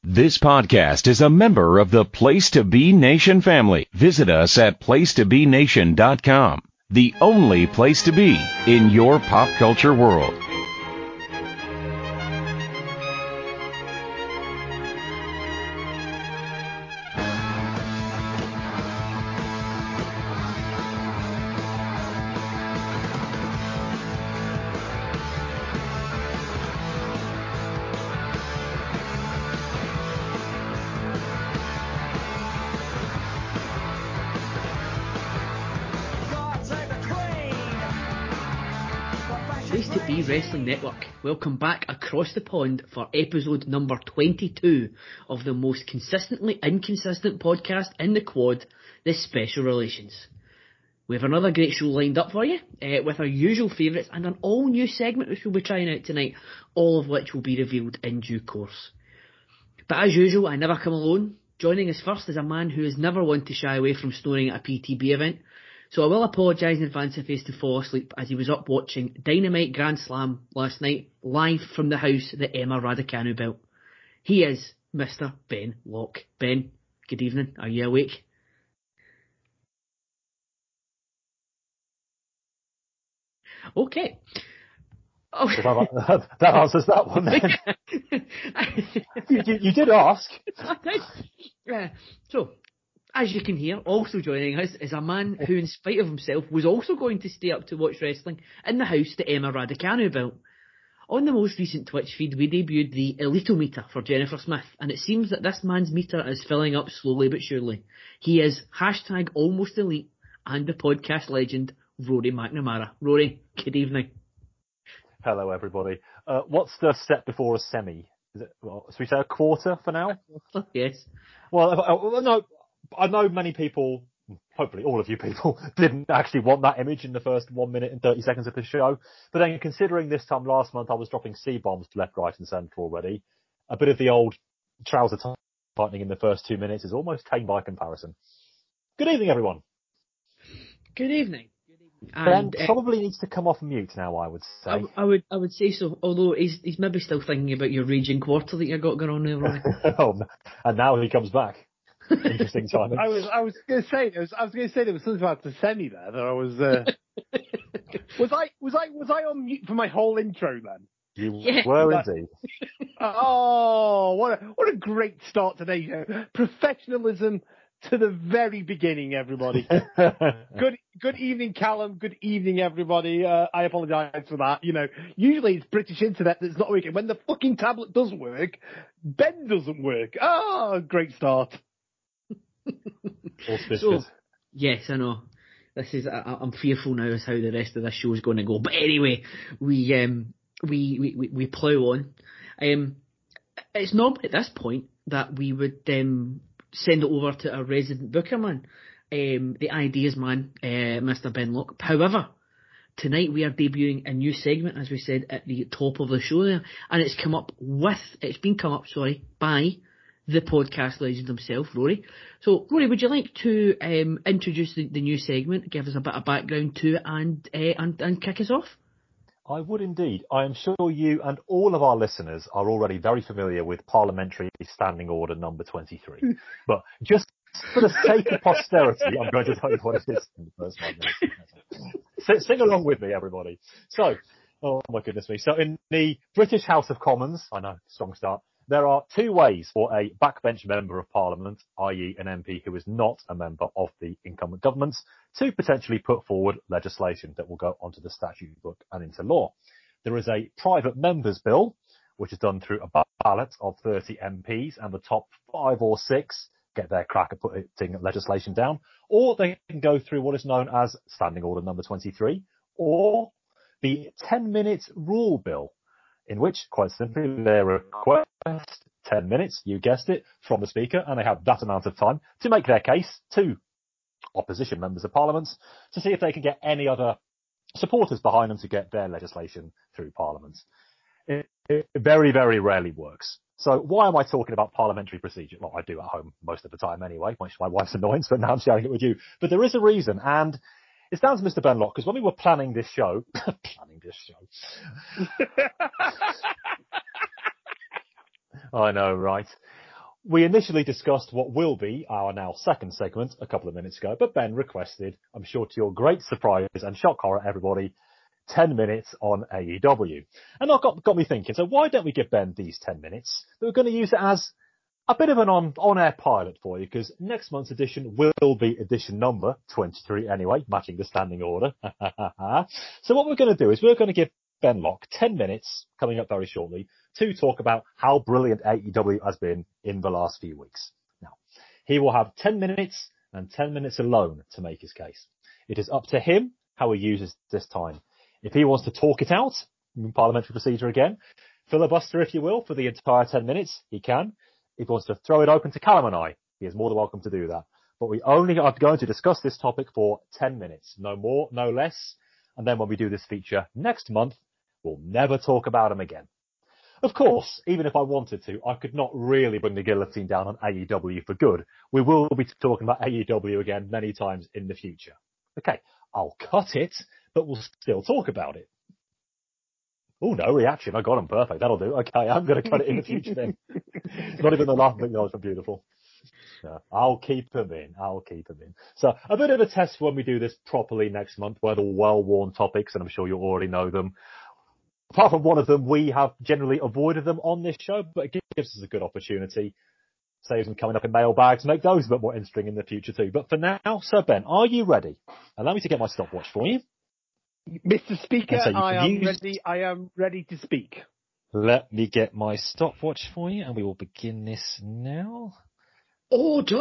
This podcast is a member of the Place to Be Nation family. Visit us at placetobenation.com, the only place to be in your pop culture world. Wrestling Network, welcome back across the pond for episode number 22 of the most consistently inconsistent podcast in the quad, the Special Relations. We have another great show lined up for you, with our usual favourites and an all new segment which we'll be trying out tonight, all of which will be revealed in due course. But as usual, I never come alone. Joining us first is a man who is never one to shy away from snoring at a PTB event. So I will apologise in advance if he has to fall asleep as he was up watching Dynamite Grand Slam last night, live from the house that Emma Raducanu built. He is Mr. Ben Locke. Ben, good evening. Are you awake? Okay. Oh. That answers that one then. you did ask. I did. So, as you can hear, also joining us is a man who, in spite of himself, was also going to stay up to watch wrestling in the house that Emma Raducanu built. On the most recent Twitch feed, we debuted the Elitometer for Jennifer Smith, and it seems that this man's meter is filling up slowly but surely. He is #AlmostElite and the podcast legend, Rory McNamara. Rory, good evening. Hello, everybody. What's the step before a semi? Is it? Well, should we say a quarter for now? Yes. Well, no. I know many people, hopefully all of you people, didn't actually want that image in the first 1 minute and 30 seconds of the show. But then considering this time last month I was dropping C-bombs left, right and centre already, a bit of the old trouser tightening in the first 2 minutes is almost tame by comparison. Good evening, everyone. Good evening. Ben probably needs to come off mute now, I would say. I would say so, although he's maybe still thinking about your raging quarter that you got going on there, Rory. And now he comes back. Interesting timing. I was going to say there was something about the semi there that I was. Was I on mute for my whole intro then? You were indeed. Oh, what a great start today! Professionalism to the very beginning, everybody. Good evening, Callum. Good evening, everybody. I apologise for that. Usually it's British internet that's not working. When the fucking tablet does work, Ben doesn't work. Oh, great start. So, yes, I know. This is. I'm fearful now as how the rest of this show is going to go. But anyway, we plough on. It's not at this point that we would send it over to our resident booker man, the ideas man, Mr. Ben Locke. However, tonight we are debuting a new segment, as we said at the top of the show there, and it's come up by the podcast legend himself, Rory. So, Rory, would you like to introduce the new segment, give us a bit of background to it, and kick us off? I would indeed. I am sure you and all of our listeners are already very familiar with Parliamentary Standing Order number 23. But just for the sake of posterity, I'm going to tell you what it is in the first 5 minutes. Sing along with me, everybody. So, oh my goodness me. So in the British House of Commons, I know, strong start, there are two ways for a backbench member of Parliament, i.e. an MP who is not a member of the incumbent government, to potentially put forward legislation that will go onto the statute book and into law. There is a private member's bill, which is done through a ballot of 30 MPs, and the top 5 or 6 get their crack at putting legislation down, or they can go through what is known as Standing Order number 23, or the 10-minute rule bill, in which, quite simply, they request 10 minutes, you guessed it, from the Speaker, and they have that amount of time to make their case to opposition members of Parliament to see if they can get any other supporters behind them to get their legislation through Parliament. It very, very rarely works. So why am I talking about parliamentary procedure? Well, I do at home most of the time anyway, much to my wife's annoyance, but now I'm sharing it with you. But there is a reason, and it's down to Mr. Ben Locke, because when we were planning this show, I know, right? We initially discussed what will be our now second segment a couple of minutes ago, but Ben requested, I'm sure to your great surprise and shock horror, everybody, 10 minutes on AEW. And that got me thinking, so why don't we give Ben these 10 minutes? We're going to use it as a bit of an on-air pilot for you, because next month's edition will be edition number 23 anyway, matching the standing order. So what we're going to do is we're going to give Ben Locke 10 minutes, coming up very shortly, to talk about how brilliant AEW has been in the last few weeks. Now, he will have 10 minutes and 10 minutes alone to make his case. It is up to him how he uses this time. If he wants to talk it out, parliamentary procedure again, filibuster, if you will, for the entire 10 minutes, he can. If he wants to throw it open to Callum and I, he is more than welcome to do that. But we only are going to discuss this topic for 10 minutes. No more, no less. And then when we do this feature next month, we'll never talk about him again. Of course, even if I wanted to, I could not really bring the guillotine down on AEW for good. We will be talking about AEW again many times in the future. Okay, I'll cut it, but we'll still talk about it. Oh, no reaction. I got him perfect. That'll do. Okay, I'm going to cut it in the future then. Not even the last acknowledgement. Beautiful. No, I'll keep him in. So a bit of a test when we do this properly next month, where the well-worn topics, and I'm sure you already know them. Apart from one of them, we have generally avoided them on this show, but it gives us a good opportunity. Saves them coming up in mailbags, make those a bit more interesting in the future too. But for now, Sir Ben, are you ready? Allow me to get my stopwatch for you. Mr. Speaker, I am ready to speak. Let me get my stopwatch for you, and we will begin this now. Order!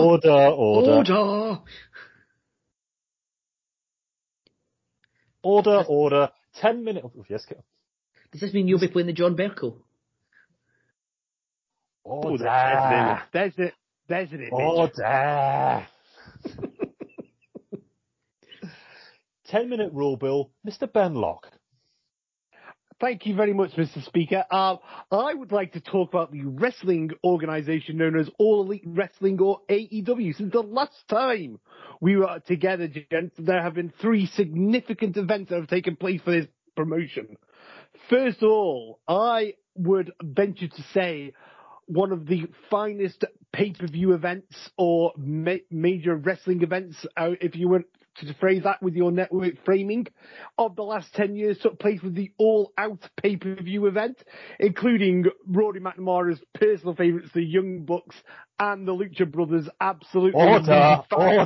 Order. 10 minutes. Oh, yes. Does this mean you'll be playing the John Berkel? Order. There's an image. Order. 10-minute rule, Bill. Mr. Ben Locke. Thank you very much, Mr. Speaker. I would like to talk about the wrestling organization known as All Elite Wrestling, or AEW. Since the last time we were together, gents, there have been 3 significant events that have taken place for this promotion. First of all, I would venture to say one of the finest pay-per-view events or major wrestling events, if you were to phrase that with your network framing, of the last 10 years took place with the All Out pay-per-view event, including Rory McNamara's personal favourites, the Young Bucks and the Lucha Brothers. Absolutely. Order.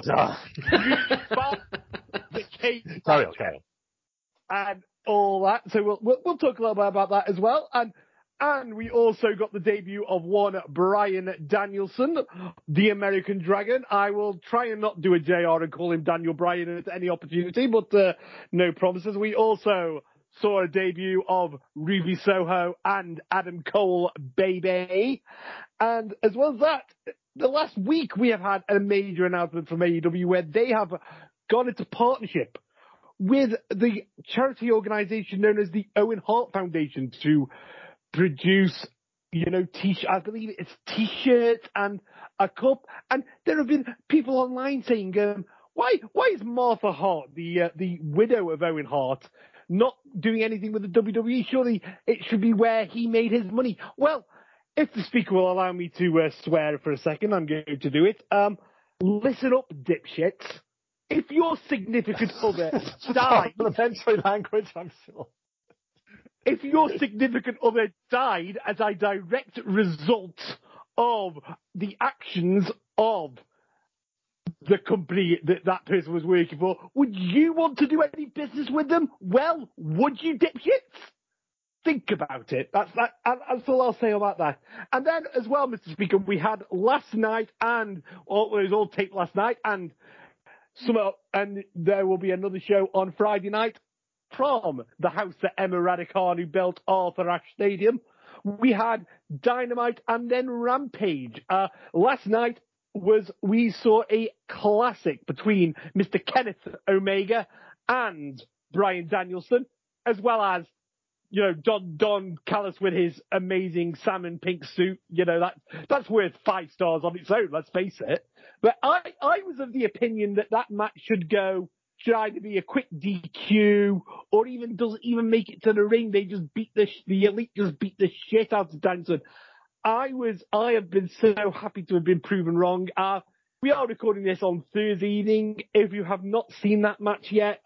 The cage Carry on. and all that. So we'll talk a little bit about that as well. And we also got the debut of one Bryan Danielson, the American Dragon. I will try and not do a JR and call him Daniel Bryan at any opportunity, but no promises. We also saw a debut of Ruby Soho and Adam Cole, baby. And as well as that, the last week we have had a major announcement from AEW where they have gone into partnership with the charity organization known as the Owen Hart Foundation to produce, I believe it's t-shirts and a cup. And there have been people online saying, why is Martha Hart, the widow of Owen Hart, not doing anything with the WWE? Surely it should be where he made his money. Well, if the speaker will allow me to swear for a second, I'm going to do it. Listen up, dipshits. If your significant other died... Parliamentary language, I'm sure. If your significant other died as a direct result of the actions of the company that person was working for, would you want to do any business with them? Well, would you, dipshits? Think about it. That's all I'll say about that. And then, as well, Mr. Speaker, we had last night, it was all taped last night, and there will be another show on Friday night from the house that Emma Raducanu built, Arthur Ashe Stadium. We had Dynamite and then Rampage. Last night we saw a classic between Mr. Kenneth Omega and Bryan Danielson, as well as Don Callis with his amazing salmon pink suit. That's worth 5 stars on its own, let's face it. But I was of the opinion that match should either be a quick DQ or doesn't even make it to the ring. They just the Elite just beat the shit out of Danielson. I have been so happy to have been proven wrong. We are recording this on Thursday evening. If you have not seen that match yet,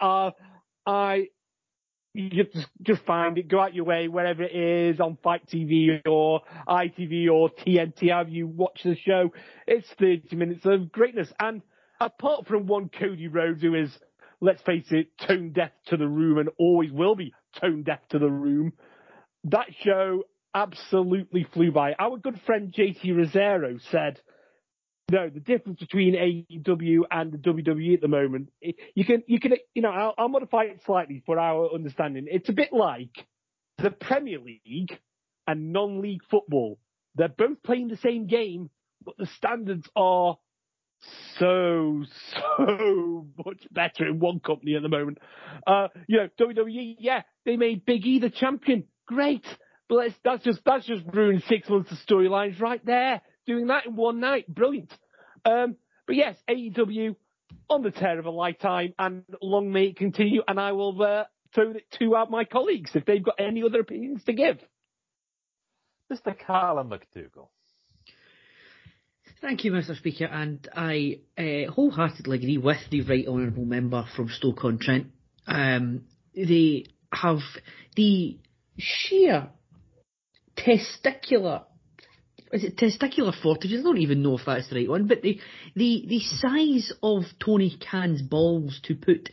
you just find it, go out your way, wherever it is, on Fight TV or ITV or TNT, have you watch the show. It's 30 minutes of greatness. And apart from one Cody Rhodes, who is, let's face it, tone deaf to the room and always will be tone deaf to the room, that show absolutely flew by. Our good friend JT Rosero said, no, the difference between AEW and the WWE at the moment, I'll modify it slightly for our understanding. It's a bit like the Premier League and non-league football. They're both playing the same game, but the standards are so much better in one company at the moment. WWE, yeah, they made Big E the champion. Great. But that's just ruined 6 months of storylines right there. Doing that in one night, brilliant. But yes, AEW on the tear of a lifetime, and long may it continue. And I will throw it to my colleagues if they've got any other opinions to give. Mr. Callum McDougall. Thank you, Mr. Speaker, and I wholeheartedly agree with the Right Honourable Member from Stoke-on-Trent. They have the sheer testicular fortitude? I don't even know if that's the right one, but the size of Tony Khan's balls to put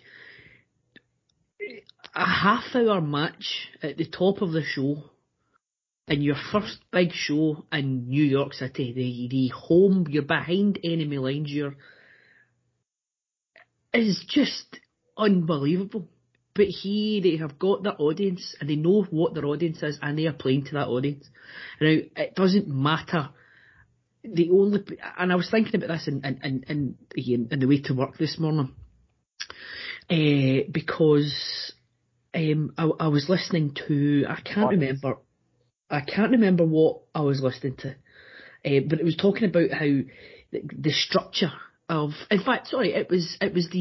a half-hour match at the top of the show in your first big show in New York City, the home, you're behind enemy lines, is just unbelievable. But they have got their audience, and they know what their audience is, and they are playing to that audience. Now, it doesn't matter. And I was thinking about this in the way to work this morning, because I was listening to, I can't remember what I was listening to, but it was talking about how the structure of, in fact, sorry, it was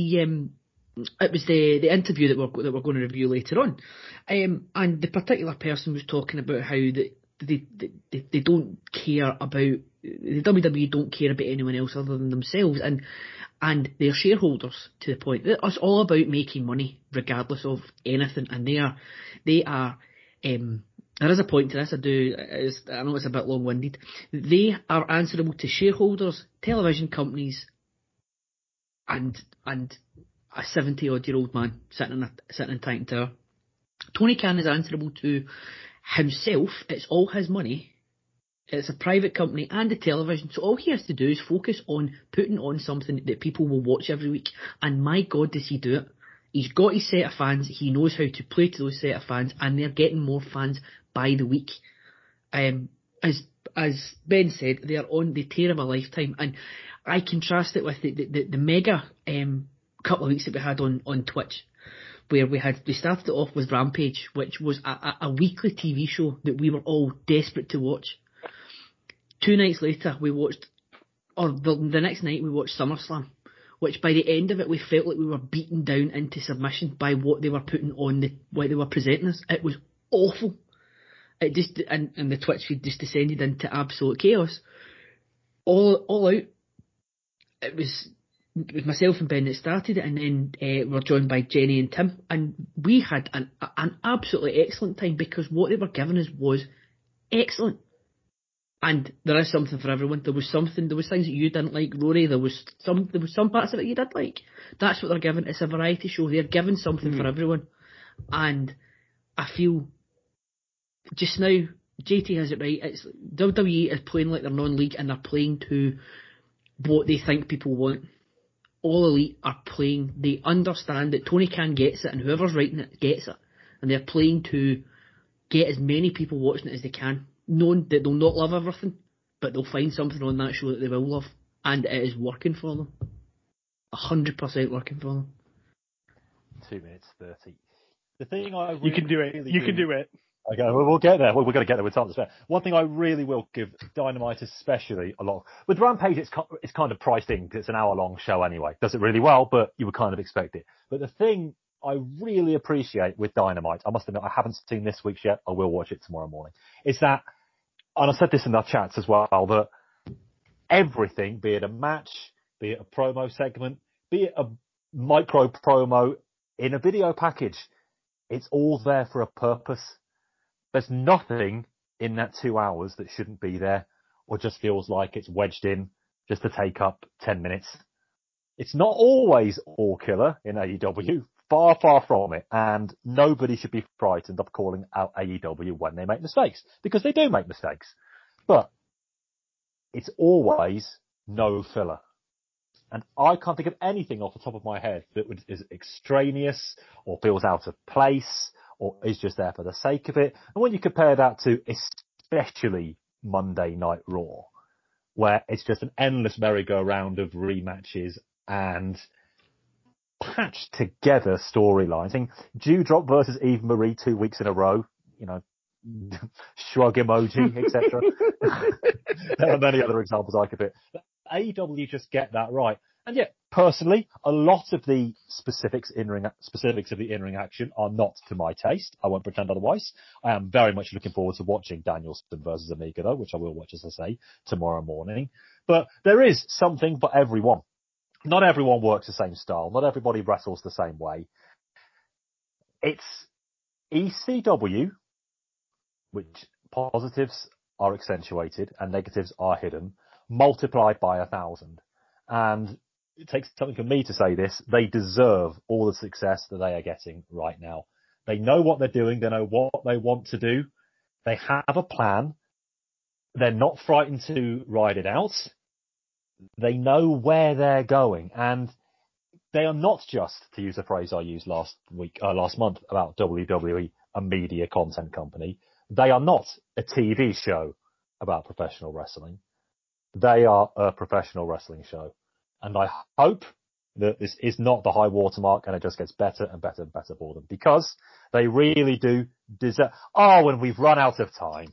the interview that we're going to review later on, and the particular person was talking about how they don't care about, the WWE don't care about anyone else other than themselves and their shareholders, to the point that it's all about making money regardless of anything, and they are there is a point to this. I know it's a bit long-winded. They are answerable to shareholders, television companies, and a 70-odd-year-old man sitting in Titan Tower. Tony Khan is answerable to himself. It's all his money. It's a private company and a television, so all he has to do is focus on putting on something that people will watch every week. And my God, does he do it? He's got his set of fans. He knows how to play to those set of fans, and they're getting more fans by the week. As Ben said, they are on the tear of a lifetime, and I contrast it with the mega couple of weeks that we had on Twitch, where we started it off with Rampage, which was a weekly TV show that we were all desperate to watch. 2 nights later, the next night we watched SummerSlam, which by the end of it we felt like we were beaten down into submission by what they were putting on, what they were presenting us. It was awful. It just, and the Twitch feed just descended into absolute chaos. All out. It was myself and Ben that started it, and then we're joined by Jenny and Tim, and we had an absolutely excellent time, because what they were giving us was excellent. And there is something for everyone. There was things that you didn't like, Rory. There was some parts of it you did like. That's what they're giving. It's a variety show. They're giving something for everyone. And I feel just now, JT has it right. It's WWE is playing like they're non-league, and they're playing to what they think people want. All Elite are playing. They understand that Tony Khan gets it, and whoever's writing it gets it, and they're playing to get as many people watching it as they can, knowing that they'll not love everything, but they'll find something on that show that they will love, and it is working for them. 100% working for them. 2 minutes 30. The thing I really, you can do it. You can do it. Okay, we'll get there. We're going to get there with time to spare. One thing I really will give Dynamite especially a lot. With Rampage, it's kind of priced in because it's an hour-long show anyway. Does it really well, but you would kind of expect it. But the thing I really appreciate with Dynamite, I must admit I haven't seen this week's yet. I will watch it tomorrow morning. Is that and I said this in our chats as well, that everything, be it a match, be it a promo segment, be it a micro promo in a video package, it's all there for a purpose. There's nothing in that 2 hours that shouldn't be there or just feels like it's wedged in just to take up 10 minutes. It's not always all killer in AEW. Far, far from it. And nobody should be frightened of calling out AEW when they make mistakes, because they do make mistakes. But it's always no filler. And I can't think of anything off the top of my head that is extraneous or feels out of place or is just there for the sake of it. And when you compare that to especially Monday Night Raw, where it's just an endless merry-go-round of rematches and patched together storylines. I think Dewdrop versus Eve Marie 2 weeks in a row, shrug emoji, etc. There are many other examples I could pick. AEW just get that right. And yet, personally, a lot of the specifics of the in-ring action are not to my taste. I won't pretend otherwise. I am very much looking forward to watching Danielson versus Omega, though, which I will watch, as I say, tomorrow morning. But there is something for everyone. Not everyone works the same style. Not everybody wrestles the same way. It's ECW, which positives are accentuated and negatives are hidden, multiplied by 1,000. And it takes something for me to say this. They deserve all the success that they are getting right now. They know what they're doing. They know what they want to do. They have a plan. They're not frightened to ride it out. They know where they're going. And they are not just, to use a phrase I used last month about WWE, a media content company. They are not a TV show about professional wrestling. They are a professional wrestling show. And I hope that this is not the high watermark and it just gets better and better and better for them, because they really do deserve. Oh, and we've run out of time.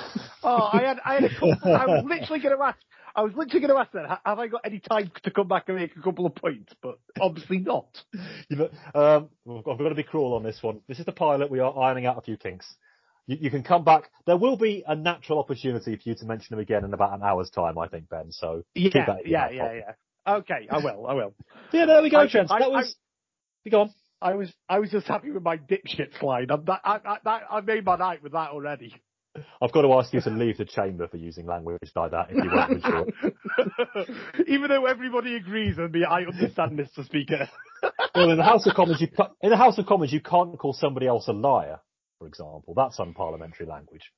I had a couple. I was literally going to ask that. Have I got any time to come back and make a couple of points? But obviously not. Yeah, but, I've got to be cruel on this one. This is the pilot. We are ironing out a few kinks. You can come back. There will be a natural opportunity for you to mention them again in about an hour's time, I think, Ben. So keep that in your back pocket. Okay, I will. Yeah, there we go, gents. Go on. I was just happy with my dipshit slide. I made my night with that already. I've got to ask you to leave the chamber for using language like that if you weren't sure. Even though everybody agrees with me, I understand, Mr. Speaker. Well, in the House of Commons, you can't call somebody else a liar, for example. That's unparliamentary language.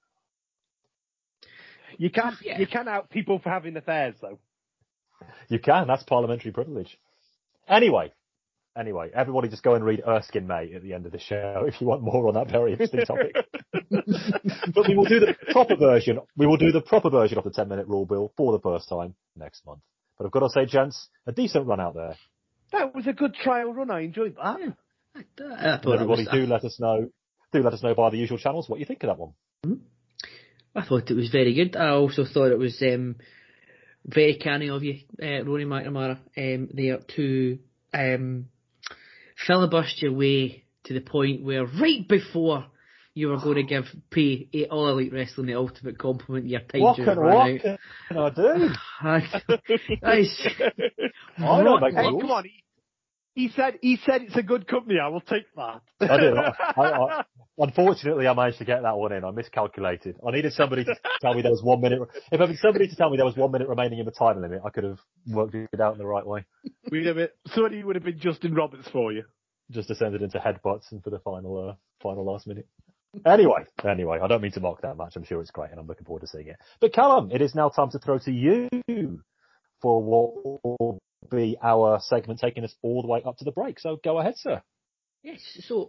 You can out people for having affairs, though. You can. That's parliamentary privilege. Anyway, everybody just go and read Erskine May at the end of the show if you want more on that very interesting topic. But we will do the proper version. We will do the proper version of the 10-minute rule bill for the first time next month. But I've got to say, gents, a decent run out there. That was a good trial run. I enjoyed that. Everybody, do let us know. Do let us know via the usual channels what you think of that one. I thought it was very good. I also thought it was very canny of you, Rory McNamara, there to filibuster your way to the point where right before you were going to give All Elite Wrestling the ultimate compliment, your time just ran out. What can I do? I don't make rules. Come on. He said it's a good company. I will take that. I did. Unfortunately, I managed to get that one in. I miscalculated. I needed somebody to tell me there was 1 minute. If I had somebody to tell me there was 1 minute remaining in the time limit, I could have worked it out in the right way. Somebody would have been Justin Roberts for you. Just descended into headbutts and for the final last minute. Anyway, I don't mean to mock that match. I'm sure it's great and I'm looking forward to seeing it. But Callum, it is now time to throw to you for what will be our segment taking us all the way up to the break. So go ahead, sir. Yes. So,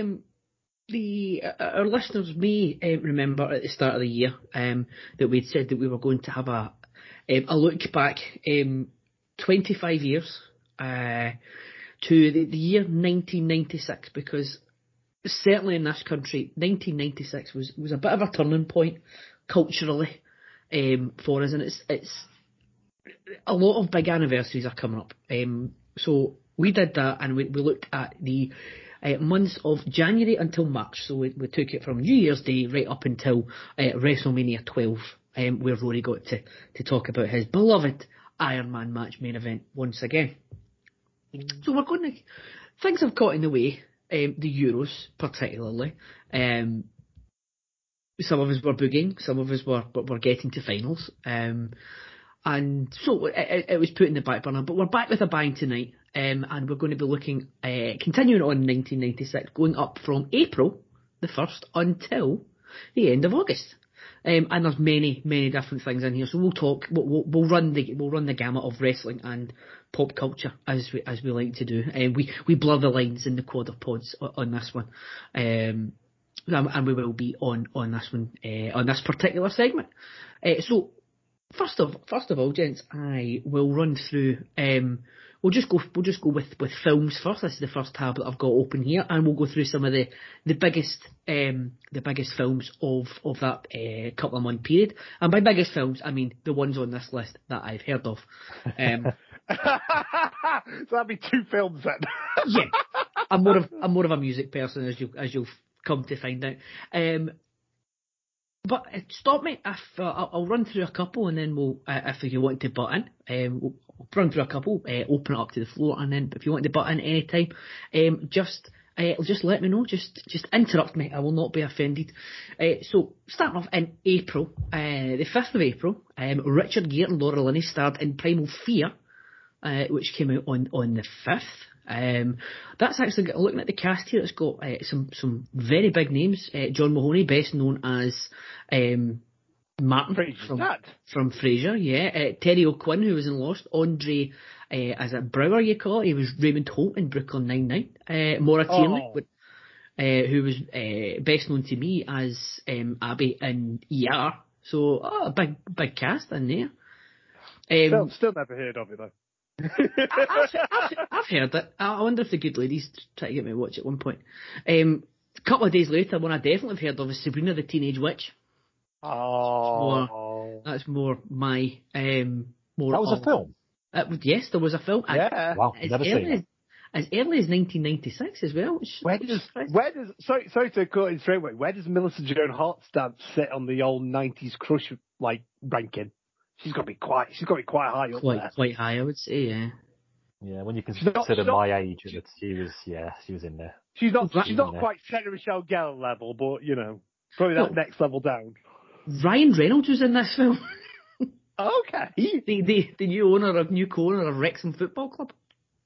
our listeners may remember at the start of the year that we'd said that we were going to have a look back 25 years to the year 1996, because certainly in this country 1996 was a bit of a turning point culturally for us, and it's a lot of big anniversaries are coming up. So we did that, and we looked at the months of January until March. So we took it from New Year's Day right up until WrestleMania 12 where Rory got to talk about his beloved Iron Man match main event once again. So we're going to... Things have got in the way, the Euros particularly. Some of us were boogieing, some of us were getting to finals. And so it was put in the back burner, but we're back with a bang tonight, and we're going to be looking, continuing on 1996, going up from April the 1st until the end of August. And there's many different things in here, so we'll run the gamut of wrestling and pop culture as we like to do. We blur the lines in the quad of pods on this one. And we will be on this one, on this particular segment. So first of all, gents, I will run through. We'll just go with films first. This is the first tab that I've got open here, and we'll go through some of the biggest films of that couple of month period. And by biggest films, I mean the ones on this list that I've heard of. So that'd be 2 films then. Yeah, I'm more of a music person, as you'll come to find out. But stop me if I'll run through a couple, and then we'll, if you want to butt in, we'll run through a couple, open it up to the floor, and then if you want to butt in any time, just let me know. Just interrupt me. I will not be offended. So starting off in April, the 5th of April, Richard Gere and Laura Linney starred in Primal Fear, which came out on the 5th. That's actually got, looking at the cast here, it's got some very big names. John Mahoney, best known as Martin from Frasier, yeah. Terry O'Quinn, who was in Lost. Andre, as a Brower, you call it. He was Raymond Holt in Brooklyn Nine-Nine. Maura Tierney, who was best known to me as Abby in ER. So, a big cast in there. Still never heard of it though. I've heard it. I wonder if the good ladies try to get me to watch it at one point. A couple of days later, one I definitely have heard of is Sabrina the Teenage Witch. That's more my more. That was a film. Yes, there was a film. Yeah. Wow, never seen it. As early as 1996 as well. Where does sorry to cut in straight away. Where does Melissa Joan Hart sit on the old 90s crush ranking? She's got to be quite high up there. Quite high, I would say, yeah. Yeah, when you consider my age, she was in there. She's not quite Sarah Michelle Gellar level, but probably that next level down. Ryan Reynolds was in this film. Okay. The new co-owner of Wrexham Football Club.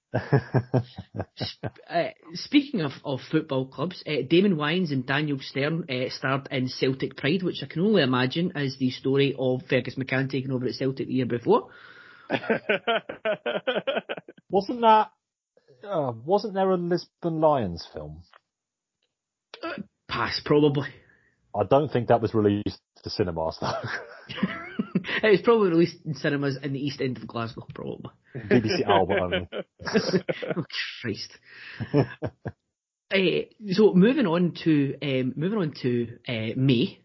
Speaking of football clubs, Damon Wayans and Daniel Stern starred in Celtic Pride, which I can only imagine is the story of Fergus McCann taking over at Celtic the year before. Wasn't there a Lisbon Lions film? Pass, probably. I don't think that was released to cinemas though. It was probably released in cinemas in the East End of Glasgow, probably. BBC Albert only. Oh, Christ. So moving on to May.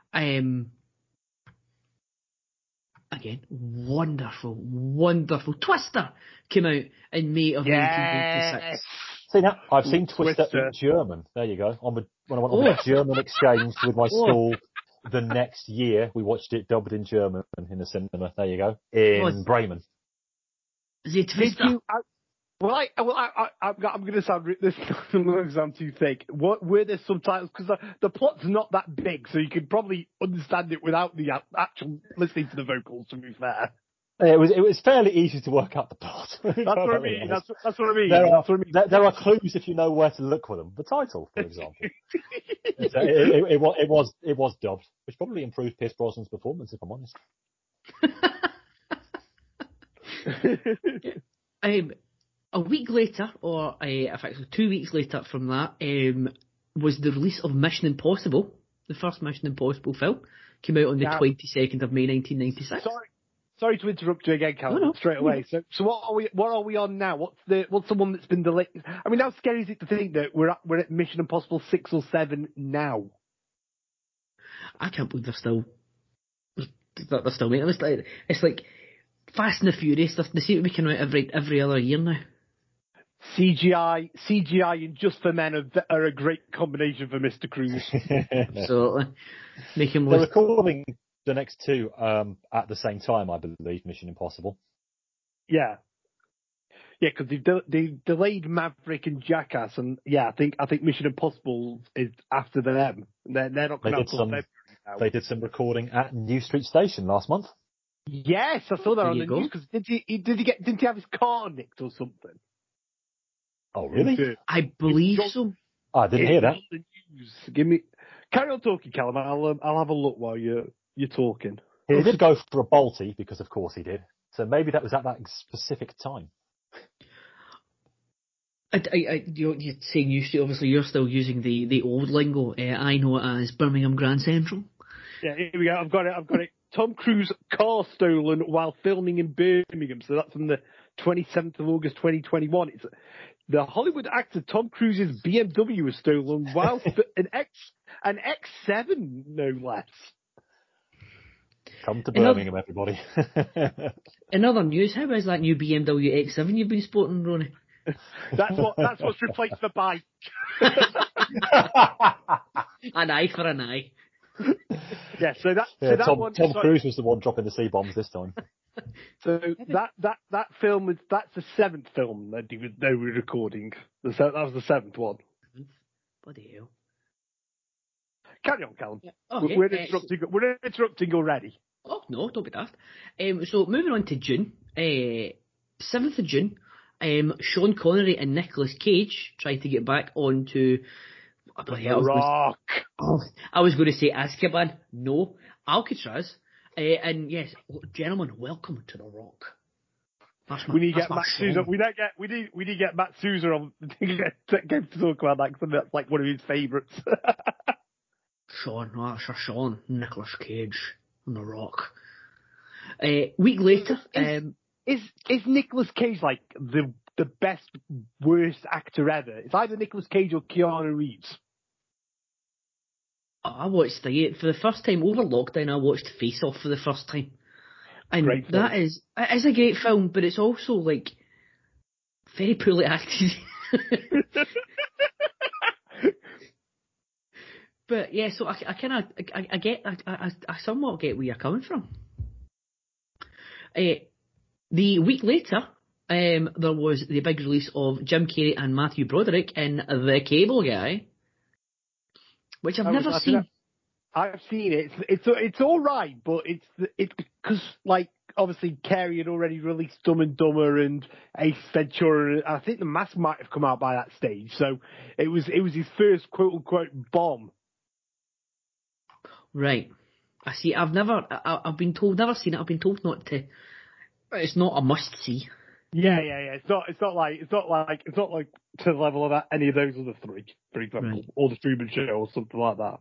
Again, wonderful Twister came out in May of 1996. See now, I've seen Twister in German. There you go. When I went on a German exchange with my school the next year, we watched it dubbed in German in the cinema. There you go. In Bremen. The Twister. I'm going to sound this doesn't going to sound too thick. Were there subtitles? Because the plot's not that big, so you could probably understand it without the actual listening to the vocals. To be fair, it was fairly easy to work out the plot. That's what I mean. That's what I mean. There are clues if you know where to look for them. The title, for example, it was dubbed, which probably improved Pierce Brosnan's performance, if I'm honest. A week later, or effectively 2 weeks later from that, was the release of Mission Impossible. The first Mission Impossible film came out on the 22nd of May 1996. Sorry to interrupt you again, Callum. Straight away. So what are we on now? What's the one that's been delayed? I mean, how scary is it to think that we're at Mission Impossible 6 or 7 now? I can't believe they're still making it. It's like Fast and the Furious. They seem to be coming out every other year now. CGI and Just for Men are a great combination for Mr. Cruise. Absolutely. Make him they're recording the next two at the same time, I believe. Mission Impossible. Yeah. Yeah, because they've delayed Maverick and Jackass, and yeah, I think Mission Impossible is after them. They're not going to have They did some recording at New Street Station last month. Yes, I saw that There on you the go. news. Because didn't he have his car nicked or something? Oh, really? I believe so. Oh, I didn't hear that. The news. Carry on talking, Callum. I'll have a look while you're talking. He did go for a Balti, because of course he did. So maybe that was at that specific time. You're saying New Street, obviously you're still using the old lingo. I know it as Birmingham Grand Central. Yeah, here we go. I've got it. Tom Cruise car stolen while filming in Birmingham. So that's on the 27th of August 2021. It's the Hollywood actor Tom Cruise's BMW was stolen while an X7, no less. Come to Birmingham, everybody. In other news, how is that new BMW X7 you've been sporting, Ronnie? That's what's replaced the bike. An eye for an eye. Yeah, Tom Cruise was the one dropping the C-bombs this time. So that film that's the 7th film that they were recording. That was the 7th one. Bloody hell. Carry on, Callum. Yeah. Okay. We're interrupting already. Oh no, don't be daft. So moving on to June, 7th of June. Sean Connery and Nicolas Cage tried to get back onto The Rock. I was going to say Azkaban. No, Alcatraz. And yes, gentlemen, welcome to The Rock. We need to get Matt Souza. We need to get Matt Souza on to talk about that because that's like one of his favourites. Sean, Nicolas Cage, and The Rock. Week later, is Nicolas Cage like the best, worst actor ever? It's either Nicolas Cage or Keanu Reeves. I watched for the first time over lockdown. I watched Face Off for the first time, and it's a great film, but it's also like very poorly acted. But yeah, so I get I somewhat get where you're coming from. The week later, there was the big release of Jim Carrey and Matthew Broderick in The Cable Guy, which I've never seen. I've seen it. It's all right, but it's because like obviously Carrey had already released Dumb and Dumber and Ace Ventura. I think The Mask might have come out by that stage, so it was his first quote unquote bomb. Right. I see. I've been told, never seen it. I've been told not to. It's not a must see. Yeah. It's not like to the level of any of those other three, for example, right. Or The Truman Show or something like that.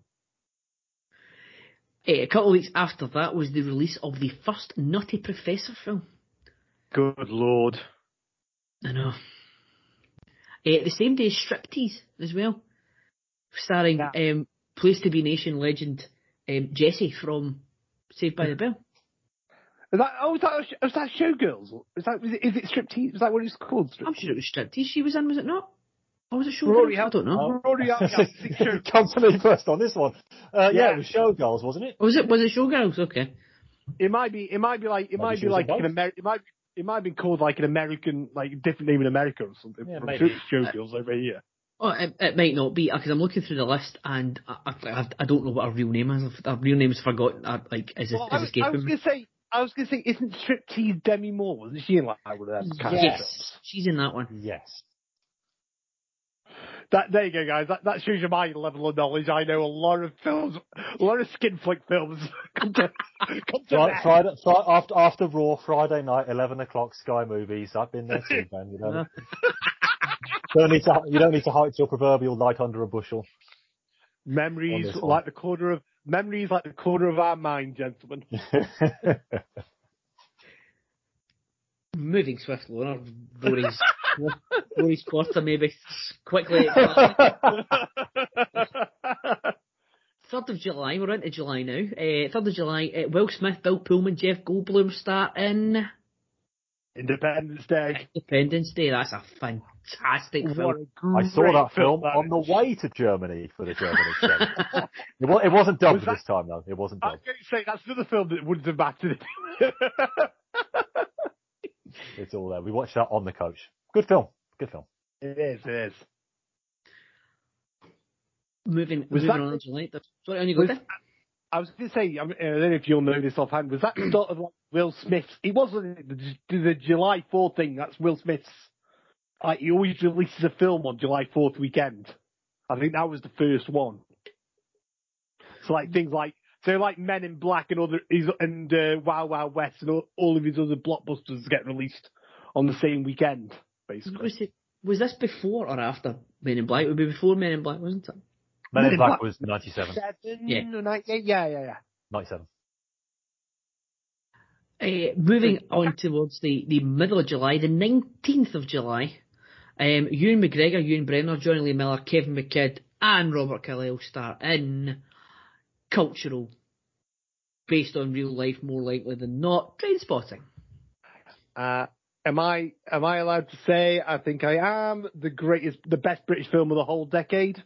A couple of weeks after that was the release of the first Nutty Professor film. Good Lord. I know. The same day as Striptease as well, starring Place to Be Nation legend Jessie from Saved by the Bell. Is that Showgirls? Is it Striptease? Is that what it's called? Striptease? I'm sure it was Striptease she was in, was it not? Or was it Showgirls? I don't know. Come to me first on this one. Yeah, it was Showgirls, wasn't it? Was it Showgirls? Okay. It might be called like an American, like a different name in America or something. Yeah, I'm sure it's Showgirls over here. Oh, it might not be, because I'm looking through the list and I don't know what her real name is. Her real name is forgotten. Escaping me. I was going to say, isn't Striptease Demi Moore? Wasn't she in like one of them? Yes, she's in that one. Yes. There you go, guys. That shows you my level of knowledge. I know a lot of films, a lot of skin flick films. Friday, after Raw, Friday night, 11 o'clock, Sky Movies. I've been there too, man. You know. You don't need to hide your proverbial light under a bushel. Memories like the corner of our mind, gentlemen. Moving swiftly on, Rory's quarter maybe quickly. 3rd of July, we're into July now. 3rd of July, Will Smith, Bill Pullman, Jeff Goldblum star in Independence Day. Independence Day, that's a fantastic What film. a great I saw that film that on the is. way to Germany for the German exchange. It wasn't dubbed this time, though. It wasn't I was dubbed. going to say, that's another film that wouldn't have mattered. It's all there. We watched that on the coach. Good film. Good film. It is. Moving that- on to July. Sorry, on you go there. I was going to say, I don't know if you'll know this offhand, was that sort of like Will Smith's, it wasn't the July 4th thing, that's Will Smith's, like, he always releases a film on July 4th weekend. I think that was the first one. So like things like, Men in Black and Wild Wild West and all of his other blockbusters get released on the same weekend, basically. Was this before or after Men in Black? It would be before Men in Black, wasn't it? Men in Black was 97. Yeah. 97. Moving on towards the middle of July, the 19th of July, Ewan McGregor, Ewan Brenner, Johnny Lee Miller, Kevin McKidd, and Robert Carlyle star in cultural, based on real life, more likely than not, Trainspotting. Am I allowed to say I think I am the best British film of the whole decade?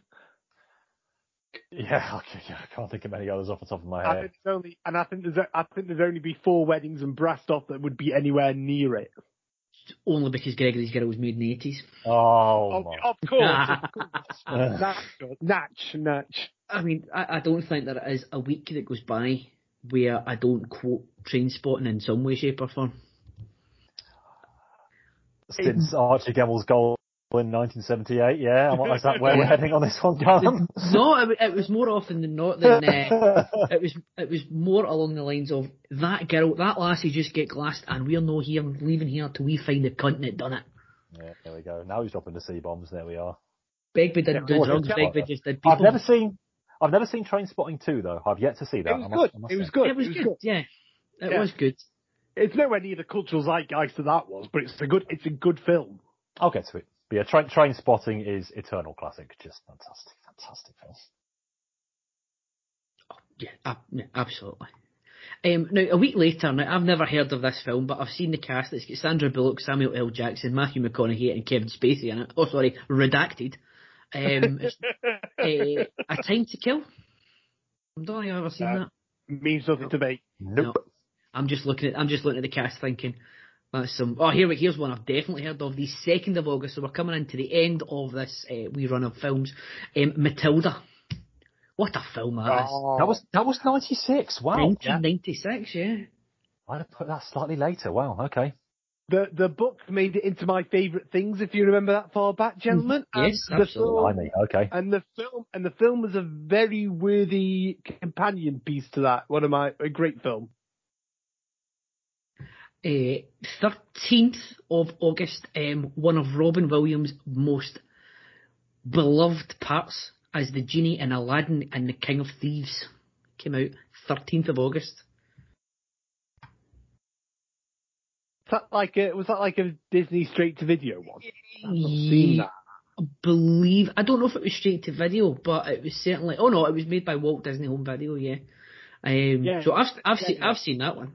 Yeah, okay, I can't think of any others off the top of my head. I think there's only be 4 Weddings and Brastoff that would be anywhere near it. Only because Gregory's Girl was made in the 80s. Oh, my. Of course. Natch. I mean, I don't think there is a week that goes by where I don't quote Trainspotting in some way, shape or form. Since Archie Gemmell's goal in 1978, yeah. Is that where we're heading on this one, Callum? No, it was more often than not. It was more along the lines of that girl, that lassie just get glassed, and we're no here, leaving here till we find the cunt that done it. Yeah, there we go. Now he's dropping the C-bombs. There we are. Begbie didn't do drugs. Begbie just did people. I've never seen Trainspotting 2 though. I've yet to see that. It was good. It was good. Yeah, it was good. It's nowhere near the cultural zeitgeist that was, but it's a good film. I'll get to it. But yeah, Trainspotting is eternal classic. Just fantastic film. Oh, yeah, absolutely. Now, a week later, now I've never heard of this film, but I've seen the cast. It's got Sandra Bullock, Samuel L. Jackson, Matthew McConaughey, and Kevin Spacey in it. Oh, sorry, redacted. A Time to Kill. I don't think I've ever seen that. Means nothing to me. Nope. No. I'm just looking at the cast, thinking that's some. Oh, here's one I've definitely heard of. The 2nd of August, so we're coming into the end of this wee run of films. Matilda. What a film that is. That was 96. Wow. 1996, yeah. I'd have put that slightly later. Wow. Okay. The book made it into my favourite things, if you remember that far back, gentlemen. Yes, absolutely. Okay. And the film was a very worthy companion piece to that. A great film. 13th of August, one of Robin Williams' most beloved parts as the genie in Aladdin and the King of Thieves came out 13th of August. Was that like a Disney straight to video one? I've not seen that. I don't know if it was straight to video, but it was certainly. Oh no, it was made by Walt Disney Home Video. Yeah. So I've seen that one.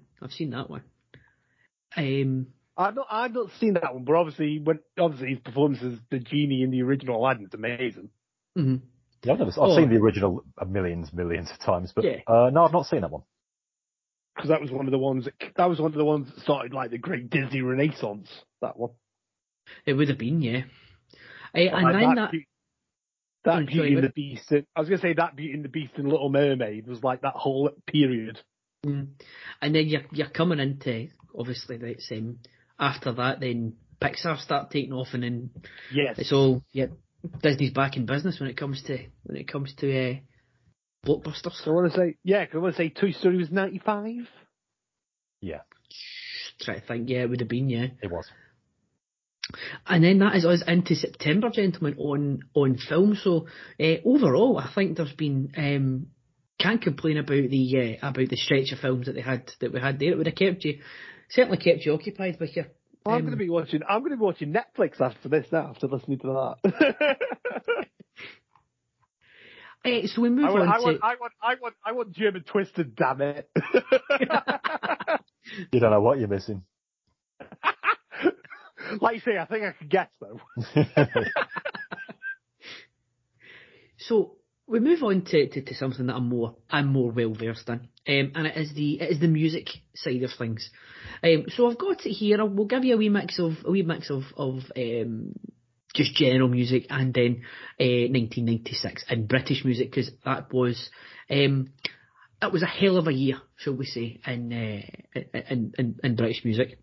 I've not seen that one, but obviously his performance as the genie in the original Aladdin is amazing. Mm-hmm. Yeah, I've seen the original millions of times, but no, I've not seen that one. Because that was one of the ones that started like the great Disney Renaissance. That one. It would have been, yeah. That Beauty and the Beast. I was going to say that Beauty and the Beast and Little Mermaid was like that whole period. Mm. And then you're coming into obviously that's after that then Pixar start taking off and then it's all Disney's back in business when it comes to blockbusters. So I want to say Toy Story was 95. Yeah. Try to think, it would have been, It was. And then that is us into September, gentlemen, on film. So overall, I think there's been can't complain about the stretch of films that we had there. It would have certainly kept you occupied with you. Well, I'm going to be watching Netflix after this now, after listening to that. So we move on. I want German Twisted, damn it. You don't know what you're missing. Like you say, I think I could guess though. So we move on to something that I'm more well versed in, and it is the music side of things. So I've got it here. We'll give you a wee mix of just general music, and then 1996 in British music, because that was it was a hell of a year, shall we say, in British music.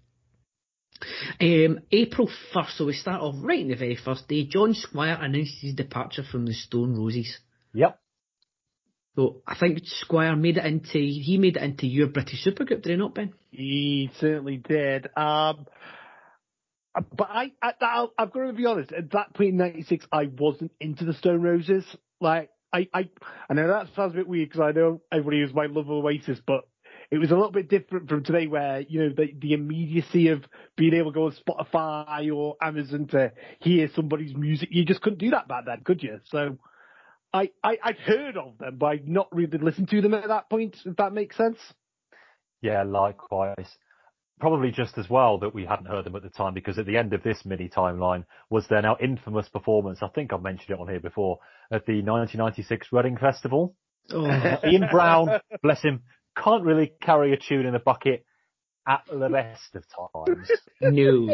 April 1st, so we start off right on the very first day. John Squire announced his departure from the Stone Roses. Yep. So I think Squire made it into your British supergroup, did he not, Ben? He certainly did. But I've got to be honest. At that point in '96, I wasn't into the Stone Roses. Like I know that sounds a bit weird because I know everybody was my love of Oasis, but it was a little bit different from today, where the immediacy of being able to go on Spotify or Amazon to hear somebody's music. You just couldn't do that back then, could you? So I'd heard of them, but I'd not really listened to them at that point, if that makes sense. Yeah, likewise. Probably just as well that we hadn't heard them at the time, because at the end of this mini timeline was their now infamous performance, I think I've mentioned it on here before, at the 1996 Reading Festival. Oh. Ian Brown, bless him, can't really carry a tune in a bucket at the best of times. No.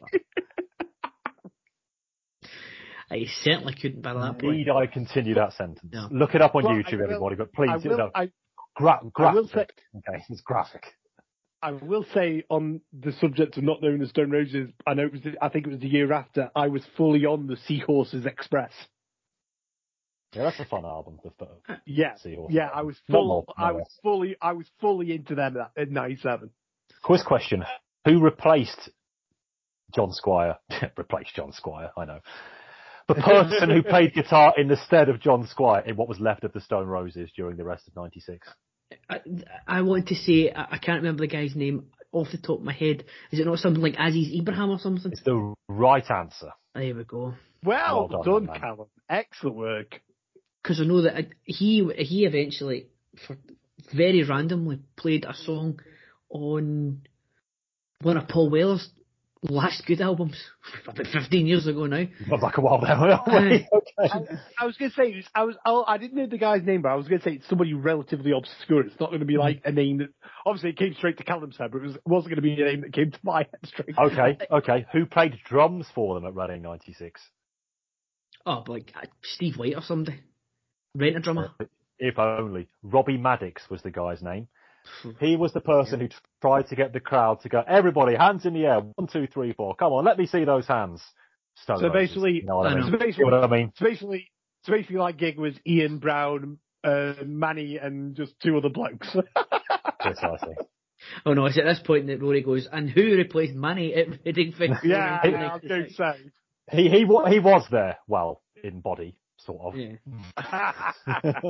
I certainly couldn't by that point. Need I continue that sentence? No. Look it up on YouTube, everybody, but please. Graphic. Okay, it's graphic. I will say, on the subject of not knowing the Stone Roses, I think it was the year after, I was fully on the Seahorses Express. Yeah, that's a fun album. Yeah, Seahorses. yeah, I was fully into them in '97. Quiz question: who replaced John Squire? Replaced John Squire, I know. The person who played guitar in the stead of John Squire in what was left of the Stone Roses during the rest of '96. I want to say, I can't remember the guy's name off the top of my head. Is it not something like Aziz Ibrahim or something? It's the right answer. There we go. Well done, Callum. Excellent work. Because I know that he eventually, very randomly, played a song on one of Paul Weller's last good albums, about 15 years ago now. Not like a while now. Okay. I was going to say, I didn't know the guy's name, but I was going to say it's somebody relatively obscure. It's not going to be like a name that, obviously it came straight to Callum's head, but it wasn't going to be a name that came to my head straight. Okay. Who played drums for them at Reading '96? Oh, but like Steve White or somebody. Rent a drummer. If only. Robbie Maddox was the guy's name. He was the person who tried to get the crowd to go, everybody, hands in the air, 1, 2, 3, 4. Come on, let me see those hands. So basically, you know what I mean? So basically, like gig was Ian Brown, Manny, and just two other blokes. Precisely. Oh no, it's at this point that Rory goes, and who replaced Manny at Reading Festival? Yeah, I was going to say. He was there, well, in body, sort of. Yeah.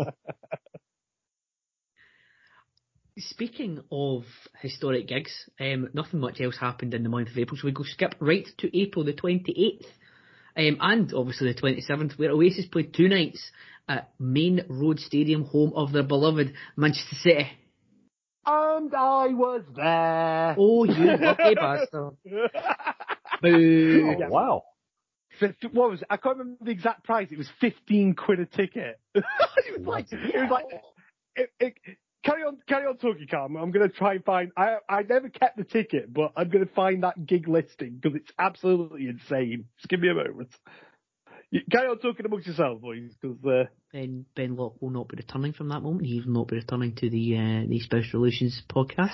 Speaking of historic gigs, nothing much else happened in the month of April, so we go skip right to April the 28th, and obviously the 27th, where Oasis played 2 nights at Main Road Stadium, home of their beloved Manchester City. And I was there. Oh, you lucky bastard. Boo. Oh, wow. What was it? I can't remember the exact price. It was 15 quid a ticket. it was like, carry on talking, Carl. I'm going to try and find, I never kept the ticket, but I'm going to find that gig listing because it's absolutely insane. Just give me a moment. Carry on talking amongst yourselves, boys, because Ben Locke will not be returning from that moment. He will not be returning to the Special Relations podcast.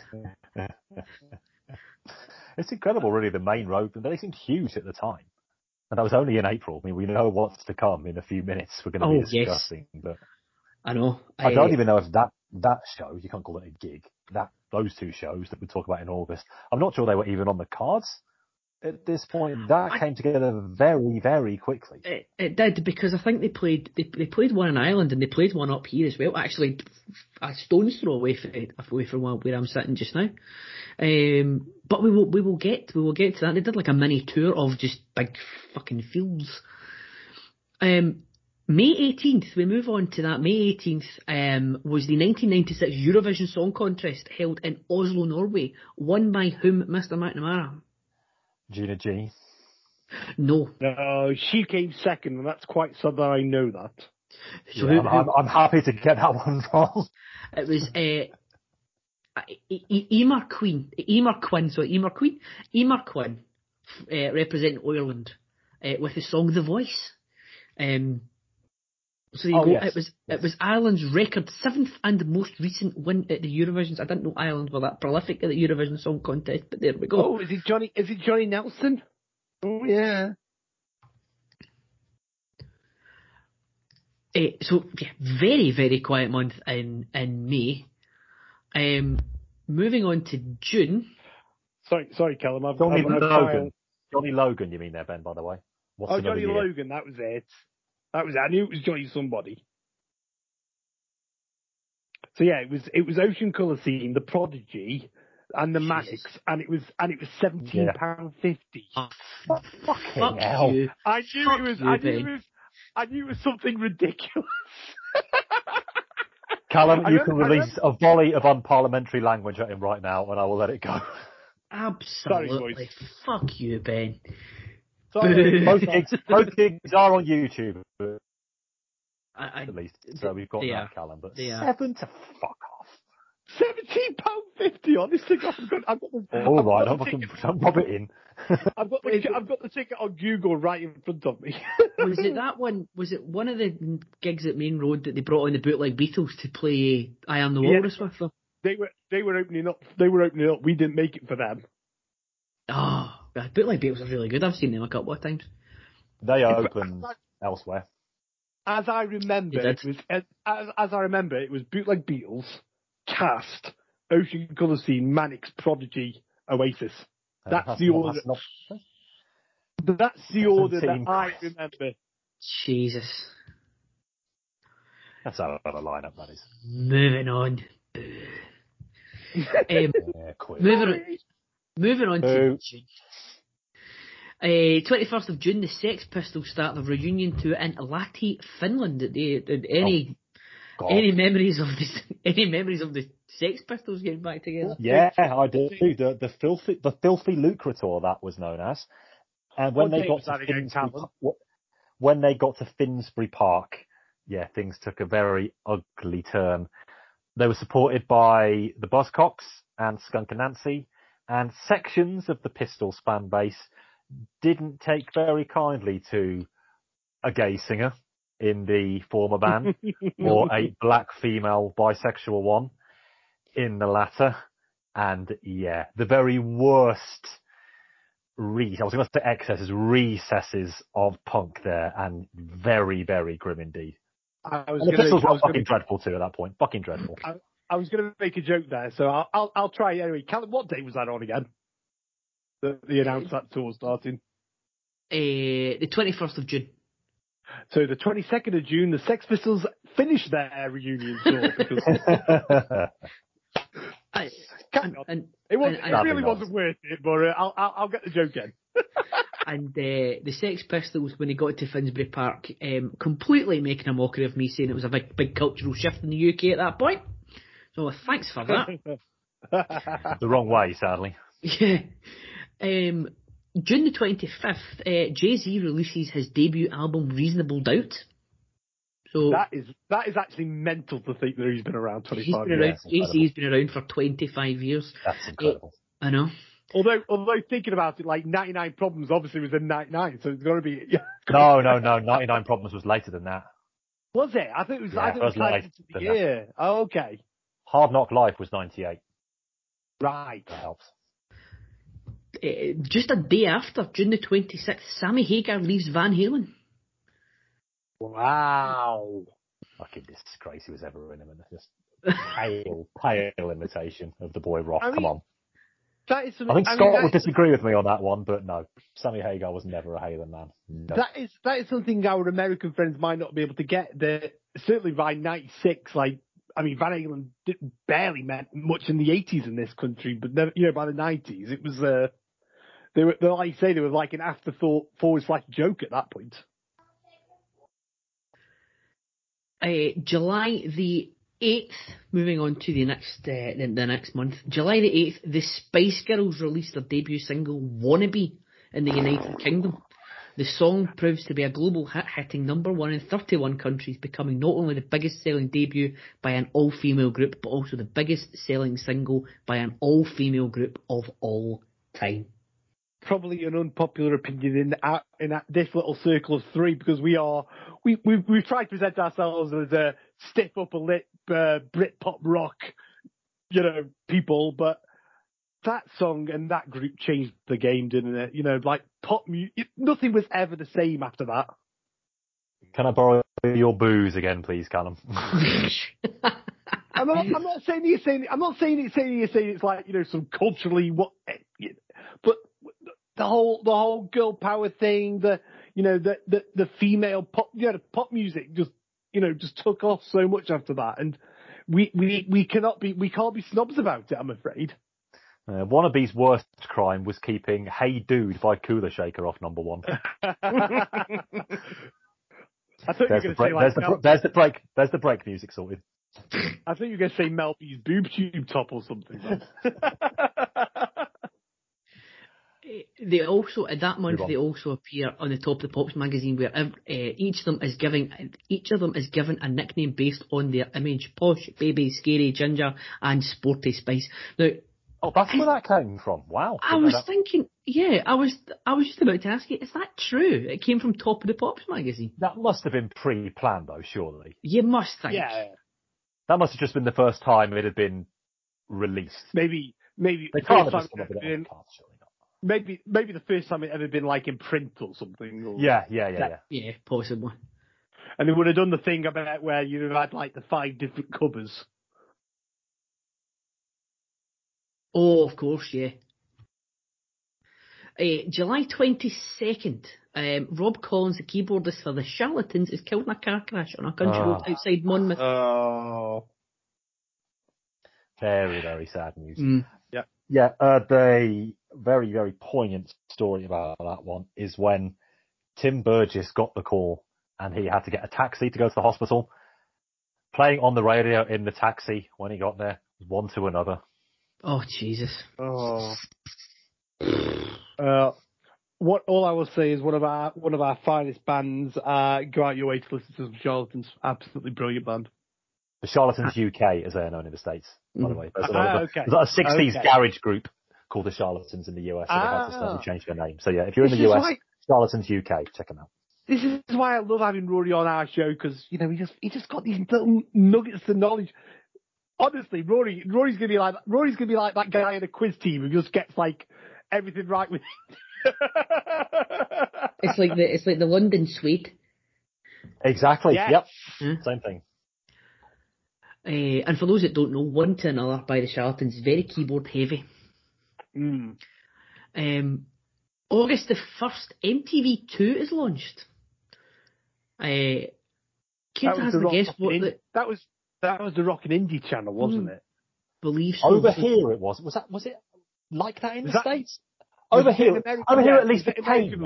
It's incredible, really, the Main Road. They seemed huge at the time. And that was only in April. I mean, we know what's to come in a few minutes. We're going to be discussing. Yes. But I know. I don't even know if that show, you can't call it a gig, those 2 shows that we talk about in August, I'm not sure they were even on the cards at this point. That came together very, very quickly. It did, because I think they played one in Ireland and they played one up here as well. Actually, a stone's throw away from where I'm sitting just now. But we will get to that. They did like a mini tour of just big fucking fields. May 18th, we move on to that. May 18th was the 1996 Eurovision Song Contest held in Oslo, Norway, won by whom, Mr. McNamara? Gina G. No. No, she came second, and that's quite sad that I know that. So Yeah, I'm happy to get that one wrong. it was Emer Quinn, representing Ireland with the song "The Voice." So there you go. Yes. It was Ireland's record 7th and most recent win at the Eurovisions. I didn't know Ireland were that prolific at the Eurovision Song Contest, but there we go. Oh, is it Johnny Nelson? Oh yeah. So yeah, very very quiet month in May. Moving on to June. Sorry, Callum. Johnny Logan. Johnny Logan, you mean there, Ben? By the way. What's Johnny year? Logan. That was it. I knew it was Johnny somebody. So yeah, it was Ocean Colour Scene, The Prodigy, and the Magics, and it was £17.50. Fuck you. I knew it was something ridiculous. Callum, you can release a volley of unparliamentary language at him right now, and I will let it go. Absolutely. Sorry, fuck you, Ben. Both gigs are on YouTube, at least. So we've got that, Callum. But 7 to fuck off. £17.50. Honestly, I've got all right, don't rub it in. I've got the ticket on Google right in front of me. Was it that one? Was it one of the gigs at Main Road that they brought on the Bootleg Beatles to play "I Am the Walrus" with them? They were opening up. We didn't make it for them. Oh, Bootleg Beatles are really good. I've seen them a couple of times. They open elsewhere. As I remember, it was Bootleg Beatles, Cast, Ocean Colour Scene, Mannix, Prodigy, Oasis. That's the order. That's the order that I remember. Jesus. That's how a lineup that is. Moving on. Moving on to June. 21st of June, the Sex Pistols start their reunion tour in Lahti, Finland. Any memories of this? Any memories of the Sex Pistols getting back together? Yeah, I do. The filthy lucrator that was known as, and when they got to Finsbury Park, yeah, things took a very ugly turn. They were supported by the Buzzcocks and Skunk Anansie, and sections of the Pistols fan base didn't take very kindly to a gay singer in the former band, or a black female bisexual one in the latter. And yeah, the very worst recesses of punk there, and very, very grim indeed. The Pistols were fucking dreadful too at that point. Fucking dreadful. I was going to make a joke there, so I'll try anyway. Callum, what date was that on again? They announced that tour starting. The 21st of June. So the 22nd of June, the Sex Pistols finished their reunion tour. It really wasn't worth it, but I'll get the joke in. And the Sex Pistols, when they got to Finsbury Park, completely making a mockery of me, saying it was a big cultural shift in the UK at that point. So thanks for that. The wrong way, sadly. Yeah. June the 25th, Jay-Z releases his debut album, Reasonable Doubt. So that is actually mental to think that he's been around 25 years. Jay-Z's been around for 25 years. That's incredible. I know. Although thinking about it, like 99 Problems obviously was in 99, so it's got to be. No, 99 Problems was later than that. Was it? I think it was. Yeah, I think it was later in the year. Oh, okay. Hard Knock Life was 98. Right. That helps. Just a day after, June the 26th, Sammy Hagar leaves Van Halen. Wow. Fucking disgrace he was ever in him. Just pale imitation of the boy Rock. Come on. That is I think Scott would disagree with me on that one, but no. Sammy Hagar was never a Halen man. No. That is something our American friends might not be able to get. Certainly by 96, Van Halen barely meant much in the 80s in this country, but never, by the 90s, it was, they were, like you say, they were like an afterthought / joke at that point. July the 8th, moving on to the next month, July the 8th, the Spice Girls released their debut single, Wannabe, in the United Kingdom. The song proves to be a global hit, hitting number 1 in 31 countries, becoming not only the biggest selling debut by an all-female group, but also the biggest selling single by an all-female group of all time. Probably an unpopular opinion in this little circle of three, because we've tried to present ourselves as a stiff upper lip Britpop rock, people, but that song and that group changed the game, didn't it? Like pop music, nothing was ever the same after that. Can I borrow your booze again, please, Callum? I'm not saying it's like some culturally but the whole girl power thing, the female pop, pop music just took off so much after that, and we can't be snobs about it, I'm afraid. Wannabe's worst crime was keeping "Hey Dude" by Cooler Shaker off number 1. I thought you were going to say there's the break music sorted. I thought you were going to say Mel B's Boob Tube Top or something. They also, at that month, they also appear on the Top of the Pops magazine, where each of them is given a nickname based on their image: Posh, Baby, Scary, Ginger, and Sporty Spice. Now, that's where that came from. Wow. I was thinking, I was just about to ask you, is that true? It came from Top of the Pops magazine. That must have been pre-planned, though, surely. You must think. Yeah. That must have just been the first time it had been released. Maybe they can't have just come up with it on the card, surely not. Maybe the first time it ever been like in print or something. Or Yeah, possibly. And they would have done the thing about where you had like the 5 different covers. Oh, of course, yeah. July 22nd, Rob Collins, the keyboardist for the Charlatans, is killed in a car crash on a country road outside Monmouth. Oh. Very, very sad news. Yeah. Yeah, the very, very poignant story about that one is when Tim Burgess got the call and he had to get a taxi to go to the hospital. Playing on the radio in the taxi when he got there, one to another. Oh, Jesus. Oh. All I will say is one of our finest bands. Go out your way to listen to some Charlatans. Absolutely brilliant band. The Charlatans UK, as they are known in the States, by the way. There's okay. a 60s garage group called the Charlatans in the US, so they had to suddenly change their name. So yeah, if you're in the US, Charlatans UK, check them out. This is why I love having Rory on our show, because he just got these little nuggets of knowledge. Honestly, Rory's gonna be like that guy in a quiz team who just gets like everything right with. It's like the London Suite. Exactly. Yes. Yep. Yeah. Same thing. And for those that don't know, One to Another by the Charlatans is very keyboard heavy. August the 1st, MTV2 is launched. That was the Rock and Indie channel, wasn't it? Believe so. Over here it was. Was it like that in the States? Over here at least it came.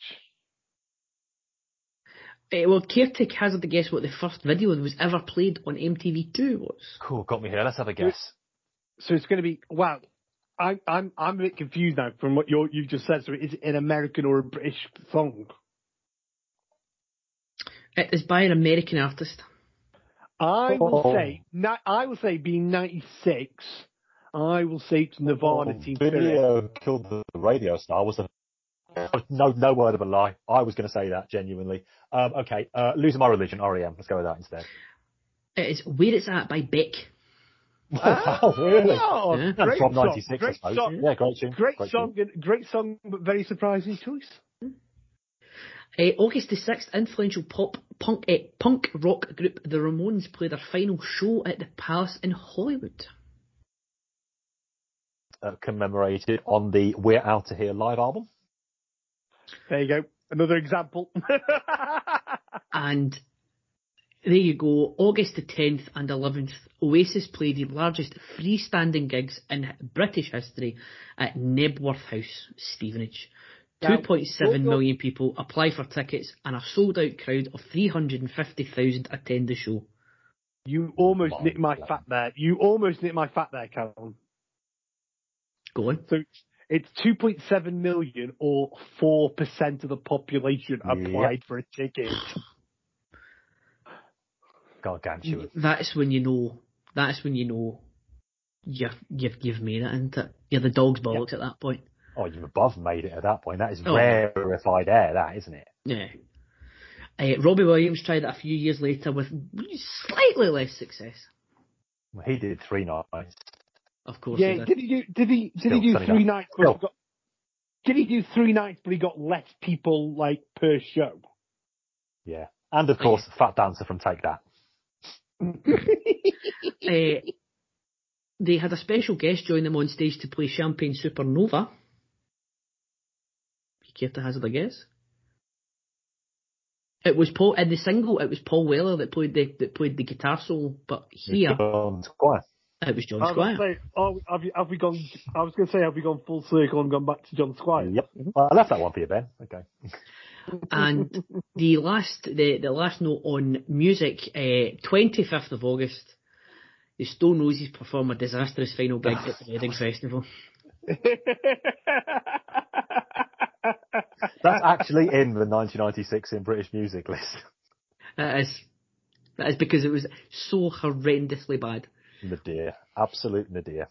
Well, Caretic hazard to guess what the first video that was ever played on MTV2 was. Cool, got me here. Let's have a guess. So it's going to be, wow. I'm a bit confused now from what you've just said. So is it an American or a British song? It is by an American artist. I will say being 96, I will say it's Nirvana Teen Spirit. Video killed the radio star was no word of a lie. I was going to say that genuinely. Okay, Losing My Religion, REM. Let's go with that instead. It is Where It's At by Beck. Oh, really? Oh, yeah. Great from song. 96, Great I suppose. song. Yeah, great tune. Great song, but very surprising choice. August the 6th, influential punk rock group The Ramones play their final show at the Palace in Hollywood. Commemorated on the We're Outta Here live album. There you go. Another example. And there you go. August the 10th and 11th, Oasis played the largest freestanding gigs in British history at Nebworth House, Stevenage. 2.7 million people apply for tickets and a sold-out crowd of 350,000 attend the show. You almost nicked my fat there. Callum. Go on. So It's 2.7 million, or 4% of the population applied for a ticket. Gargantuan. That's when you know. You've made it, isn't it? You're the dog's bollocks at that point. Oh, you've above made it at that point. That is rarefied air, that, isn't it? Yeah. Robbie Williams tried it a few years later with slightly less success. Well, he did 3 nights. Of course. Yeah, did he do 3 nights? Did he do 3 nights, but he got less people like per show? Yeah, and of course, Fat Dancer from Take That. They had a special guest join them on stage to play Champagne Supernova. You care to hazard a guess? It was Paul in the single. It was Paul Weller that played the guitar solo, but here John Squire. It was John Squire. Have we gone? I was going to say, have we gone full circle and gone back to John Squire? Yep. Well, I left that one for you, Ben. Okay. And the last note on music, 25th of August, the Stone Roses perform a disastrous final gig at the Reading Festival. That's actually in the 1996 in British music list. That is because it was so horrendously bad. Nadir. Absolute nadir.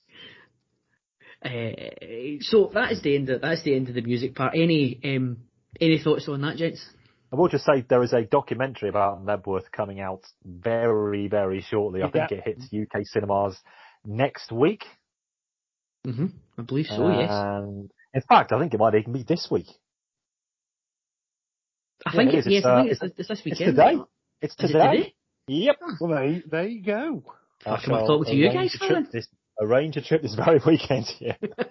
So that's the end of the music part. Any thoughts on that, gents? I will just say there is a documentary about Knebworth coming out very, very shortly. I think it hits UK cinemas next week. Mm-hmm. I believe so, yes. And in fact, I think it might even be this week. I think it's this weekend. It's today. Yep. Well, there you go. I can talk to you guys, arrange a trip this very weekend. Yeah.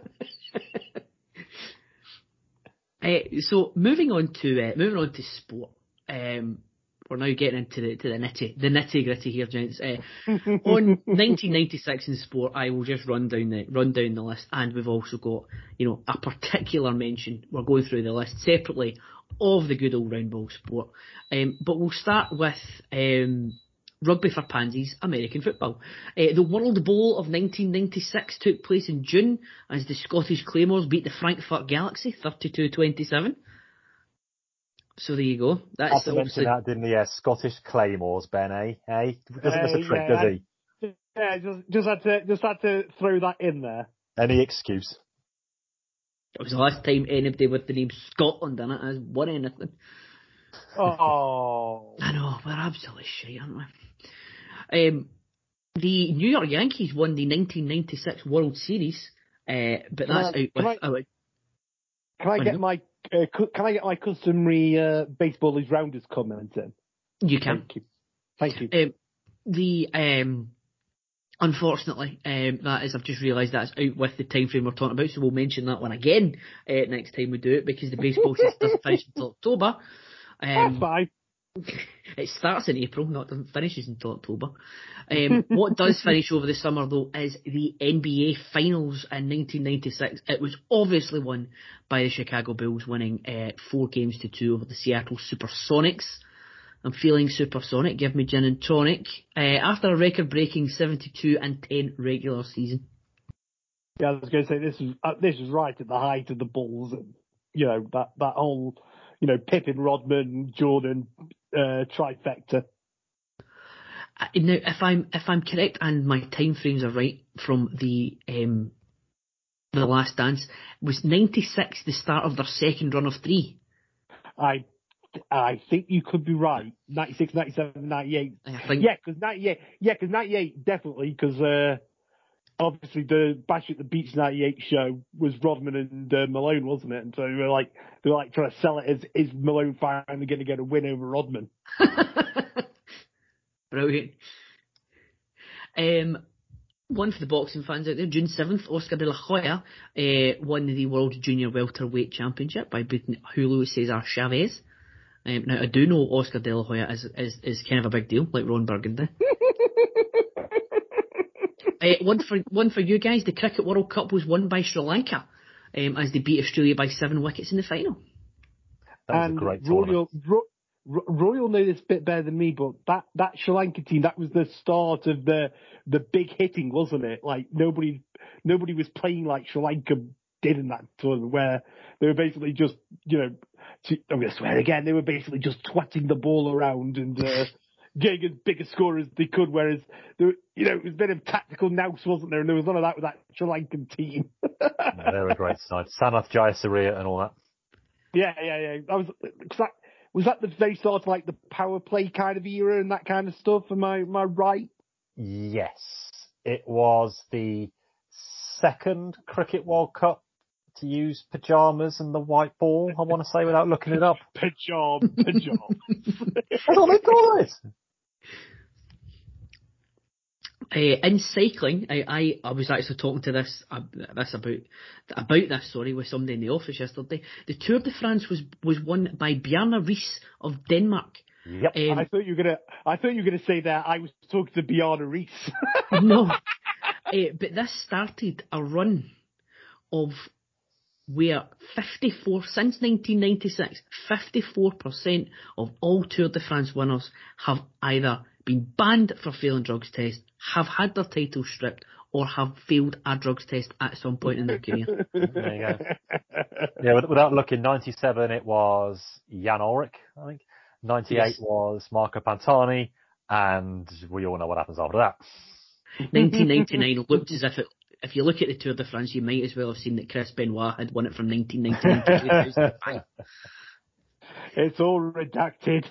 So moving on to sport. We're now getting into the nitty gritty here, gents. On 1996 in sport, I will just run down the list, and we've also got a particular mention. We're going through the list separately of the good old round ball sport, but we'll start with rugby for pansies, American football. The World Bowl of 1996 took place in June as the Scottish Claymores beat the Frankfurt Galaxy 32-27. So there you go. That's to mention that, didn't he? Scottish Claymores, Ben, eh? Doesn't miss a trick, does he? Yeah, just had to throw that in there. Any excuse. It was the last time anybody with the name Scotland in it has won anything. Oh. I know, we're absolutely shite, aren't we? The New York Yankees won the 1996 World Series, but that's Can I get my customary baseball is rounders comment in? You can. Thank you. Unfortunately, that is, I've just realised that's out with the time frame we're talking about, so we'll mention that one again next time we do it, because the baseball season doesn't finish until October. That's fine. It starts in April, not doesn't finishes until October. What does finish over the summer, though, is the NBA Finals in 1996. It was obviously won by the Chicago Bulls, winning 4-2 over the Seattle Supersonics. I'm feeling supersonic. Give me gin and tonic. After a record-breaking 72-10 regular season. Yeah, I was going to say this was right at the height of the Bulls, and that whole Pippen, Rodman, Jordan trifecta. Now, if I'm correct and my time frames are right from the Last Dance, was 96 the start of their second run of 3? I think you could be right. 96, 97, 98. Because 98 definitely, because obviously the Bash at the Beach 98 show was Rodman and Malone, wasn't it? And so they were trying to sell it as, is Malone finally going to get a win over Rodman? Brilliant. One for the boxing fans out there, June 7th, Oscar De La Hoya won the World Junior Welterweight Championship by beating Julio Cesar Chavez. Now, I do know Oscar De La Hoya is kind of a big deal, like Ron Burgundy. One for you guys, the Cricket World Cup was won by Sri Lanka as they beat Australia by 7 wickets in the final. That was a great tournament. Roy will know this bit better than me, but that Sri Lanka team, that was the start of the big hitting, wasn't it? Like nobody was playing like Sri Lanka did in that tournament, where they were basically just, I'm going to swear again, they were basically just twatting the ball around and getting as big a score as they could, whereas, it was a bit of tactical nous, wasn't there? And there was none of that with that Sri Lankan team. No, they were a great side. Sanath Jayasuriya and all that. Yeah. Was that the very sort of like the power play kind of era and that kind of stuff? Am I right? Yes. It was the second Cricket World Cup to use pyjamas and the white ball, I want to say, without looking it up. Pajamas. That's what they call it. In cycling, I was actually talking to this about this with somebody in the office yesterday. The Tour de France was won by Bjarne Riis of Denmark. Yep. I thought you were gonna say that I was talking to Bjarne Riis. No, but this started a run of where 54 since 1996, 54% of all Tour de France winners have either been banned for failing drugs tests, have had their title stripped, or have failed a drugs test at some point in their career. There you go. Yeah, without looking, 97 it was Jan Ulrich, I think. 98 Yes. was Marco Pantani, and we all know what happens after that. 1999 looked as if you look at the Tour de France, you might as well have seen that Chris Benoit had won it from 1999 to 2005. It's all redacted.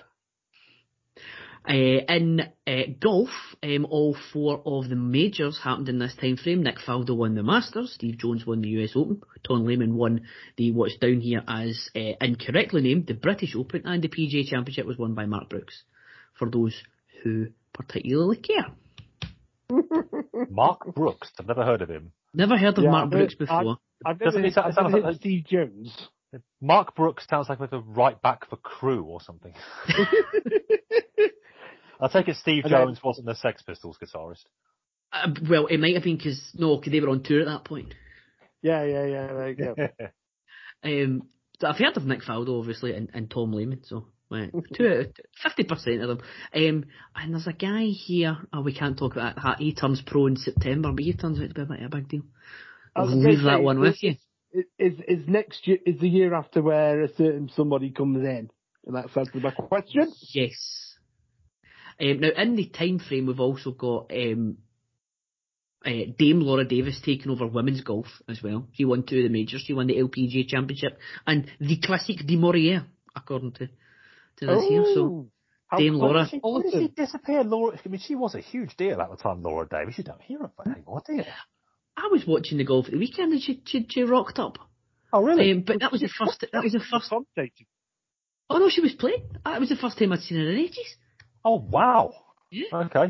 In golf, all four of the majors happened in this time frame. Nick Faldo won the Masters, Steve Jones won the US Open, Tom Lehman won the what's down here as incorrectly named the British Open, and the PGA Championship was won by Mark Brooks, for those who particularly care. Mark Brooks, I've never heard of him. Never heard of Mark Brooks before. I've never heard of Steve Jones. Mark Brooks sounds like a right back for Crew or something. I take it Steve Jones wasn't the Sex Pistols guitarist. Well, it might have been because they were on tour at that point. Yeah. There you go. I've heard of Nick Faldo, obviously, and Tom Lehman, so 50% of them. And there's a guy here, we can't talk about that. He turns pro in September, but he turns out to be a big deal. I'll leave that one with you. Is next year, is the year after where a certain somebody comes in? And that's answers my question? Yes. Now, in the time frame, we've also got Dame Laura Davis taking over women's golf as well. She won 2 of the majors. She won the LPGA Championship and the Classique de Maurier, according to this here. So, Dame Laura. Where did she disappear, Laura? I mean, she was a huge deal at the time, Laura Davis. You don't hear of her anymore, do you? I was watching the golf at the weekend and she rocked up. Oh, really? But that was the first. Oh no, she was playing. It was the first time I'd seen her in ages. Oh, wow. Yeah. Okay.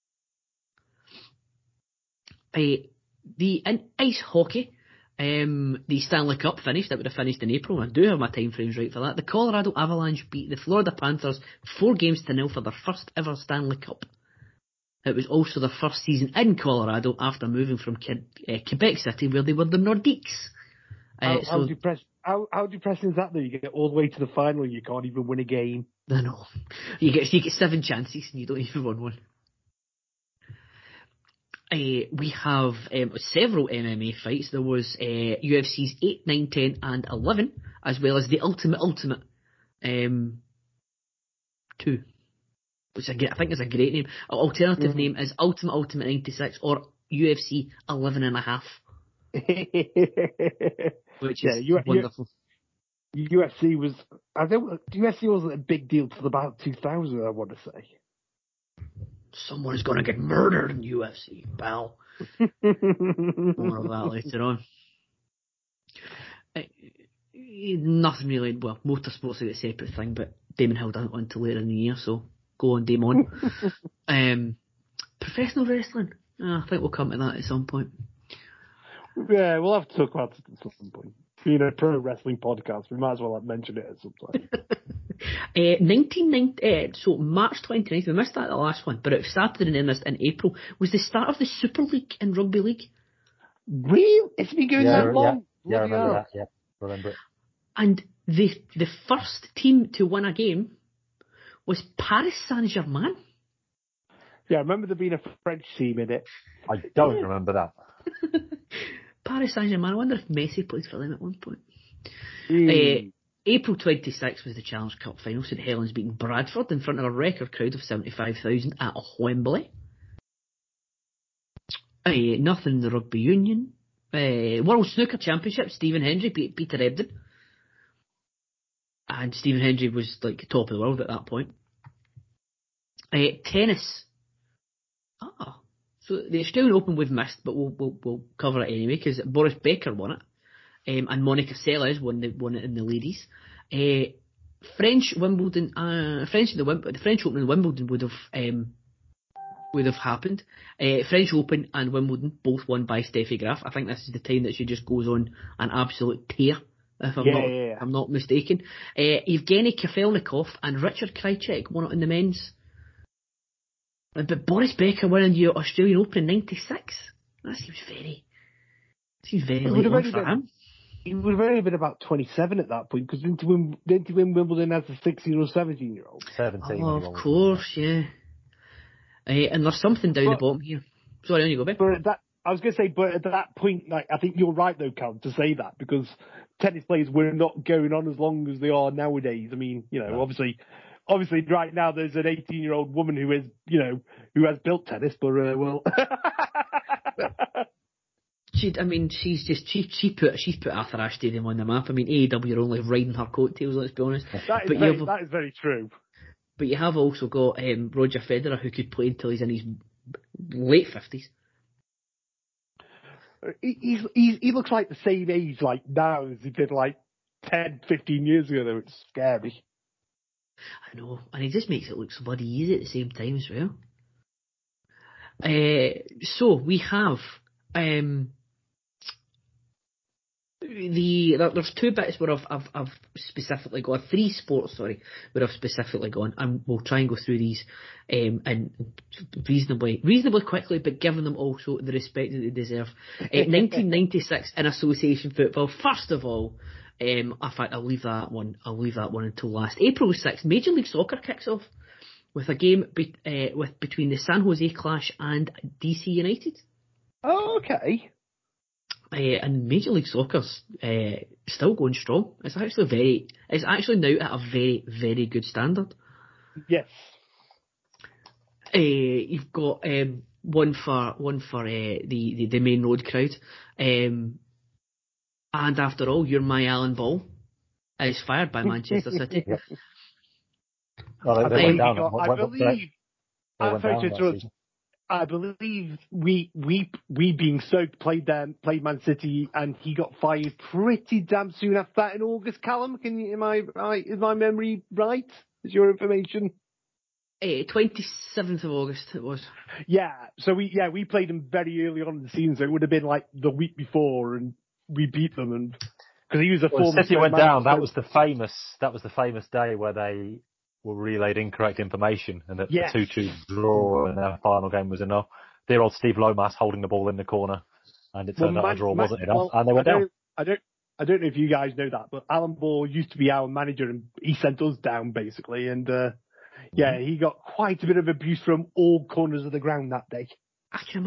In ice hockey, the Stanley Cup finished. That would have finished in April. I do have my time frames right for that. The Colorado Avalanche beat the Florida Panthers 4-0 for their first ever Stanley Cup. It was also their first season in Colorado after moving from Quebec City, where they were the Nordiques. How depressing is that, though? You get all the way to the final and you can't even win a game. I know. You get 7 chances and you don't even win one. We have several MMA fights. There was UFC's 8, 9, 10 and 11, as well as the Ultimate 2, which I think is a great name. An alternative name is Ultimate 96 or UFC 11.5. Which is wonderful. UFC wasn't a big deal till about 2000, I want to say. Someone's going to get murdered in UFC, pal. More of that later on. Nothing really. Well, motorsports is a separate thing, but Damon Hill doesn't want to later in the year, so go on, Damon. Professional wrestling. I think we'll come to that at some point. Yeah, we'll have to talk about it at some point. Being a pro wrestling podcast, we might as well mention it at some point. 1990, so March 29th, we missed that the last one, but it started in earnest in April, was the start of the Super League in Rugby League. Really? It's been going that long? Yeah, I remember that. Yeah, remember it. And the first team to win a game was Paris Saint-Germain. Yeah, I remember there being a French team in it. I don't remember that. Paris Saint-Germain? I wonder if Messi played for them at one point. April 26th was the Challenge Cup final. St Helens beating Bradford in front of a record crowd of 75,000 at Wembley. Nothing in the Rugby Union. World Snooker Championship, Stephen Hendry beat Peter Ebdon. And Stephen Hendry was like top of the world at that point. Tennis. So the Australian Open we've missed, but we'll cover it anyway because Boris Becker won it. And Monica Seles won it in the ladies. French Wimbledon, the French Open and Wimbledon would have happened. French Open and Wimbledon both won by Steffi Graf. I think this is the time that she just goes on an absolute tear, if I'm not mistaken. Evgeny Kafelnikov and Richard Krajicek won it in the men's. But Boris Becker winning the Australian Open in '96. That seems very late on for him. He would have only been about 27 at that point, because didn't he win Wimbledon as a 16 or 17-year-old? 17. Oh, of course, yeah. And there's something down the bottom here. Sorry, on you go, Ben. But I was going to say, but at that point, like, I think you're right, though, Cal, to say that, because tennis players were not going on as long as they are nowadays. I mean, obviously, right now there's an 18-year-old woman who is, who has built tennis, but well. She's put Arthur Ashe Stadium on the map. I mean, AEW are only riding her coattails, let's be honest. That is very true. But you have also got Roger Federer, who could play until he's in his late 50s. He looks like the same age like now as he did like 10, 15 years ago, though. It's scary. I know, and he just makes it look so bloody easy at the same time as well. So we have there's two bits where I've specifically gone, three sports, where I've specifically gone, and we'll try and go through these and reasonably quickly, but giving them also the respect that they deserve. 1996 in association football. First of all, in fact, I'll leave that one until last. April 6th, Major League Soccer kicks off with a game between the San Jose Clash and DC United. Oh, okay. And Major League Soccer's still going strong. It's actually now at a very, very good standard. Yes. You've got one for the main road crowd. And after all, you're my Alan Ball is fired by Manchester City. I believe we being Stoke played Man City, and he got fired pretty damn soon after that in August. Callum, is my memory right? Is your information? 27th of August it was. Yeah, so we played him very early on in the season, so it would have been like the week before, and we beat them, and because he was a former. City went down. That was the famous day where they were relayed incorrect information, and that the 2-2 draw in their final game was enough. Dear old Steve Lomas holding the ball in the corner, and it turned out a draw wasn't enough, and they went down. I don't know if you guys know that, but Alan Ball used to be our manager, and he sent us down basically, and he got quite a bit of abuse from all corners of the ground that day. I can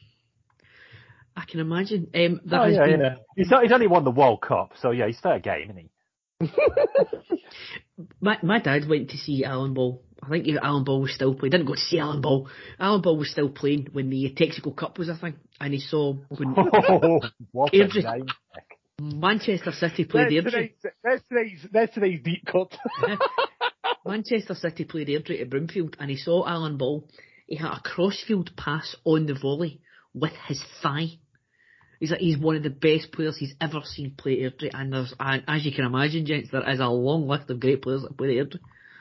imagine. He's only won the World Cup, so yeah, he's fair game, isn't he? My dad went to see Alan Ball. I think Alan Ball was still playing. Didn't go to see Alan Ball. Alan Ball was still playing when the Texaco Cup was a thing, and he saw when Manchester City played Airdrie. There's today's deep cut. Manchester City played Airdrie at Broomfield, and he saw Alan Ball. He had a crossfield pass on the volley with his thigh. He's one of the best players he's ever seen play Airdrie, and as you can imagine, gents, there is a long list of great players that play Airdrie.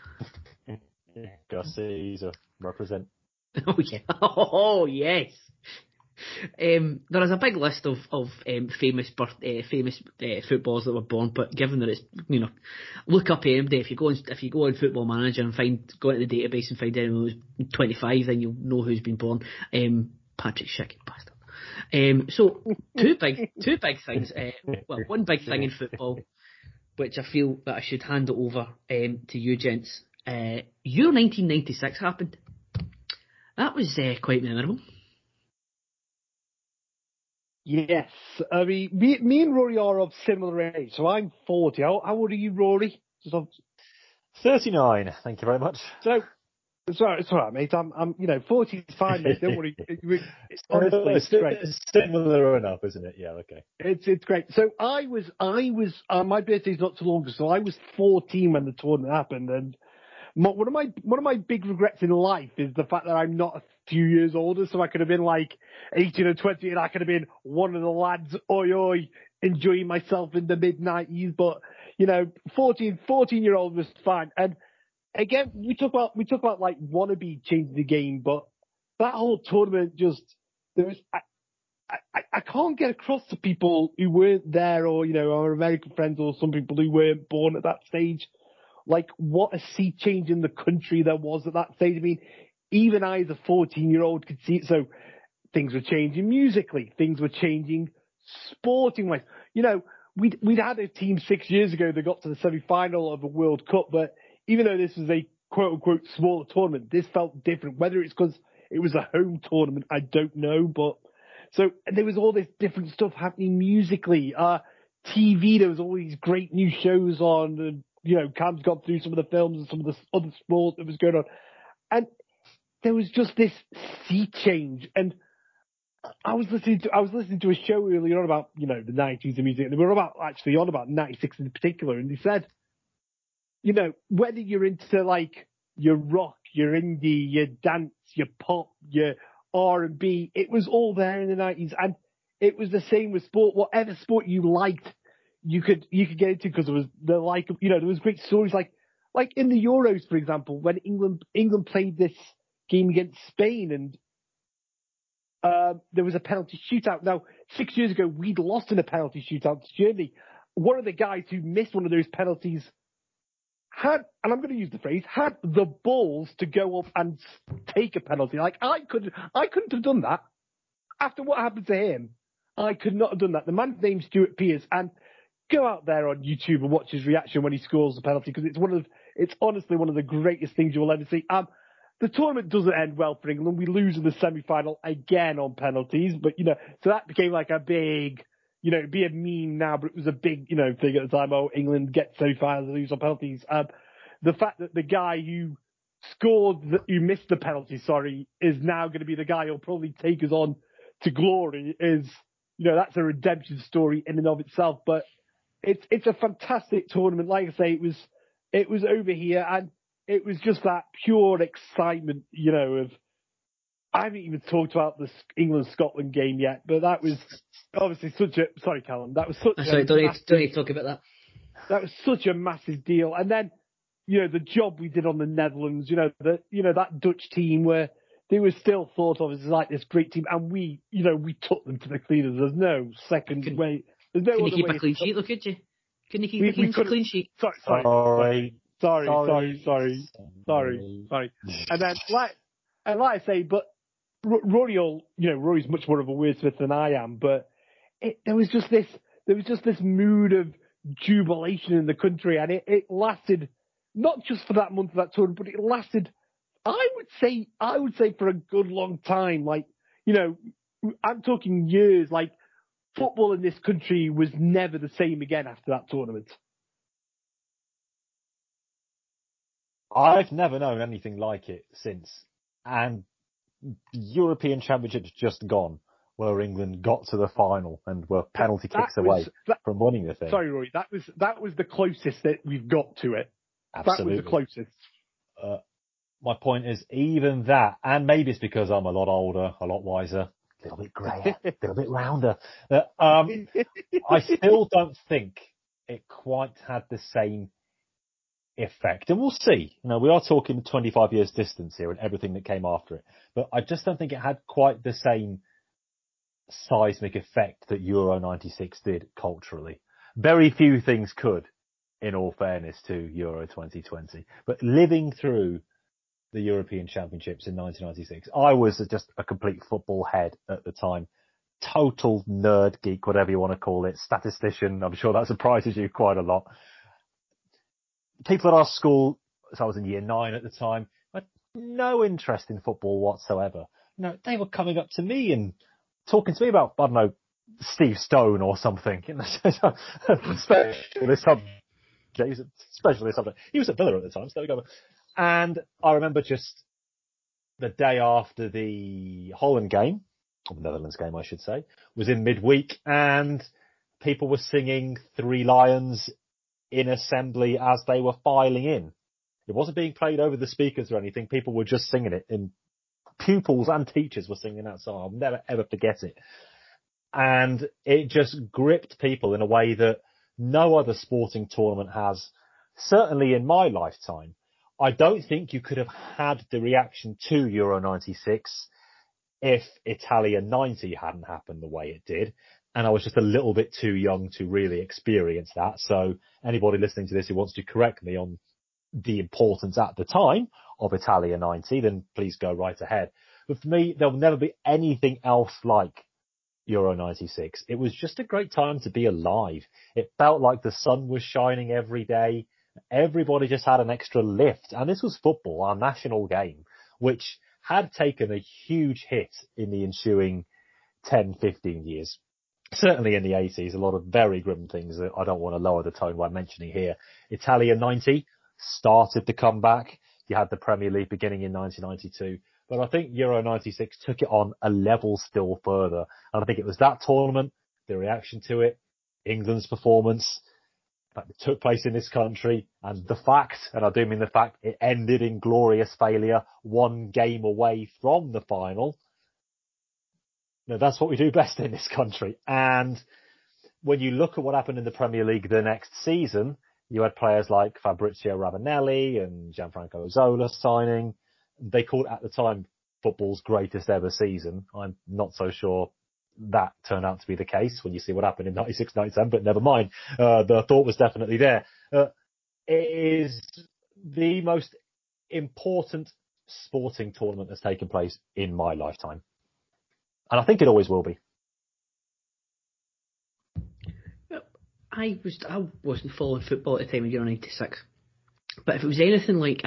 Just Caesar represent. Oh yeah, oh yes. There is a big list of famous footballers that were born, but given that it's look up AMD, if you go on Football Manager and go into the database and find anyone who's 25, then you'll know who's been born. Patrick Schick, bastard. So two big things. One big thing in football, which I feel that I should hand it over to you gents. Euro 1996 happened. That was quite memorable. Yes. I mean, me and Rory are of similar age, so I'm 40. How old are you, Rory? 39. Thank you very much. So, it's all right, mate. I'm, 40 is fine, mate. Don't worry. Honestly, it's great. Similar enough, isn't it? Yeah, okay. It's great. So my birthday's not too long ago, so I was 14 when the tournament happened, and one of my big regrets in life is the fact that I'm not a few years older, so I could have been like 18 or 20, and I could have been one of the lads, oi, enjoying myself in the mid-90s. But 14-year-old was fine. And again, we talk about like wannabe changing the game, but that whole tournament I can't get across to people who weren't there, or our American friends, or some people who weren't born at that stage, like what a sea change in the country there was at that stage. I mean, even I, as a 14-year-old, could see it. So things were changing musically, things were changing sporting wise. We'd had a team 6 years ago that got to the semi-final of the World Cup, but even though this was a quote unquote smaller tournament, this felt different. Whether it's because it was a home tournament, I don't know, but so there was all this different stuff happening musically. TV, there was all these great new shows on, and Cam's got through some of the films and some of the other sport that was going on, and there was just this sea change. And I was listening to a show earlier on about the 90s and music, and they were actually on about 96 in particular, and they said, whether you're into like your rock, your indie, your dance, your pop, your R&B, it was all there in the 90s, and it was the same with sport. Whatever sport you liked, you could get into, because there was there was great stories like in the Euros, for example, when England played this game against Spain, and there was a penalty shootout. Now, 6 years ago, we'd lost in a penalty shootout to Germany. One of the guys who missed one of those penalties had, and I'm going to use the phrase, had the balls to go up and take a penalty. Like, I couldn't have done that. After what happened to him, I could not have done that. The man's name's Stuart Pearce, and go out there on YouTube and watch his reaction when he scores the penalty, because it's honestly one of the greatest things you will ever see. The tournament doesn't end well for England. We lose in the semi-final again on penalties, but so that became like a big, it'd be a meme now, but it was a big, thing at the time. Oh, England get semi-finals and lose on penalties. The fact that the guy who who missed the penalty, is now going to be the guy who'll probably take us on to glory is, that's a redemption story in and of itself. But it's a fantastic tournament. Like I say, it was over here, and it was just that pure excitement, of, I haven't even talked about the England-Scotland game yet, but that was obviously sorry, Callum, that was such don't need to talk about that. That was such a massive deal. And then, the job we did on the Netherlands, that Dutch team where they were still thought of as like this great team, and we took them to the cleaners. There's no second way. There's no Couldn't other keep way. A clean sheet, though, could you? Couldn't keep a clean sheet. Sorry. And then, like I say, but Rory's much more of a wordsmith than I am, but there was just this mood of jubilation in the country, and it lasted not just for that month of that tournament, but it lasted, I would say for a good long time. Like, I'm talking years. Like, football in this country was never the same again after that tournament. I've never known anything like it since. And European Championships just gone, where England got to the final and were penalty kicks away from winning the thing. Sorry, Rory, that was the closest that we've got to it. Absolutely. That was the closest. My point is, even that, and maybe it's because I'm a lot older, a lot wiser, a little bit greyer, a little bit rounder, I still don't think it quite had the same effect. And we'll see. We are talking 25 years distance here and everything that came after it. But I just don't think it had quite the same seismic effect that Euro 96 did culturally. Very few things could, in all fairness to Euro 2020. But living through the European Championships in 1996, I was just a complete football head at the time. Total nerd geek, whatever you want to call it. Statistician. I'm sure that surprises you quite a lot. People at our school, so I was in year 9 at the time, had no interest in football whatsoever. They were coming up to me and talking to me about, I don't know, Steve Stone or something. Specialist subject. He was a specialist subject. He was at Villa at the time, so there we go. And I remember just the day after the Holland game, or the Netherlands game, I should say, was in midweek, and people were singing Three Lions in assembly as they were filing in. It wasn't being played over the speakers or anything. People were just singing it, and pupils and teachers were singing that song. I'll never, ever forget it. And it just gripped people in a way that no other sporting tournament has, certainly in my lifetime. I don't think you could have had the reaction to Euro 96 if Italia 90 hadn't happened the way it did. And I was just a little bit too young to really experience that. So anybody listening to this who wants to correct me on the importance at the time of Italia 90, then please go right ahead. But for me, there'll never be anything else like Euro 96. It was just a great time to be alive. It felt like the sun was shining every day. Everybody just had an extra lift. And this was football, our national game, which had taken a huge hit in the ensuing 10, 15 years. Certainly in the 80s, a lot of very grim things that I don't want to lower the tone by mentioning here. Italia 90 started the comeback. You had the Premier League beginning in 1992. But I think Euro 96 took it on a level still further. And I think it was that tournament, the reaction to it, England's performance that took place in this country, and the fact, and I do mean the fact, it ended in glorious failure, one game away from the final. No, that's what we do best in this country. And when you look at what happened in the Premier League the next season, you had players like Fabrizio Ravanelli and Gianfranco Zola signing. They called it at the time football's greatest ever season. I'm not so sure that turned out to be the case when you see what happened in 96, 97, but never mind. The thought was definitely there. It is the most important sporting tournament that's taken place in my lifetime. And I think it always will be. I wasn't following football at the time of Euro 96. But if it was anything like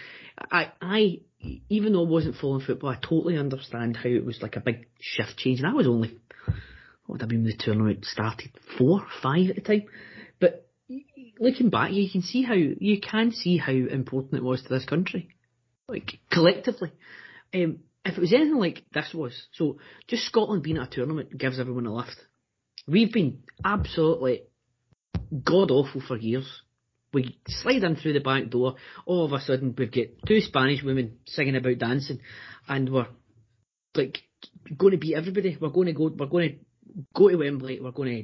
I even though I wasn't following football, I totally understand how it was like a big shift change. And I was only, what would I been when the tournament started? 4, 5 at the time. But looking back, you can see how important it was to this country, like collectively. If it was anything like this was, so just Scotland being at a tournament gives everyone a lift. We've been absolutely god awful for years. We slide in through the back door, all of a sudden we've got 2 Spanish women singing about dancing, and we're like going to beat everybody. We're going to go to Wembley, we're going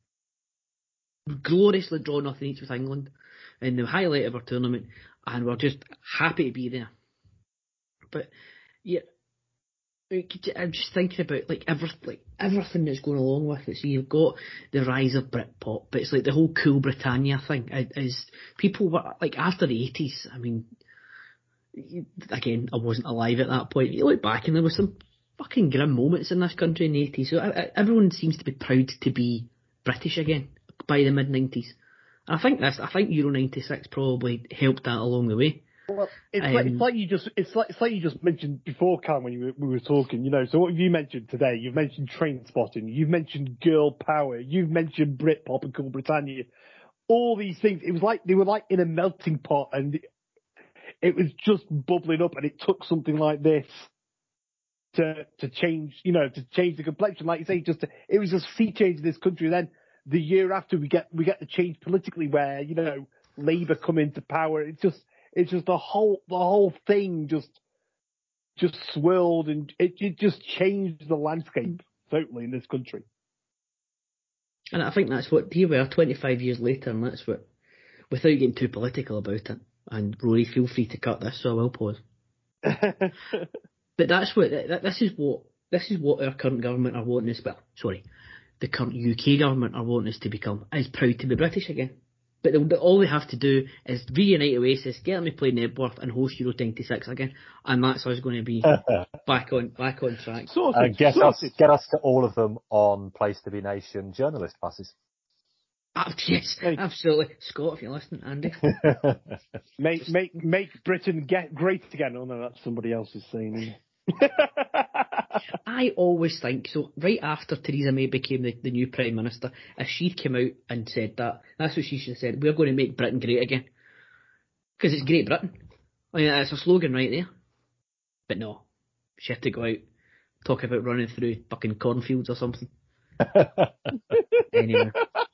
to gloriously draw nothing each with England in the highlight of our tournament, and we're just happy to be there. But yeah, I'm just thinking about everything that's going along with it. So you've got the rise of Britpop, but it's like the whole Cool Britannia thing. Is people were like after the 80s. I mean, again, I wasn't alive at that point. You look back and there were some fucking grim moments in this country in the 80s. So everyone seems to be proud to be British again by the mid 90s. And I think Euro 96 probably helped that along the way. Well, it's like you just mentioned before, Cam, when we were talking. You know, so what have you mentioned today? You've mentioned Train Spotting, you've mentioned Girl Power, you've mentioned Britpop and Cool Britannia. All these things, it was like they were like in a melting pot, and it was just bubbling up. And it took something like this to change, to change the complexion. Like you say, it was just sea change in this country. And then the year after, we get the change politically, where Labour come into power. It's just the whole thing just swirled, and it just changed the landscape totally in this country. And I think that's what, here we are 25 years later, and that's what, without getting too political about it, and Rory, feel free to cut this, so I will pause. But that's what, this is what our current government are wanting us, the current UK government are wanting us to become, is proud to be British again. But all they have to do is reunite Oasis, get them to play Nebworth and host Euro 96 again, and that's us going to be back on track. Get us to all of them on Place to Be Nation journalist passes. Yes, absolutely. Scott, if you're listening, Andy. make Britain get great again. Oh no, that's somebody else's saying. I always think, so right after Theresa May became the new Prime Minister, if she'd come out and said that, that's what she should have said, we're going to make Britain great again. Because it's Great Britain. I mean, that's a slogan right there. But no, she had to go out, talk about running through fucking cornfields or something. Anyway.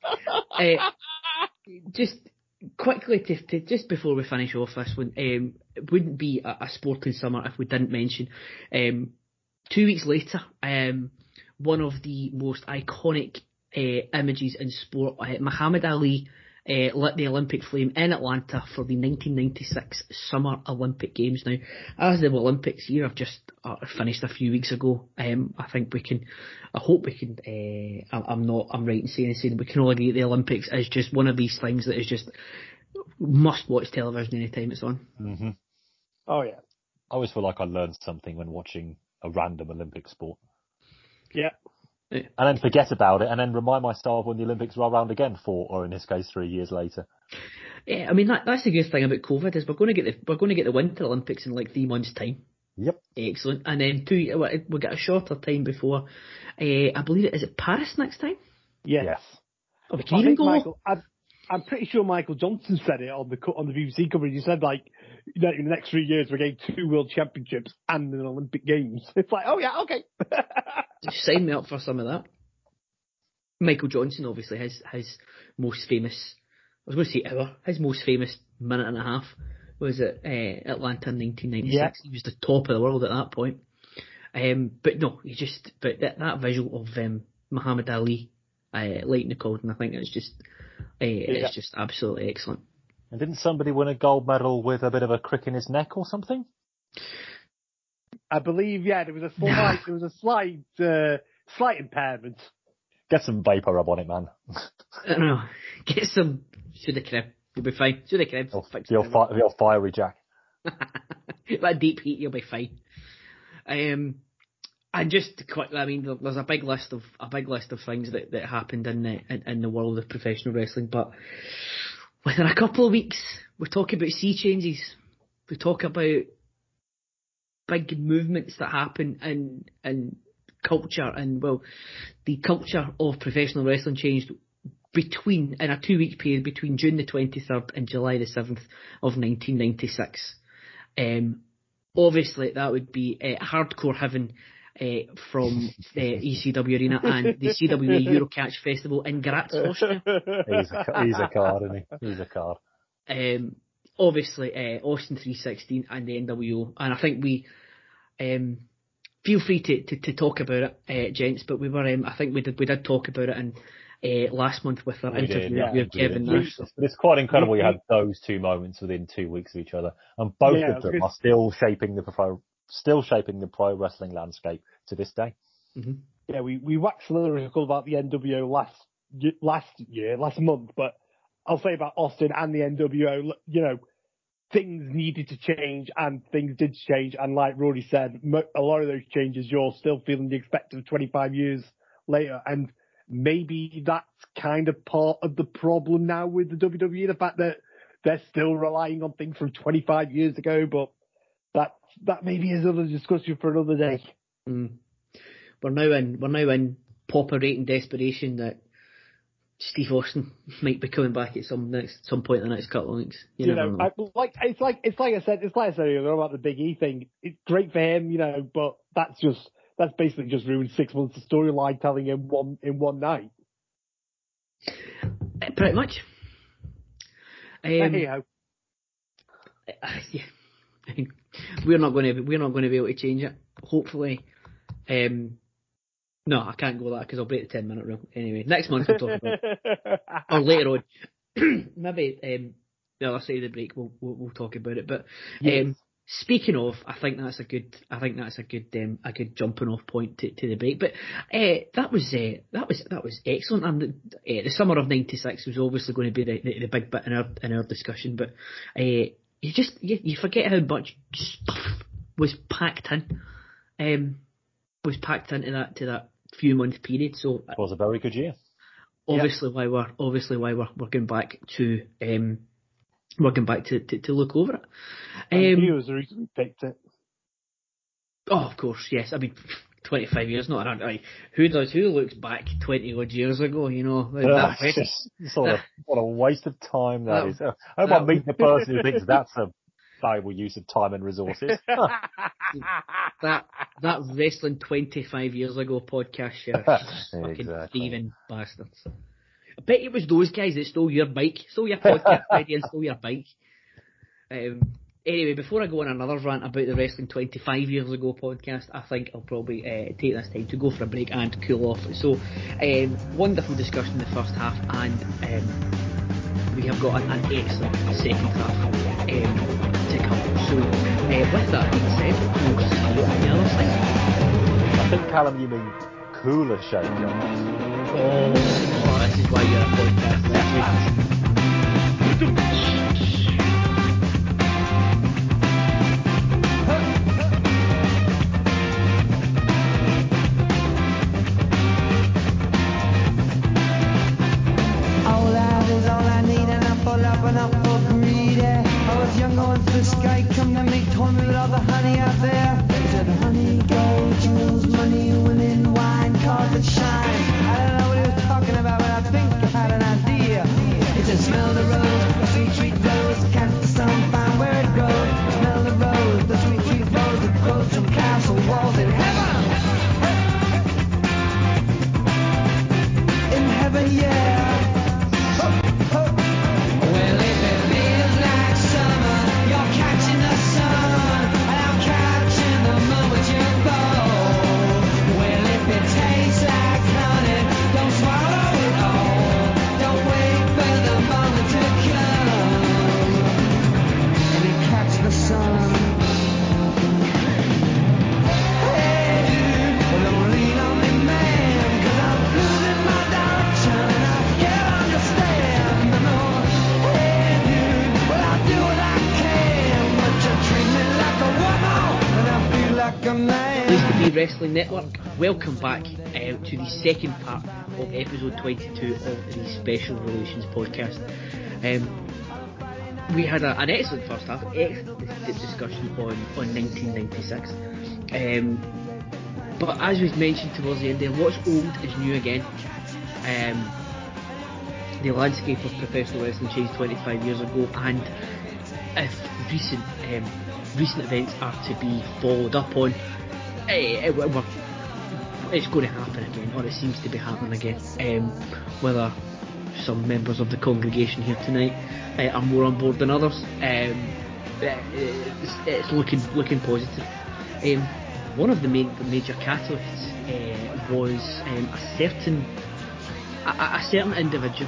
Just quickly, to just before we finish off this one, it wouldn't be a sporting summer if we didn't mention 2 weeks later, one of the most iconic images in sport, Muhammad Ali lit the Olympic flame in Atlanta for the 1996 Summer Olympic Games. Now, as the Olympics here have just finished a few weeks ago, I think we can, I hope we can, I'm right in saying we can all agree that the Olympics is just one of these things that is just must watch television anytime it's on. Mm-hmm. Oh yeah. I always feel like I learned something when watching a random Olympic sport. Yeah. And then forget about it, and then remind myself when the Olympics roll around again 4, or in this case 3 years later. Yeah, I mean that's the good thing about COVID is we're going to get the Winter Olympics in like 3 months' time. Yep. Excellent. And then we'll get a shorter time before. I believe is it Paris next time? Yes. Oh, we can even go. Michael, I'm pretty sure Michael Johnson said it on the BBC coverage. He said like, in the next 3 years we're getting 2 World Championships and an Olympic Games. It's like, oh yeah, okay. Just sign me up for some of that. Michael Johnson, obviously, his most famous, I was going to say his most famous minute and a half was at Atlanta in 1996. Yeah. He was the top of the world at that point. But no, that visual of Muhammad Ali lighting the cauldron, I think it's just absolutely excellent. And didn't somebody win a gold medal with a bit of a crick in his neck or something? I believe, yeah, there was a slight impairment. Get some vapor rub on it, man. I don't know. Get some Sudocrem. You'll be fine. Sudocrem. Your fiery Jack. That deep heat, you'll be fine. And just quickly, I mean, there's a big list of things that happened in the world of professional wrestling, but within a couple of weeks, we're talking about sea changes. We talk about big movements that happen in culture, and well, the culture of professional wrestling changed in a 2-week period between June the 23rd and July the 7th of 1996. Obviously, that would be hardcore heaven from the ECW Arena and the CWA Eurocatch Festival in Graz, Austria. He's a card, isn't he? He's a card. Obviously, Austin 316 and the NWO, and I think we feel free to talk about it, gents. But we were, I think we did talk about it in last month with our interview with Kevin Nash. It's quite incredible. You had those 2 moments within 2 weeks of each other, and both of them are still shaping the pro wrestling landscape to this day. Mm-hmm. Yeah, we waxed lyrical about the NWO last month, but I'll say about Austin and the NWO, you know, things needed to change and things did change. And like Rory said, a lot of those changes you're still feeling the effect of 25 years later. And maybe that's kind of part of the problem now with the WWE, the fact that they're still relying on things from 25 years ago, but that maybe is another discussion for another day. Mm. We're now in popper-rating desperation that Steve Austin might be coming back at some point in the next couple of weeks. You know, it's like I said earlier about the Big E thing. It's great for him, you know, but that's basically just ruined 6 months of storyline telling in one night. Pretty much. Anyhow. Yeah. We're not going to be able to change it. Hopefully. No, I can't go that because I'll break the 10-minute rule. Anyway, next month we'll talk about it. Or later on. Maybe the other side of the break we'll talk about it. But speaking of, I think that's a good jumping off point to the break. But that was excellent. And the summer of '96 was obviously going to be the big bit in our discussion. But you forget how much stuff was packed in. Was packed into that few month period. So it was a very good year. Obviously, why we're going back to to look over it. He was the reason we picked it. Oh, of course, yes. I mean, 25 years, not around. Like, who looks back 20 odd years ago? You know, It's just what a waste of time that is. I hope I meet the person who thinks that's a valuable use of time and resources. that wrestling 25 years ago podcast share. Fucking thieving bastards. I bet it was those guys that stole your bike, stole your podcast idea and stole your bike. Anyway, before I go on another rant about the Wrestling 25 Years Ago podcast, I think I'll probably take this time to go for a break and cool off. So, wonderful discussion in the first half, and we have got an excellent second half to come. So, with that being said, we'll see you on the other side. I think, Callum, you mean cooler showdown. Oh, this is why you're a podcast legend. Wrestling Network, welcome back to the second part of episode 22 of the Special Relations podcast. We had an excellent first half, excellent discussion on 1996. But as we've mentioned towards the end there, what's old is new again. The landscape of professional wrestling changed 25 years ago, and if recent events are to be followed up on, it's going to happen again, or it seems to be happening again. Whether some members of the congregation here tonight are more on board than others, it's looking positive. One of the major catalysts was a certain individual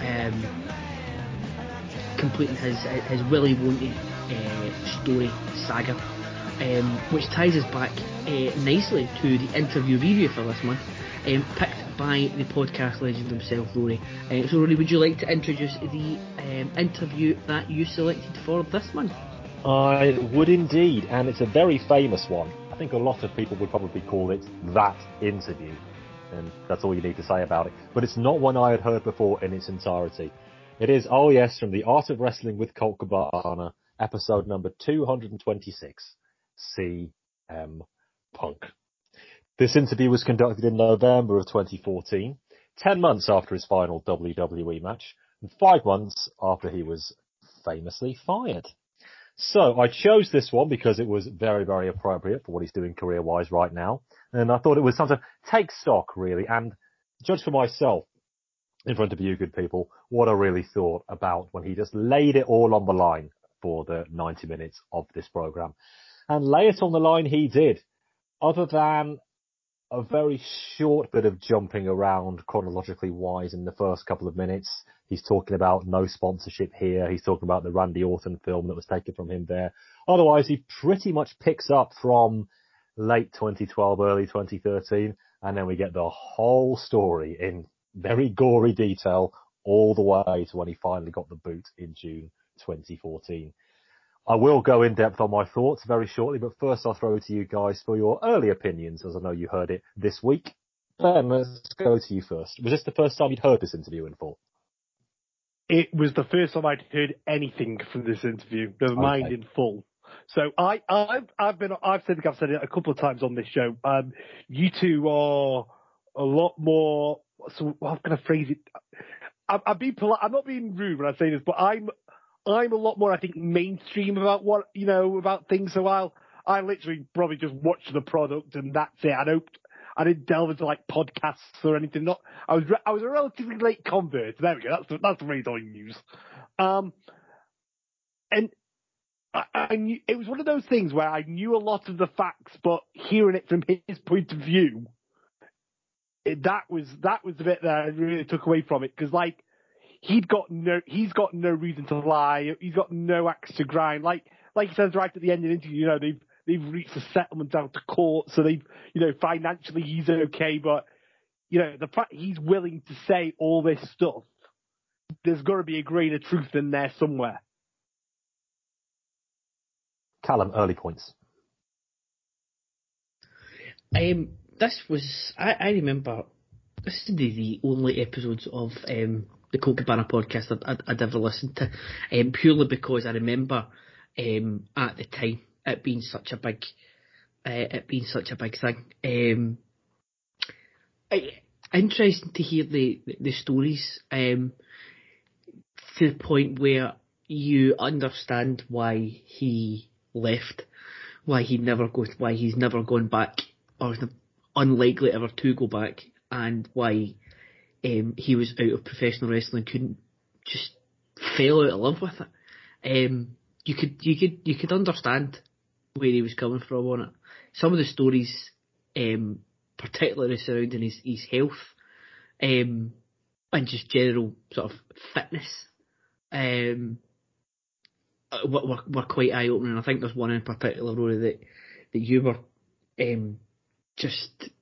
completing his Willy Wonka story saga, which ties us back nicely to the interview review for this month, picked by the podcast legend himself, Rory. So Rory, would you like to introduce the interview that you selected for this month? I would indeed, and it's a very famous one. I think a lot of people would probably call it that interview, and that's all you need to say about it. But it's not one I had heard before in its entirety. It is, oh yes, from The Art of Wrestling with Colt Cabana, episode number 226, CM Punk. This interview was conducted in November of 2014, 10 months after his final WWE match, and 5 months after he was famously fired. So I chose this one because it was very, very appropriate for what he's doing career-wise right now, and I thought it was time to take stock, really, and judge for myself, in front of you good people, what I really thought about when he just laid it all on the line for the 90 minutes of this program. And lay it on the line he did. Other than a very short bit of jumping around chronologically wise in the first couple of minutes. He's talking about no sponsorship here. He's talking about the Randy Orton film that was taken from him there. Otherwise, he pretty much picks up from late 2012, early 2013, and then we get the whole story in very gory detail all the way to when he finally got the boot in June 2014. I will go in depth on my thoughts very shortly, but first I'll throw it to you guys for your early opinions, as I know you heard it this week. Ben, let's go to you first. Was this the first time you'd heard this interview in full? It was the first time I'd heard anything from this interview, never mind in full. So I've said it a couple of times on this show. You two are a lot more. So how can I phrase it? I'm being polite. I'm not being rude when I say this, but I'm a lot more, I think, mainstream about about things. So I literally probably just watch the product and that's it. I didn't delve into like podcasts or anything. I was a relatively late convert. There we go. That's the phrase I use. And I knew, it was one of those things where I knew a lot of the facts, but hearing it from his point of view, that was the bit that I really took away from it, because like he's got no reason to lie. He's got no axe to grind. Like he says right at the end of the interview, they've reached a settlement out to court, so they've financially he's okay, but the fact he's willing to say all this stuff, there's got to be a grain of truth in there somewhere. Callum, early points. This was, I remember, this is the only episodes of the Colt Cabana podcast I'd ever listened to, purely because I remember at the time it being such a big thing. Interesting to hear the stories to the point where you understand why he left, why he's never gone back, or is unlikely ever to go back, and why he was out of professional wrestling, couldn't, just fell out of love with it. You could understand where he was coming from on it. Some of the stories, particularly surrounding his health, and just general sort of fitness, were quite eye opening. I think there's one in particular, Rory, that you were just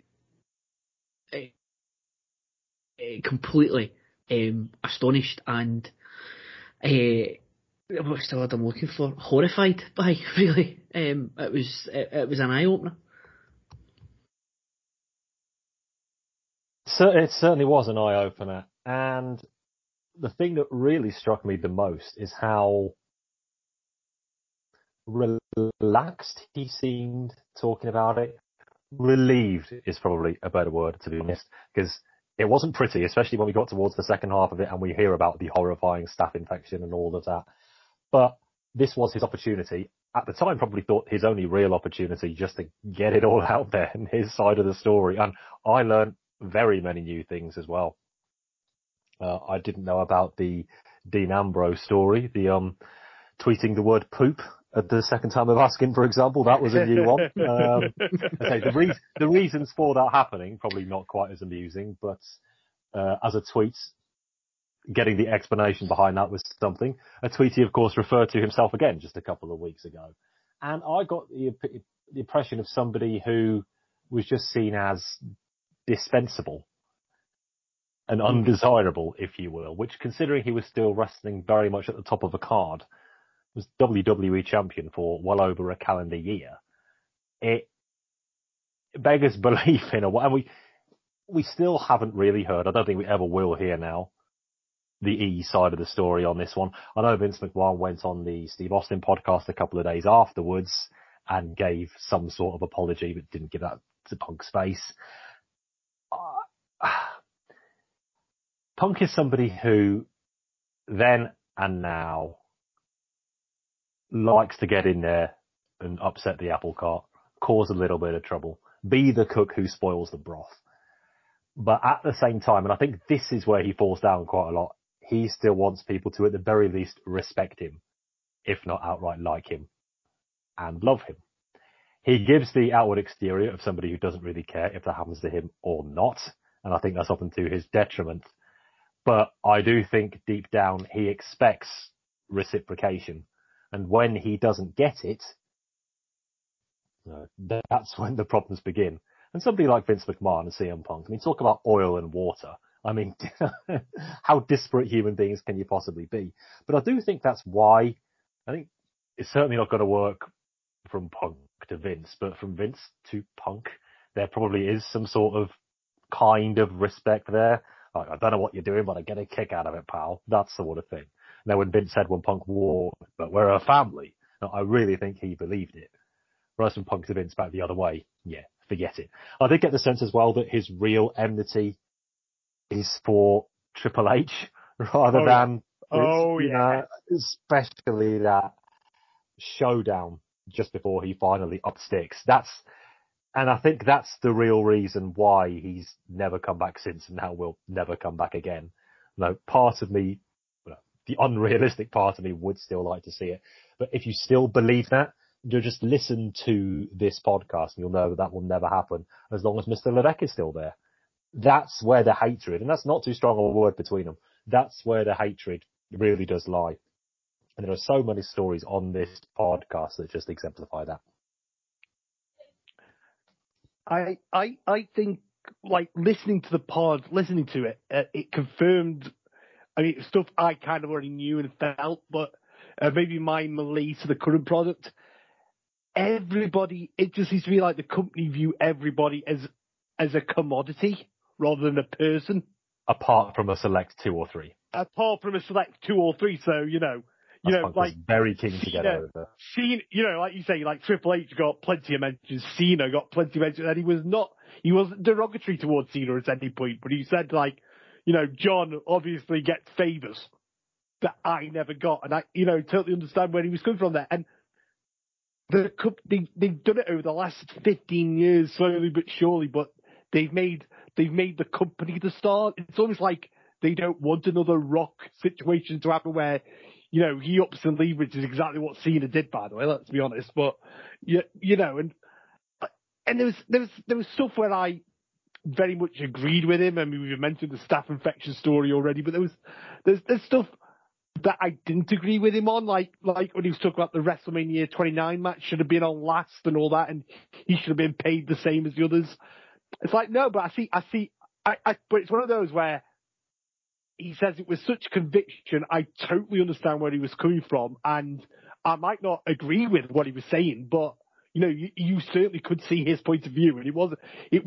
completely astonished and what's the word I'm looking for? Horrified by, really. It was an eye opener. So it certainly was an eye opener, and the thing that really struck me the most is how relaxed he seemed talking about it. Relieved is probably a better word, to be honest, because it wasn't pretty, especially when we got towards the second half of it and we hear about the horrifying staph infection and all of that. But this was his opportunity. At the time, probably thought his only real opportunity, just to get it all out there in his side of the story. And I learned very many new things as well. I didn't know about the Dean Ambrose story, the tweeting the word poop at the second time of asking, for example. That was a new one. Okay, the reasons for that happening, probably not quite as amusing, but as a tweet, getting the explanation behind that was something. A tweet he, of course, referred to himself again just a couple of weeks ago. And I got the impression of somebody who was just seen as dispensable and undesirable, if you will, which, considering he was still wrestling very much at the top of a card, was WWE champion for well over a calendar year. It beggars belief in a way. And we still haven't really heard, I don't think we ever will hear now, the E side of the story on this one. I know Vince McMahon went on the Steve Austin podcast a couple of days afterwards and gave some sort of apology, but didn't give that to Punk's face. Punk is somebody who then and now likes to get in there and upset the apple cart, cause a little bit of trouble, be the cook who spoils the broth. But at the same time, and I think this is where he falls down quite a lot, he still wants people to, at the very least, respect him, if not outright like him, and love him. He gives the outward exterior of somebody who doesn't really care if that happens to him or not, and I think that's often to his detriment. But I do think deep down he expects reciprocation. And when he doesn't get it, that's when the problems begin. And somebody like Vince McMahon and CM Punk, I mean, talk about oil and water. I mean, how disparate human beings can you possibly be? But I do think that's why, I think it's certainly not going to work from Punk to Vince, but from Vince to Punk, there probably is some sort of kind of respect there. Like, I don't know what you're doing, but I get a kick out of it, pal. That sort of thing. Now, when Vince said when Punk walked, but we're a family, Now, I really think he believed it. Whereas when Punk's convinced back the other way, yeah, forget it. I did get the sense as well that his real enmity is for Triple H rather than, especially that showdown just before he finally up sticks. And I think that's the real reason why he's never come back since and now will never come back again. Part of me, the unrealistic part of me would still like to see it. But if you still believe that, you'll just listen to this podcast and you'll know that will never happen as long as Mr. Levesque is still there. That's where the hatred, and that's not too strong a word between them, that's where the hatred really does lie. And there are so many stories on this podcast that just exemplify that. I think, like, listening to the pod, listening to it, it confirmed, I mean, stuff I kind of already knew and felt, but maybe my malaise to the current product. Everybody, it just seems to be like the company view everybody as a commodity rather than a person. Apart from a select 2 or 3. Apart from a select 2 or 3, so, like very keen to get over. Cena, like you say, like Triple H got plenty of mentions, Cena got plenty of mentions, and he wasn't derogatory towards Cena at any point, but he said, like, John obviously gets favours that I never got, and I, totally understand where he was coming from there. And they've done it over the last 15 years, slowly but surely, but they've made the company the star. It's almost like they don't want another Rock situation to happen where, he ups and leaves, which is exactly what Cena did, by the way, let's be honest. But, and there was stuff where I very much agreed with him. I mean, we've mentioned the staph infection story already, but there's stuff that I didn't agree with him on, like when he was talking about the WrestleMania 29 match should have been on last and all that, and he should have been paid the same as the others. It's like, no, but but it's one of those where he says it with such conviction, I totally understand where he was coming from, and I might not agree with what he was saying, but, you certainly could see his point of view, and it wasn't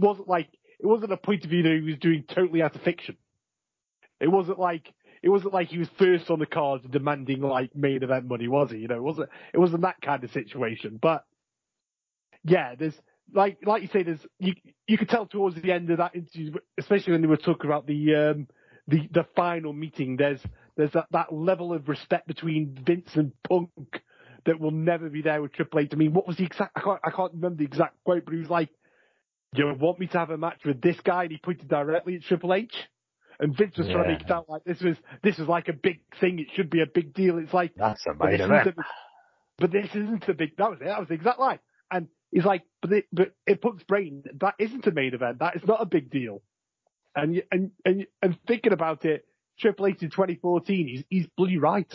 a point of view that he was doing totally out of fiction. It wasn't like he was first on the cards and demanding, like, main event money, was he? It wasn't that kind of situation. But yeah, there's like you say, you could tell towards the end of that interview, especially when they were talking about the final meeting, there's that level of respect between Vince and Punk that will never be there with Triple H. I mean, what was the exact? I can't remember the exact quote, but he was like, "You want me to have a match with this guy?" And he pointed directly at Triple H. And Vince was trying to make it out like this was like a big thing. It should be a big deal. It's like, that's a main event. But this isn't a big. That was it. That was the exact line. And he's like, but in Punk's brain, that isn't a main event. That is not a big deal. And thinking about it, Triple H in 2014, he's bloody right.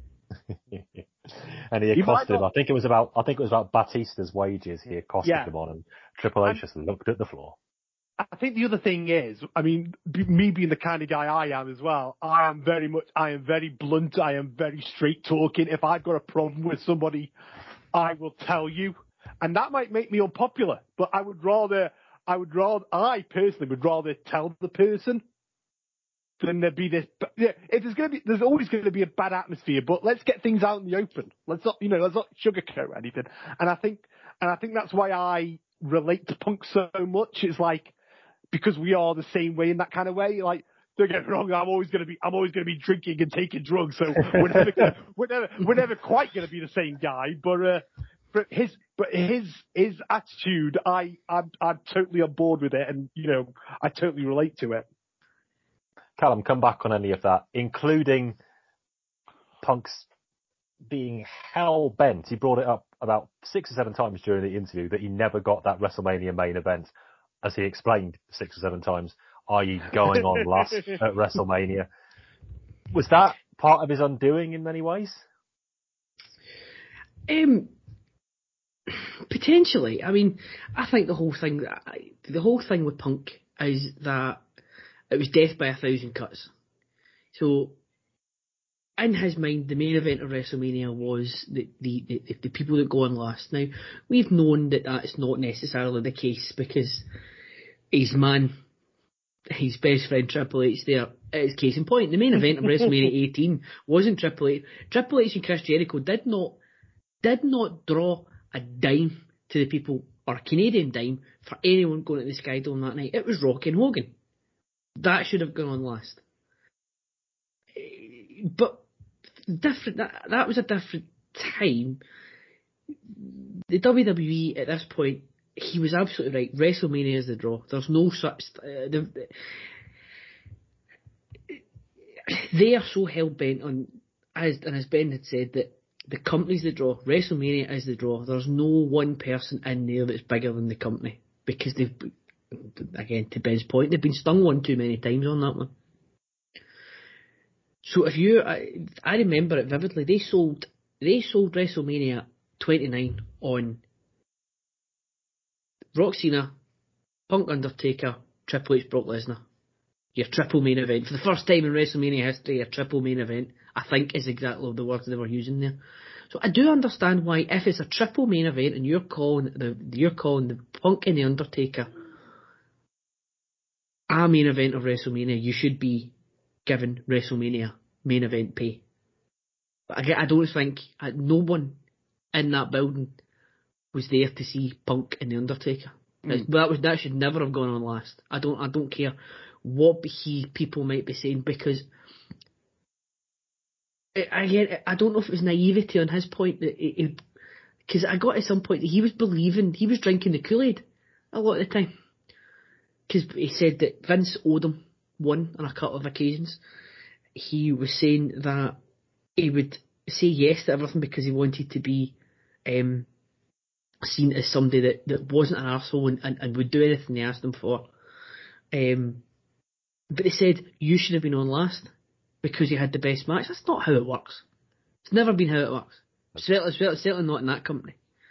And he accosted him. I think it was about Batista's wages. He accosted him on, and Triple H just looked at the floor. I think the other thing is, I mean, me being the kind of guy I am as well, I am very blunt, I am very straight talking. If I've got a problem with somebody, I will tell you. And that might make me unpopular, but I personally would rather tell the person than there be this. Yeah, there's always going to be a bad atmosphere, but let's get things out in the open. Let's not sugarcoat anything. And I think that's why I relate to Punk so much. It's like, because we are the same way in that kind of way. Like, don't get me wrong, I'm always going to be drinking and taking drugs. So we're never quite going to be the same guy. But his attitude, I'm totally on board with it, and I totally relate to it. Callum, come back on any of that, including Punk's being hell bent. He brought it up about 6 or 7 times during the interview that he never got that WrestleMania main event. As he explained 6 or 7 times, i.e. going on last at WrestleMania. Was that part of his undoing in many ways? Potentially. I mean, I think the whole thing with Punk is that it was death by 1,000 cuts. So, in his mind, the main event of WrestleMania was the people that go on last. Now, we've known that that's not necessarily the case because his best friend Triple H there is case in point. The main event of WrestleMania 18 wasn't Triple H. Triple H and Chris Jericho did not did not draw a dime to the people, or a Canadian dime, for anyone going to the Sky Dome that night. It was Rock and Hogan. That should have gone on last. But different. That was a different time. The WWE at this point, he was absolutely right. WrestleMania is the draw. There's no such. They are so hell bent on, as Ben had said, that the company's the draw. WrestleMania is the draw. There's no one person in there that's bigger than the company, because they've, again, to Ben's point, they've been stung one too many times on that one. So if you, I remember it vividly. They sold WrestleMania 29 on Rock Cena, Punk Undertaker, Triple H, Brock Lesnar. Your triple main event. For the first time in WrestleMania history, a triple main event, I think, is exactly the words they were using there. So I do understand why, if it's a triple main event and you're calling the Punk and the Undertaker a main event of WrestleMania, you should be given WrestleMania main event pay. But again, I don't think no one in that building was there to see Punk and the Undertaker. That should never have gone on last. I don't care what people might be saying, because I don't know if it was naivety on his point, that because I got at some point that he was drinking the Kool-Aid a lot of the time, because he said that Vince owed him one on a couple of occasions. He was saying that he would say yes to everything because he wanted to be seen as somebody that wasn't an arsehole and would do anything they asked him for. But they said, you should have been on last because you had the best match. That's not how it works. It's never been how it works. Certainly not in that company.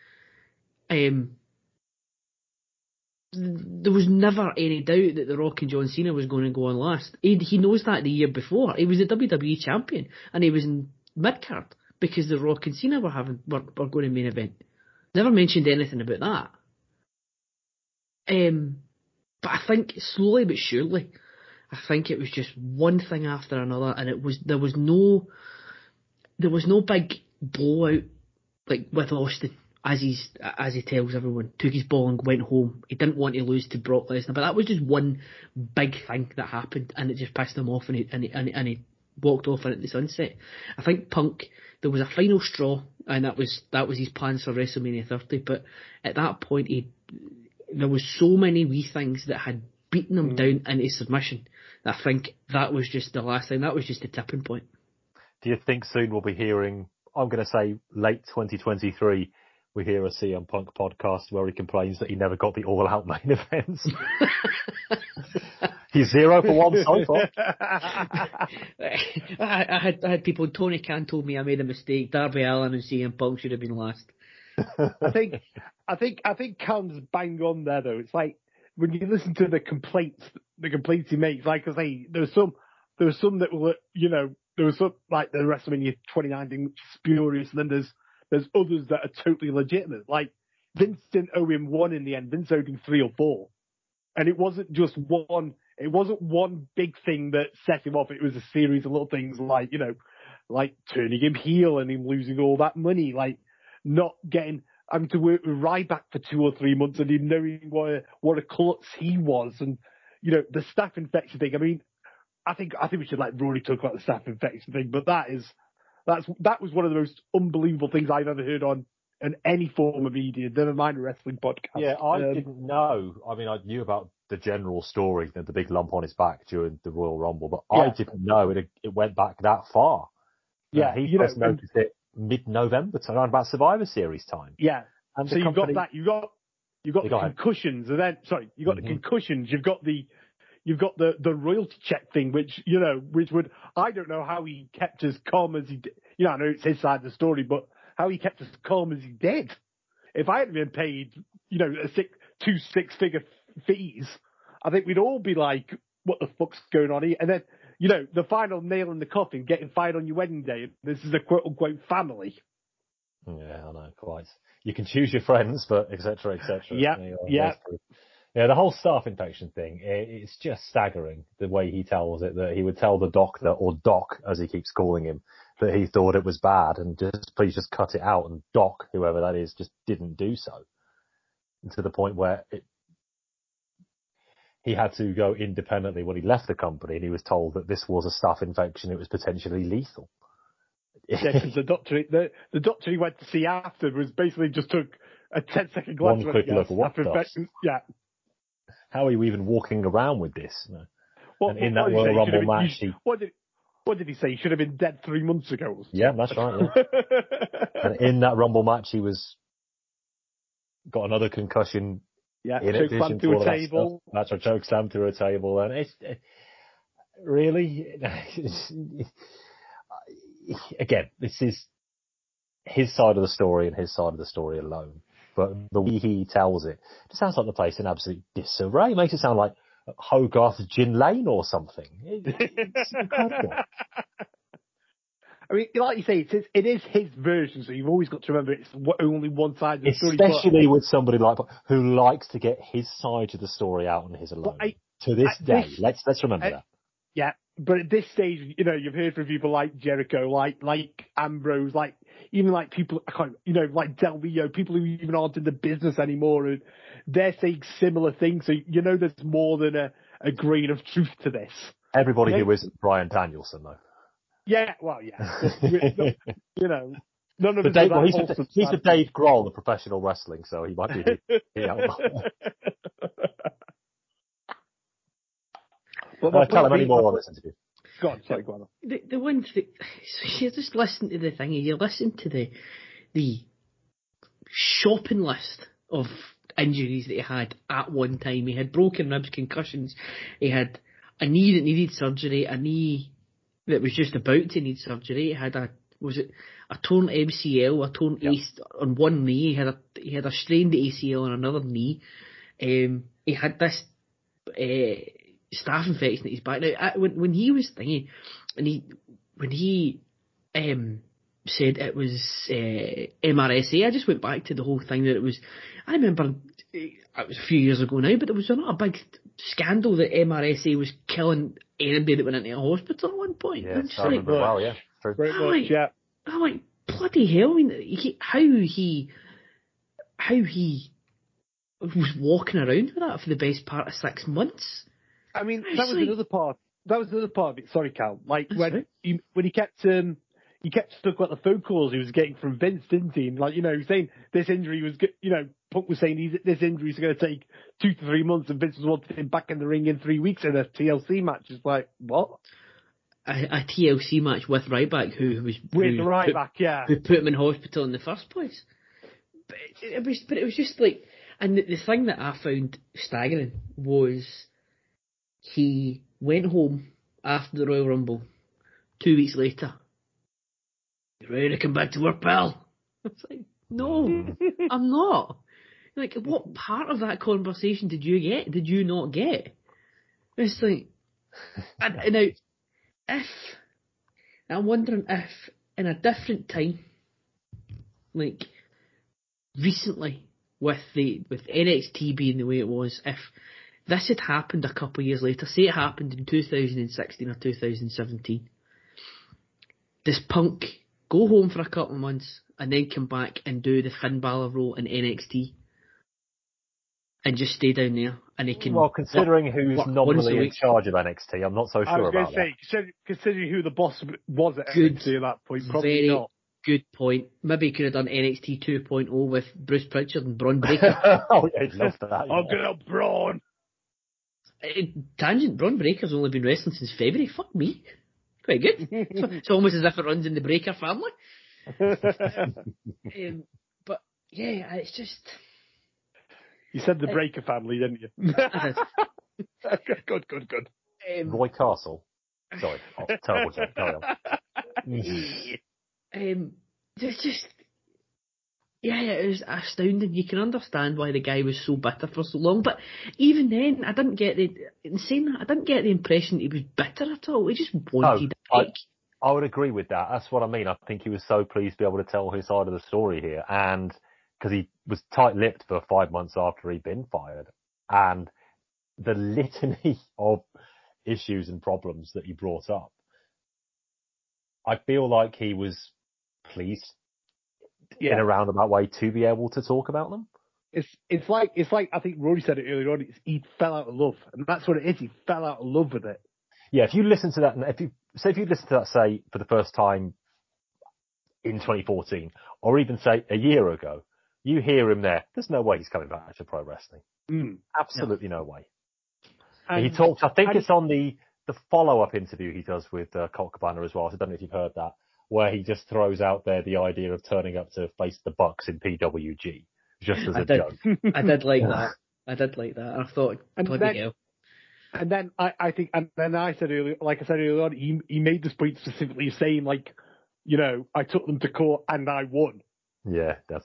There was never any doubt that The Rock and John Cena was going to go on last. He knows that the year before. He was the WWE champion and he was in mid-card because The Rock and Cena were going to main event. Never mentioned anything about that. But I think slowly but surely, I think it was just one thing after another, and there was no big blowout like with Austin, as he tells everyone, took his ball and went home. He didn't want to lose to Brock Lesnar, but that was just one big thing that happened, and it just pissed him off, and he walked off into the sunset. I think Punk, there was a final straw, and that was his plans for WrestleMania 30. But at that point, there was so many wee things that had beaten him down into submission. I think that was just the last thing. That was just the tipping point. Do you think soon we'll be hearing, I'm going to say late 2023, we hear a CM Punk podcast where he complains that he never got the all-out main events? He's 0 for 1 so far. I had people, Tony Khan told me I made a mistake. Darby Allin and CM Punk should have been last. I think Khan's bang on there though. It's like, when you listen to the complaints he makes, like I say, there were some that were, there was some like the WrestleMania 29 thing, which is spurious, and then there's others that are totally legitimate. Like Vince didn't owe him one in the end. Vince owed him 3 or 4, and it wasn't just one. It wasn't one big thing that set him off. It was a series of little things like like turning him heel and him losing all that money, like not getting. Having to work with Ryback for 2 or 3 months and him knowing what a klutz he was, and the staph infection thing. I mean, I think we should let Rory talk about the staph infection thing, but that was one of the most unbelievable things I've ever heard on any form of media, never mind a wrestling podcast. Yeah, I didn't know. I mean, I knew about the general story, the big lump on his back during the Royal Rumble, but I didn't know it went back that far. Yeah, he first noticed it mid-November, around about Survivor Series time. Yeah, and so you've got that. You've got the concussions, and then you've got the concussions. You've got the royalty check thing, which would, I don't know how he kept as calm as he did. I know it's his side of the story, but how he kept as calm as he did. If I had been paid, 2 6-figure fees, I think we'd all be like, what the fuck's going on here? And then, the final nail in the coffin, getting fired on your wedding day. This is a quote-unquote family. Yeah, I know, quite. You can choose your friends, but et cetera, et cetera. Yeah. Yeah, the whole staph infection thing, it's just staggering the way he tells it, that he would tell the doctor, or Doc, as he keeps calling him, that he thought it was bad and just please just cut it out. And Doc, whoever that is, just didn't do so. And to the point where he had to go independently when he left the company, and he was told that this was a staph infection. It was potentially lethal. Yeah, because the doctor he went to see after was basically just took a 10-second glance. One quick look. What the? Yeah. How are you even walking around with this? No. And in that Royal Rumble match, what did he say? He should have been dead 3 months ago. Yeah, that's right. Yeah. And in that Rumble match, he got another concussion. Yeah, choke slam through a table. That's a choke slam through a table, and it's really. Again, this is his side of the story and his side of the story alone. But the way he tells it sounds like the place in absolute disarray. It makes it sound like Hogarth Gin Lane or something. It's incredible. I mean, like you say, it is his version, so you've always got to remember it's only one side of the story. Especially with somebody like who likes to get his side of the story out on his alone. To this day, let's remember that. Yeah, but at this stage, you've heard from people like Jericho, like Ambrose, even like people, like Del Rio, people who even aren't in the business anymore, and they're saying similar things. So there's more than a grain of truth to this. Everybody who isn't Bryan Danielson, though. Yeah, well, yeah. None of us. He's for Dave Grohl, the professional wrestling, so he might be the outlier. Tell him any more on this interview. Go on, sorry, go on. The one thing, so you just listen to the thing, you listen to the shopping list of injuries that he had at one time. He had broken ribs, concussions, he had a knee that needed surgery, a knee that was just about to need surgery. He had a torn MCL, a torn ACL on one knee. He had a strained ACL on another knee. He had this staph infection at his back. Now, when he was thinking, when he said it was MRSA, I just went back to the whole thing that it was. I remember it was a few years ago now, but there was not a big scandal that MRSA was killing anybody that went into a hospital at one point. Yeah, I remember well, yeah. Very much, yeah. I'm like, bloody hell! I mean, how he was walking around with that for the best part of 6 months. I mean, that was another part. That was another part of it. Sorry, Cal. Like when he kept stuck about the phone calls he was getting from Vince, didn't he? And he was saying this injury was, Punk was saying this injury is going to take 2 to 3 months, and Vince was wanting him back in the ring in 3 weeks in a TLC match. It's like, what? A TLC match with Ryback, who put him in hospital in the first place. But it was just like, and the thing that I found staggering was he went home after the Royal Rumble 2 weeks later. You ready to come back to work, pal? I was like, no, I'm not. Like, what part of that conversation did you not get? It's like, and now, I'm wondering if in a different time, like recently, with NXT being the way it was, if this had happened a couple of years later, say it happened in 2016 or 2017, does Punk go home for a couple of months and then come back and do the Finn Balor role in NXT and just stay down there, and he can? Well, considering who's nominally in charge of NXT, I'm not so sure about that. I was going to say, considering who the boss was at NXT at that point, probably not. Good point. Maybe he could have done NXT 2.0 with Bruce Pritchard and Braun Breaker. Oh, yeah, I'd love that. Yeah. Oh, good old Braun. Tangent, Braun Breaker's only been wrestling since February. Fuck me. Quite good. It's almost as if it runs in the Breaker family. But, yeah, it's just... You said the Breaker family, didn't you? Good. Roy Castle. Sorry, terrible joke. Carry on. It's just... Yeah, it was astounding. You can understand why the guy was so bitter for so long, but even then, I didn't get the impression he was bitter at all. He just wanted I would agree with that. That's what I mean. I think he was so pleased to be able to tell his side of the story here, and because he was tight-lipped for 5 months after he'd been fired, and the litany of issues and problems that he brought up. I feel like he was pleased in a roundabout way to be able to talk about them. It's like I think Rory said it earlier on. He fell out of love, and that's what it is. He fell out of love with it. Yeah, if you listen to that, if you listen to that, say for the first time in 2014, or even say a year ago, you hear him there. There's no way he's coming back to pro wrestling. Absolutely no way. And he talks. I think it's on the follow-up interview he does with Colt Cabana as well. So I don't know if you've heard that, where he just throws out there the idea of turning up to face the Bucks in PWG. Just as a joke. I did like that. I thought, bloody hell. And then I think, and then I said earlier, like I said earlier on, he made this point specifically saying, like, you know, I took them to court and I won. Yeah, that's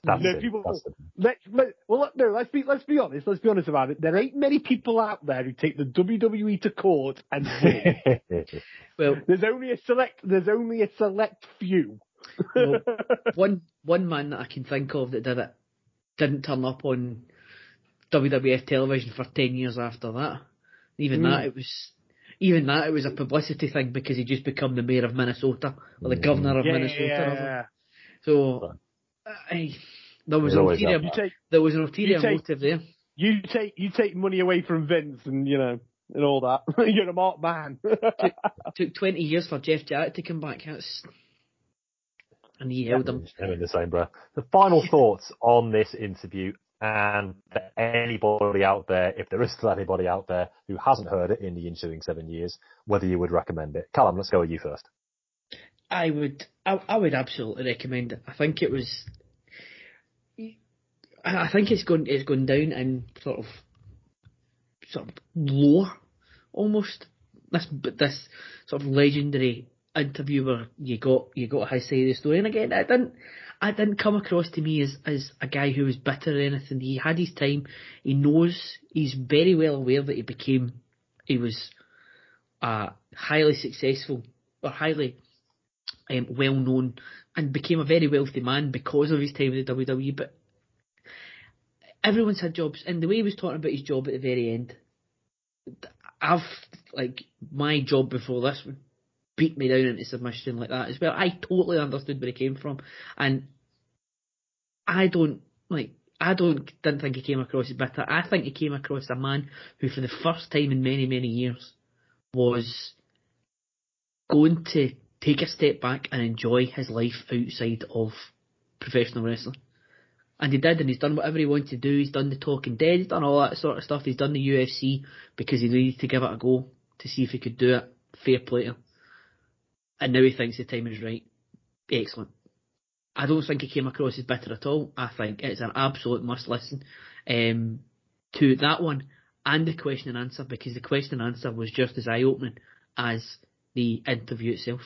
let's be honest. Let's be honest about it. There ain't many people out there who take the WWE to court and win. Well, there's only a select few. Well, one man that I can think of that did it didn't turn up on WWF television for 10 years after that. Even that it was a publicity thing because he just become the mayor of Minnesota or the governor of Minnesota. Yeah. So there was an ulterior motive there. You take money away from Vince and and all that. You're a marked man. Took 20 years for Jeff Jarrett to come back. And he held him. In the same breath. The final thoughts on this interview, and for anybody out there, if there is still anybody out there who hasn't heard it in the ensuing 7 years, whether you would recommend it. Callum, let's go with you first. I would absolutely recommend it. I think it's going down in sort of lore almost. This sort of legendary interview where you got his side of the story, and again, I didn't come across to me as a guy who was bitter or anything. He had his time. He's very well aware that he was highly successful or highly well known and became a very wealthy man because of his time with the WWE. But everyone's had jobs, and the way he was talking about his job at the very end, my job before this would beat me down into submission like that as well. I totally understood where he came from, and I didn't think he came across as bitter. I think he came across a man who, for the first time in many, many years, was going to take a step back and enjoy his life outside of professional wrestling. And he did, and he's done whatever he wanted to do. He's done the Talking Dead, he's done all that sort of stuff. He's done the UFC because he needed to give it a go to see if he could do it. Fair play to him. And now he thinks the time is right. Excellent. I don't think he came across as bitter at all. I think it's an absolute must listen to that one and the question and answer, because the question and answer was just as eye-opening as the interview itself.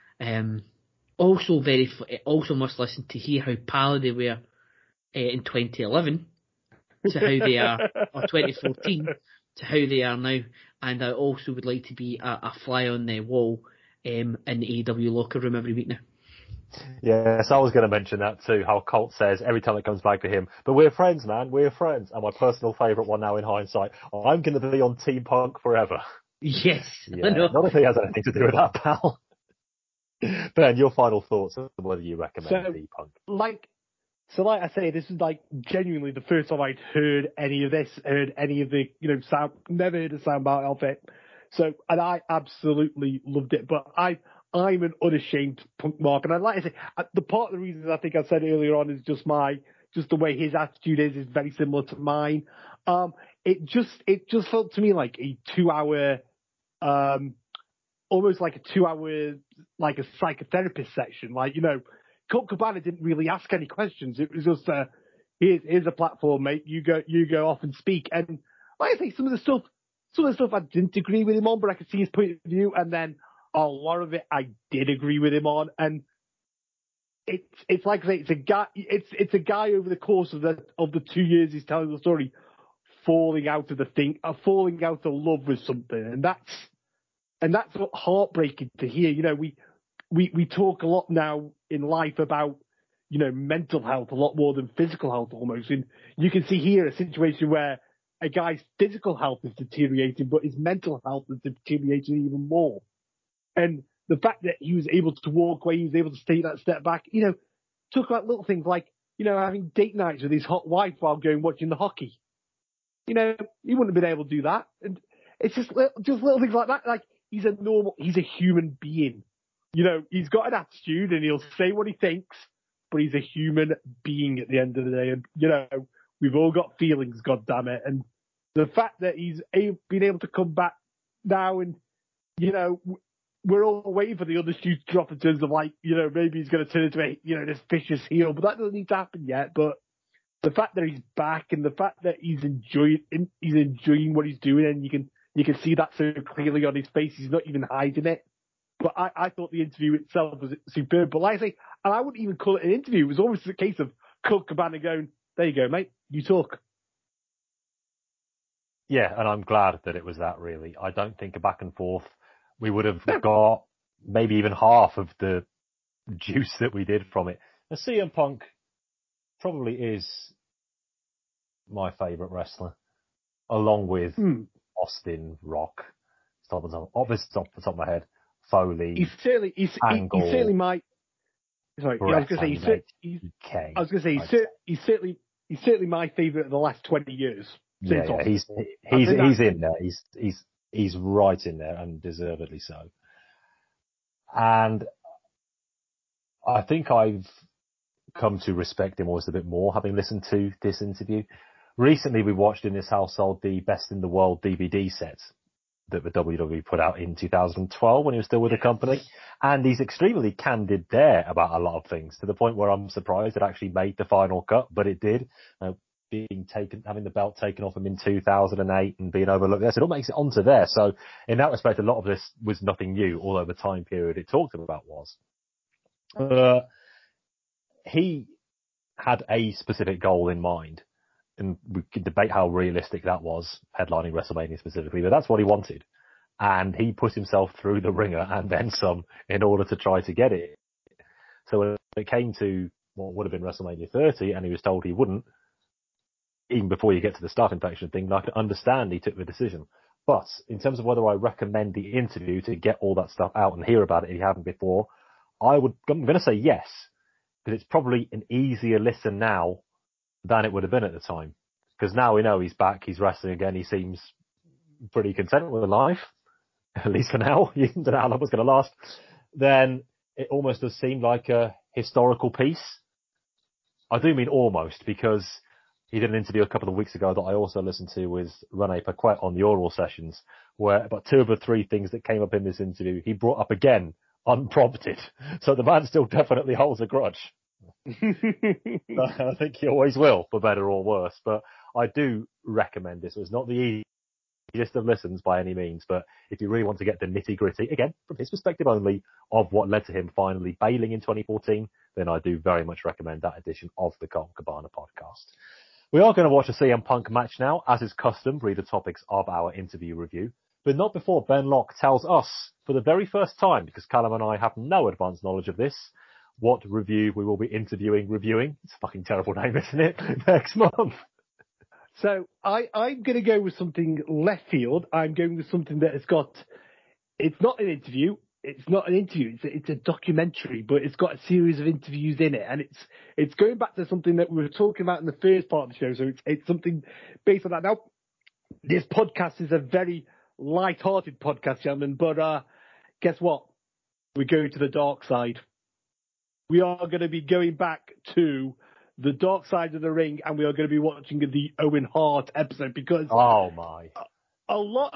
Also must listen to hear how pally they were in 2011 to how they are, or 2014 to how they are now. And I also would like to be a fly on the wall in the AEW locker room every week now. Yes, I was going to mention that too, how Colt says every time it comes back to him, but we're friends, man, we're friends. And my personal favourite one now in hindsight, I'm going to be on Team Punk forever. Yes, yeah, I know. Not if he has anything to do with that, pal. Ben, your final thoughts on whether you recommend Team Punk. Like I say, this is genuinely the first time I'd heard any of this, heard any of the, sound, never heard a soundbite of it. So, and I absolutely loved it, but I'm an unashamed Punk mark. And I'd like to say, the part of the reasons I think I said earlier on is just the way his attitude is very similar to mine. It just felt to me like a 2 hour, almost like a 2 hour, like a psychotherapist section. Colt Cabana didn't really ask any questions. It was just, here's a platform, mate. You go off and speak. And like I say, some of the stuff I didn't agree with him on, but I could see his point of view. And then a lot of it I did agree with him on. And it's like I say, it's a guy over the course of the 2 years he's telling the story, falling out of love with something. And that's what heartbreaking to hear. We talk a lot now in life about, mental health a lot more than physical health almost. And you can see here a situation where a guy's physical health is deteriorating, but his mental health is deteriorating even more. And the fact that he was able to walk away, he was able to take that step back, talk about little things like, having date nights with his hot wife while going watching the hockey. He wouldn't have been able to do that. And it's just little things like that. Like, he's a human being. He's got an attitude and he'll say what he thinks, but he's a human being at the end of the day. And, we've all got feelings, goddammit. And the fact that he's been able to come back now and, we're all waiting for the other shoe to drop in terms of like, maybe he's going to turn into a, this vicious heel, but that doesn't need to happen yet. But the fact that he's back and the fact that he's enjoying what he's doing, and you can see that so clearly on his face, he's not even hiding it. But I thought the interview itself was superb. But like I say, and I wouldn't even call it an interview. It was almost a case of Colt Cabana going, there you go, mate, you talk. Yeah, and I'm glad that it was that, really. I don't think a back and forth, we would have got maybe even half of the juice that we did from it. And CM Punk probably is my favourite wrestler, along with Austin, Rock, off the top of my head, Foley, he's certainly my. Sorry, I was going to say he's certainly my favourite of the last 20 years. Yeah, he's in there. He's right in there, and deservedly so. And I think I've come to respect him almost a bit more, having listened to this interview. Recently, we watched in this household the Best in the World DVD set that the WWE put out in 2012 when he was still with the company. And he's extremely candid there about a lot of things, to the point where I'm surprised it actually made the final cut, but it did. Having the belt taken off him in 2008 and being overlooked there. So it all makes it onto there. So in that respect, a lot of this was nothing new, although the time period it talked about was. He had a specific goal in mind, and we could debate how realistic that was, headlining WrestleMania specifically, but that's what he wanted. And he put himself through the ringer and then some in order to try to get it. So when it came to what would have been WrestleMania 30 and he was told he wouldn't, even before you get to the start infection thing, I can understand he took the decision. But in terms of whether I recommend the interview to get all that stuff out and hear about it if you haven't before, I'm going to say yes, because it's probably an easier listen now than it would have been at the time. Because now we know he's back, he's wrestling again, he seems pretty content with life, at least for now. You don't know how long it's going to last. Then it almost does seem like a historical piece. I do mean almost, because he did an interview a couple of weeks ago that I also listened to with Rene Paquette on the Oral Sessions, where about 2 of the 3 things that came up in this interview, he brought up again, unprompted. So the man still definitely holds a grudge. I think he always will, for better or worse. But I do recommend this. It's not the easiest of listens by any means, but if you really want to get the nitty-gritty, again, from his perspective only, of what led to him finally bailing in 2014, then I do very much recommend that edition of the Colt Cabana podcast. We are going to watch a CM Punk match now, as is custom, read the topics of our interview review, but not before Ben Locke tells us, for the very first time, because Callum and I have no advanced knowledge of this, what review we will be reviewing. It's a fucking terrible name, isn't it? Next month. So I'm going to go with something left field. I'm going with something that has got, it's not an interview. It's not an interview. It's a documentary, but it's got a series of interviews in it, and it's going back to something that we were talking about in the first part of the show. So it's something based on that. Now, this podcast is a very light-hearted podcast, gentlemen. But guess what? We're going to the dark side. We are going to be going back to the dark side of the ring, and we are going to be watching the Owen Hart episode, because oh my, a lot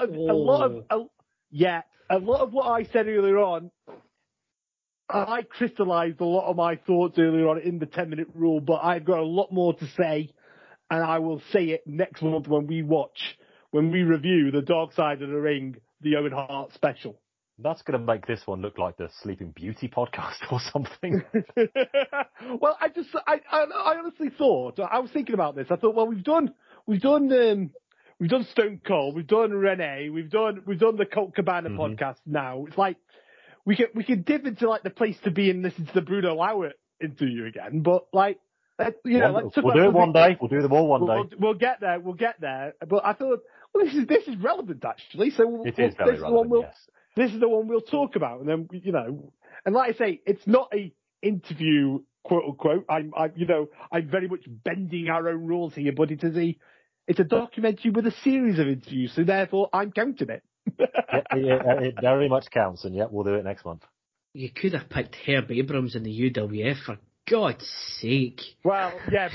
of what I said earlier on, I crystallized a lot of my thoughts earlier on in the 10-minute rule, but I've got a lot more to say, and I will say it next month when we review the Dark Side of the Ring, the Owen Hart special. That's going to make this one look like the Sleeping Beauty podcast or something. Well, I honestly thought, I was thinking about this. I thought, well, we've done Stone Cold, we've done Renee, we've done the Colt Cabana podcast now. It's like we could dip into like the place to be and listen to the Bruno Lauer interview again. But like, let's do it one day. We'll do them all one day. We'll get there. But I thought, well, this is relevant actually. So it is very relevant. Yes. this is the one we'll talk about. And then, and like I say, it's not a interview, quote unquote. I'm very much bending our own rules here, but it's a documentary with a series of interviews. So therefore, I'm counting it. It very much counts, and we'll do it next month. You could have picked Herb Abrams in the UWF, for God's sake. Well,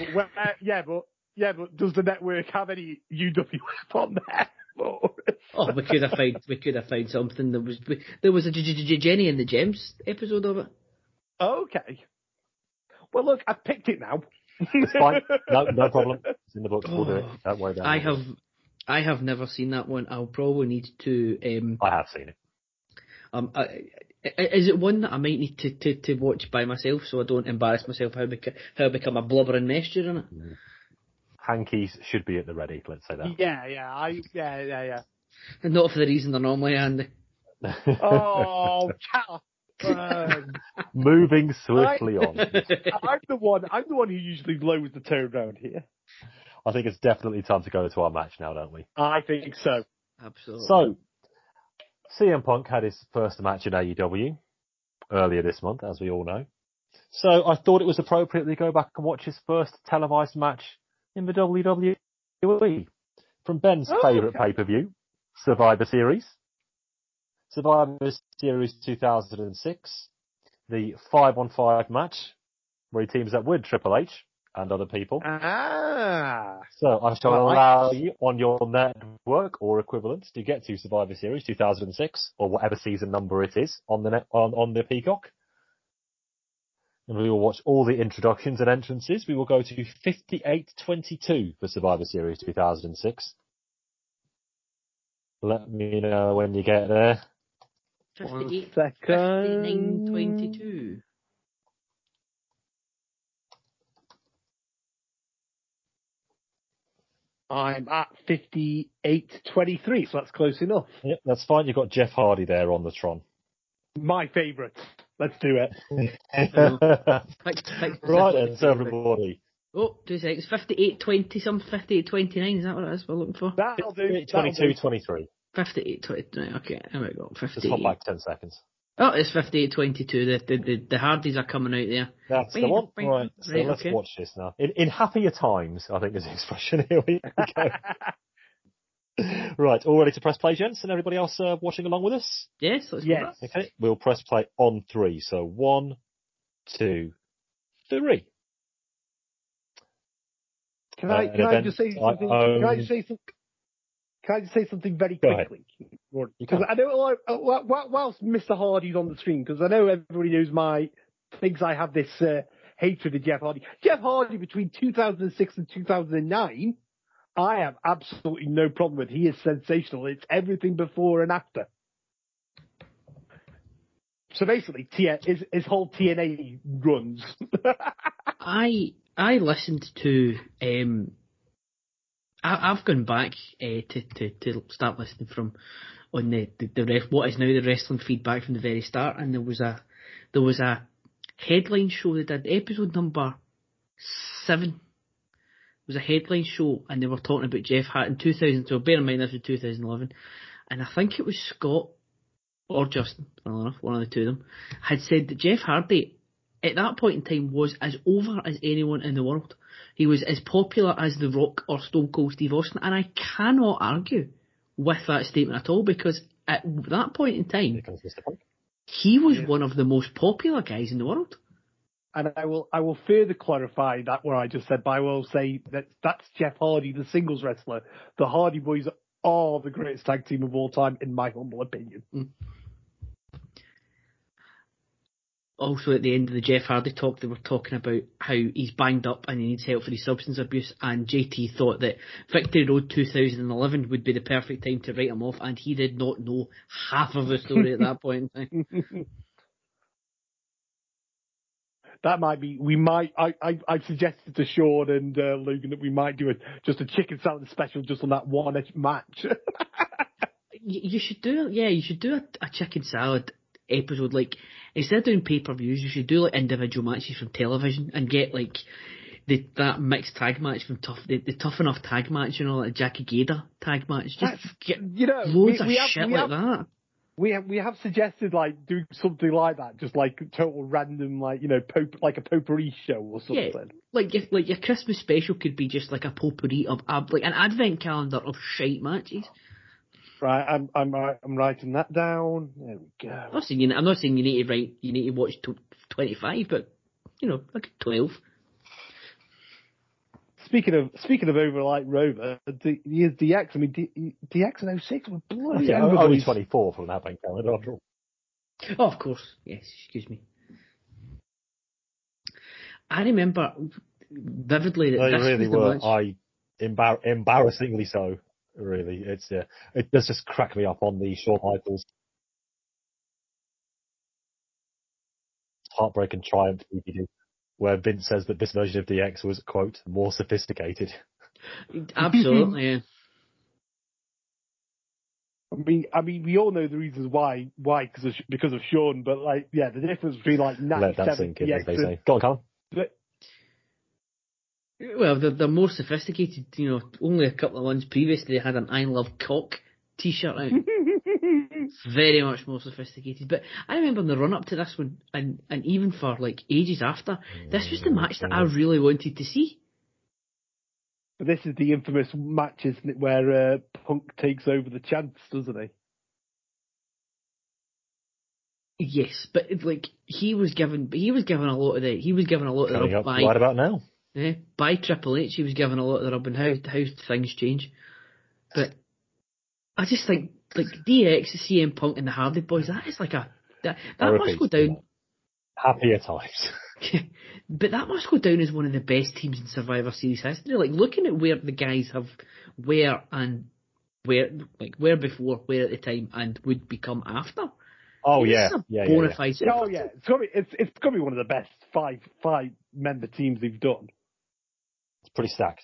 but does the network have any UWF on there? Oh, we could have found something. There was a Jenny and the Gems episode of it. Okay. Well, look, I've picked it now. It's fine. No problem. It's in the books. We'll do it. Don't worry about it. I have never seen that one. I'll probably need to. I have seen it. Is it one that I might need to watch by myself so I don't embarrass myself? How I become a blubbering mess during it? Hankies should be at the ready. Let's say that. Yeah. And not for the reason they're normally handy. Oh, moving swiftly on. I'm the one who usually blows the tone around here. I think it's definitely time to go to our match now, don't we? I think so. Absolutely. So, CM Punk had his first match in AEW earlier this month, as we all know. So I thought it was appropriate to go back and watch his first televised match in the WWE from Ben's favourite pay-per-view, Survivor Series. Survivor Series 2006, the 5-on-5 match where he teams up with Triple H and other people. So I shall allow you on your network or equivalent to get to Survivor Series 2006 or whatever season number it is on the Peacock. And we will watch all the introductions and entrances. We will go to 58:22 for Survivor Series 2006. Let me know when you get there. 59:22. I'm at 58:23, so that's close enough. Yep, that's fine. You've got Jeff Hardy there on the Tron. My favourite. Let's do it. Right then, so everybody. Oh, 2 seconds. 58:20 something. 58:29. Is that what it is we're looking for? That'll do. 22:23. 58:20. Okay, there we go. 58. Just hop back 10 seconds. Oh, it's 58:22. The Hardys are coming out there. That's the one. Right, so let's watch this now. In happier times, I think is the expression. Here we go. Right, all ready to press play, gents, and everybody else watching along with us? Yes, let's go. Okay, we'll press play on 3. So 1, 2, 3. Can I just say something? Can I just say something very quickly? Because I know, whilst Mr. Hardy's on the screen, because I know everybody thinks I have this hatred of Jeff Hardy. Jeff Hardy between 2006 and 2009, I have absolutely no problem with. He is sensational. It's everything before and after. So basically, his whole TNA runs. I listened to. I've gone back to start listening from on the what is now the wrestling feedback from the very start, and there was a headline show that did episode number 7. It was a headline show, and they were talking about Jeff Hardy in 2000. So bear in mind this was 2011, and I think it was Scott or Justin, I don't know, one of the two of them, had said that Jeff Hardy at that point in time was as over as anyone in the world. He was as popular as The Rock or Stone Cold Steve Austin, and I cannot argue with that statement at all, because at that point in time, he was one of the most popular guys in the world. And I will further clarify that what I just said, but I will say that's Jeff Hardy, the singles wrestler. The Hardy Boys are the greatest tag team of all time, in my humble opinion. Also, at the end of the Jeff Hardy talk, they were talking about how he's banged up and he needs help for his substance abuse, and JT thought that Victory Road 2011 would be the perfect time to write him off, and he did not know half of the story at that point in time. That might be. I suggested to Sean and Logan that we might do just a chicken salad special just on that one match. You should do a chicken salad episode. Like, instead of doing pay-per-views, you should do like individual matches from television and get like that mixed tag match from the Tough Enough tag match, like Jackie Gator tag match. Just get loads of shit like that. We have suggested like doing something like that, just like total random, like like a potpourri show or something. Yeah, like your Christmas special could be just like a potpourri of like an advent calendar of shite matches. Right, I'm writing that down. There we go. I'm not saying you need to watch 25, but like 12. Speaking of over like Rover, DX. I mean, DX in 06 was bloody yeah, over. Only 24 from that bank calendar after all. Oh, of course. Yes, excuse me. I remember vividly that They this really was the were. Embarrassingly so. Really, it does just crack me up on the Shawn Michaels Heartbreak and Triumph DVD, where Vince says that this version of DX was, quote, more sophisticated. Absolutely, yeah. I mean, we all know the reasons why because of Shawn, but like, yeah, the difference between like 97 Let that sink in, DX as they say. Go on, Callum. Well, they're more sophisticated. Only a couple of months previously they had an "I Love Cock" T-shirt out. Very much more sophisticated. But I remember in the run up to this one, and even for like ages after, this was the match that I really wanted to see. But this is the infamous match, isn't it, where Punk takes over the chance, doesn't he? Yes, but he was given a lot of the Coming rub up right about now. by Triple H. He was given a lot of the rub and how things change. But I just think like DX, CM Punk, and the Hardy Boys. That is like that must go down. Happier times. But that must go down as one of the best teams in Survivor Series history. Like looking at where the guys were before, where at the time, and would become after. Oh yeah. Yeah. Oh yeah, it's gonna be one of the best five member teams they've done. It's pretty stacked.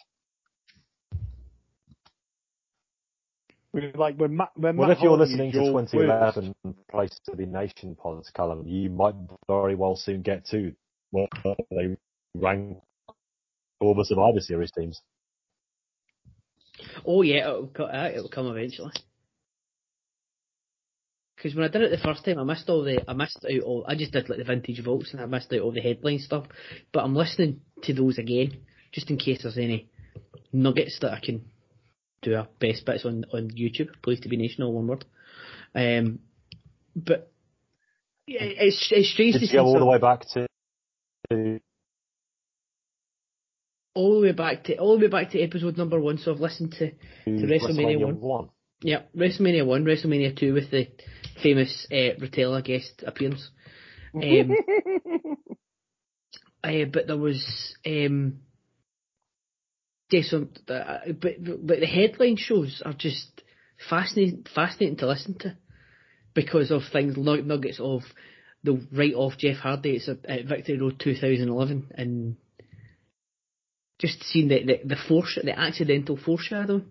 Like when if you're listening to 2011 Place to Be Nation pods, Callum, you might very well soon get to where they rank all the Survivor Series teams. Oh yeah, it'll come eventually. Because when I did it the first time, I just did like the vintage votes and I missed out all the headline stuff. But I'm listening to those again, just in case there's any nuggets that I can do our best bits on YouTube. Place to Be Nation, all one word. But yeah, it's strange to see. Go all the way back to all the way back to episode number 1. So I've listened to WrestleMania 1. Yeah, WrestleMania 1, WrestleMania 2 with the famous Rotella guest appearance. But there was but the headline shows are just fascinating to listen to because of things nuggets of the write-off Jeff Hardy at Victory Road 2011 and just seeing the accidental foreshadowing.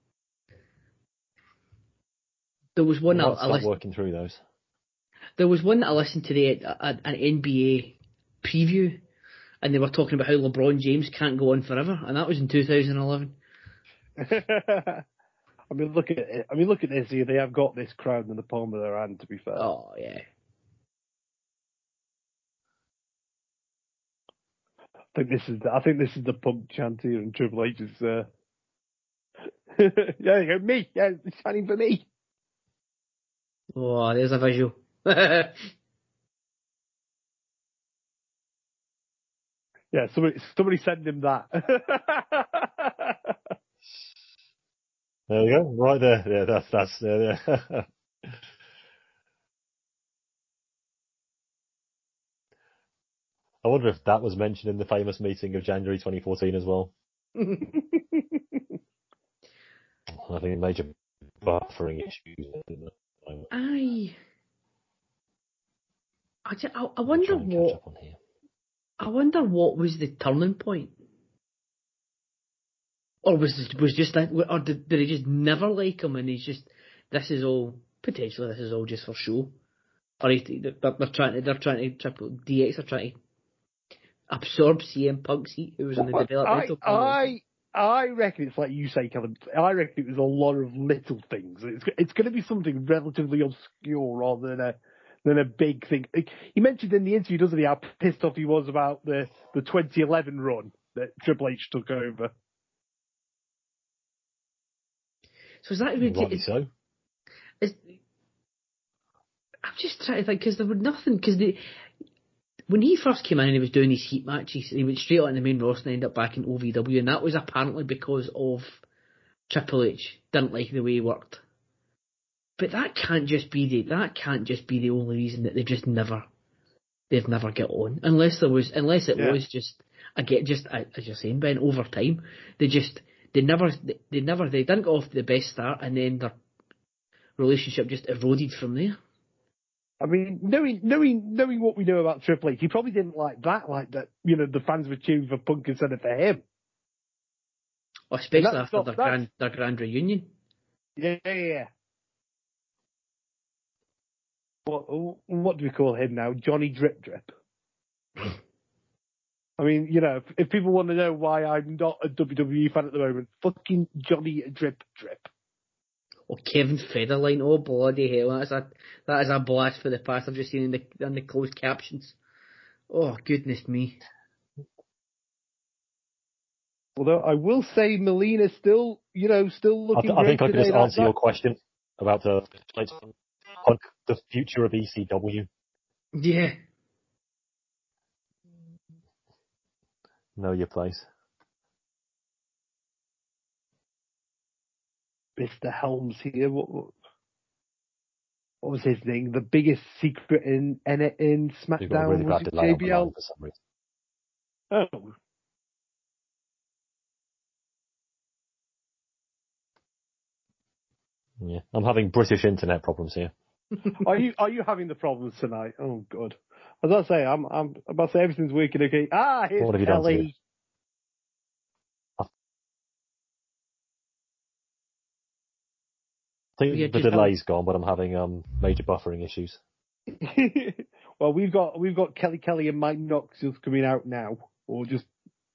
There was one working through those. There was one that I listened to an NBA preview, and they were talking about how LeBron James can't go on forever, and that was in 2011. I mean, look at it. Look at this here. They have got this crowd in the palm of their hand. To be fair. Oh yeah. I think this is the Punk chant here, and Triple H is. Yeah, you go, me. Yeah, it's chanting for me. Oh, there's a visual. Yeah, somebody send him that. There we go, right there. Yeah, that's there. I wonder if that was mentioned in the famous meeting of January 2014 as well. I think major buffering issues. I wonder what. I wonder what was the turning point, or was just that, or did he just never like him and he's just this is all just for show, or they're trying to Triple DX are trying to absorb CM Punk's heat, who was in the developmental. I reckon it's like you say, Kevin. I reckon it was a lot of little things. It's going to be something relatively obscure rather than a big thing. He mentioned in the interview, doesn't he, how pissed off he was about the 2011 run that Triple H took over. So is that Rightly so. I'm just trying to think, because there was nothing, when he first came in and he was doing his heat matches, he went straight on the main roster and ended up back in OVW, and that was apparently because of Triple H didn't like the way he worked. But that can't just be the only reason that they've never got on, unless it was just as you're saying, Ben, over time they didn't get off to the best start, and then their relationship just eroded from there. I mean, knowing what we know about Triple H, he probably didn't like that, the fans were cheering for Punk instead of for him. Especially after their grand reunion. Yeah. What do we call him now? Johnny Drip Drip. I mean, if people want to know why I'm not a WWE fan at the moment, fucking Johnny Drip Drip. Or Kevin Federline, oh bloody hell, that is a blast for the past. I've just seen in the closed captions. Oh goodness me. Although I will say Melina's still looking I think I great can just today, answer your question about the future of ECW. Yeah. Know your place. Mr. Helms here. What was his name? The biggest secret in SmackDown You've got a really bad was delay on the JBL. line for some reason. Oh. Yeah, I'm having British internet problems here. Are you having the problems tonight? Oh God. As I say, I'm about to say everything's working okay. Here's What have you done to you? Kelly. I think the delay's gone, but I'm having major buffering issues. Well, we've got Kelly and Mike Knox just coming out now, or just.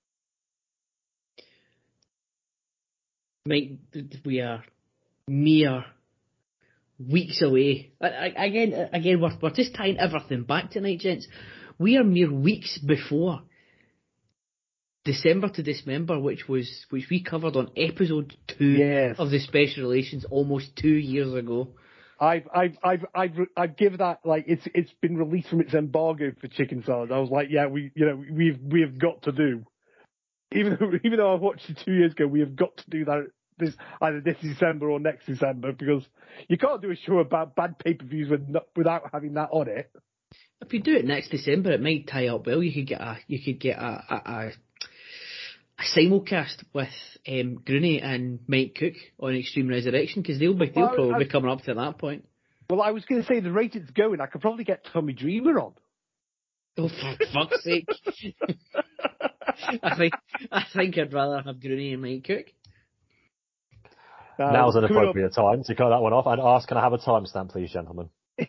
Mike, we are mere weeks away. Again, we're just tying everything back tonight, gents. We are mere weeks before December to Dismember, which we covered on episode 2 of the Special Relations almost 2 years ago. I've given that, like, it's been released from its embargo for Chicken Salad. I was like, yeah, we have got to do. Even though I watched it 2 years ago, we have got to do that either this December or next December, because you can't do a show about bad pay-per-views without having that on it. If you do it next December, it might tie up well. You could get a simulcast with Grooney and Mike Cook on Extreme Resurrection, because they'll probably be coming up to that point. Well, I was going to say, the rate it's going, I could probably get Tommy Dreamer on. Oh, for fuck's sake! I think I'd rather have Grooney and Mike Cook. Now's an appropriate time to cut that one off and ask, can I have a timestamp, please, gentlemen? At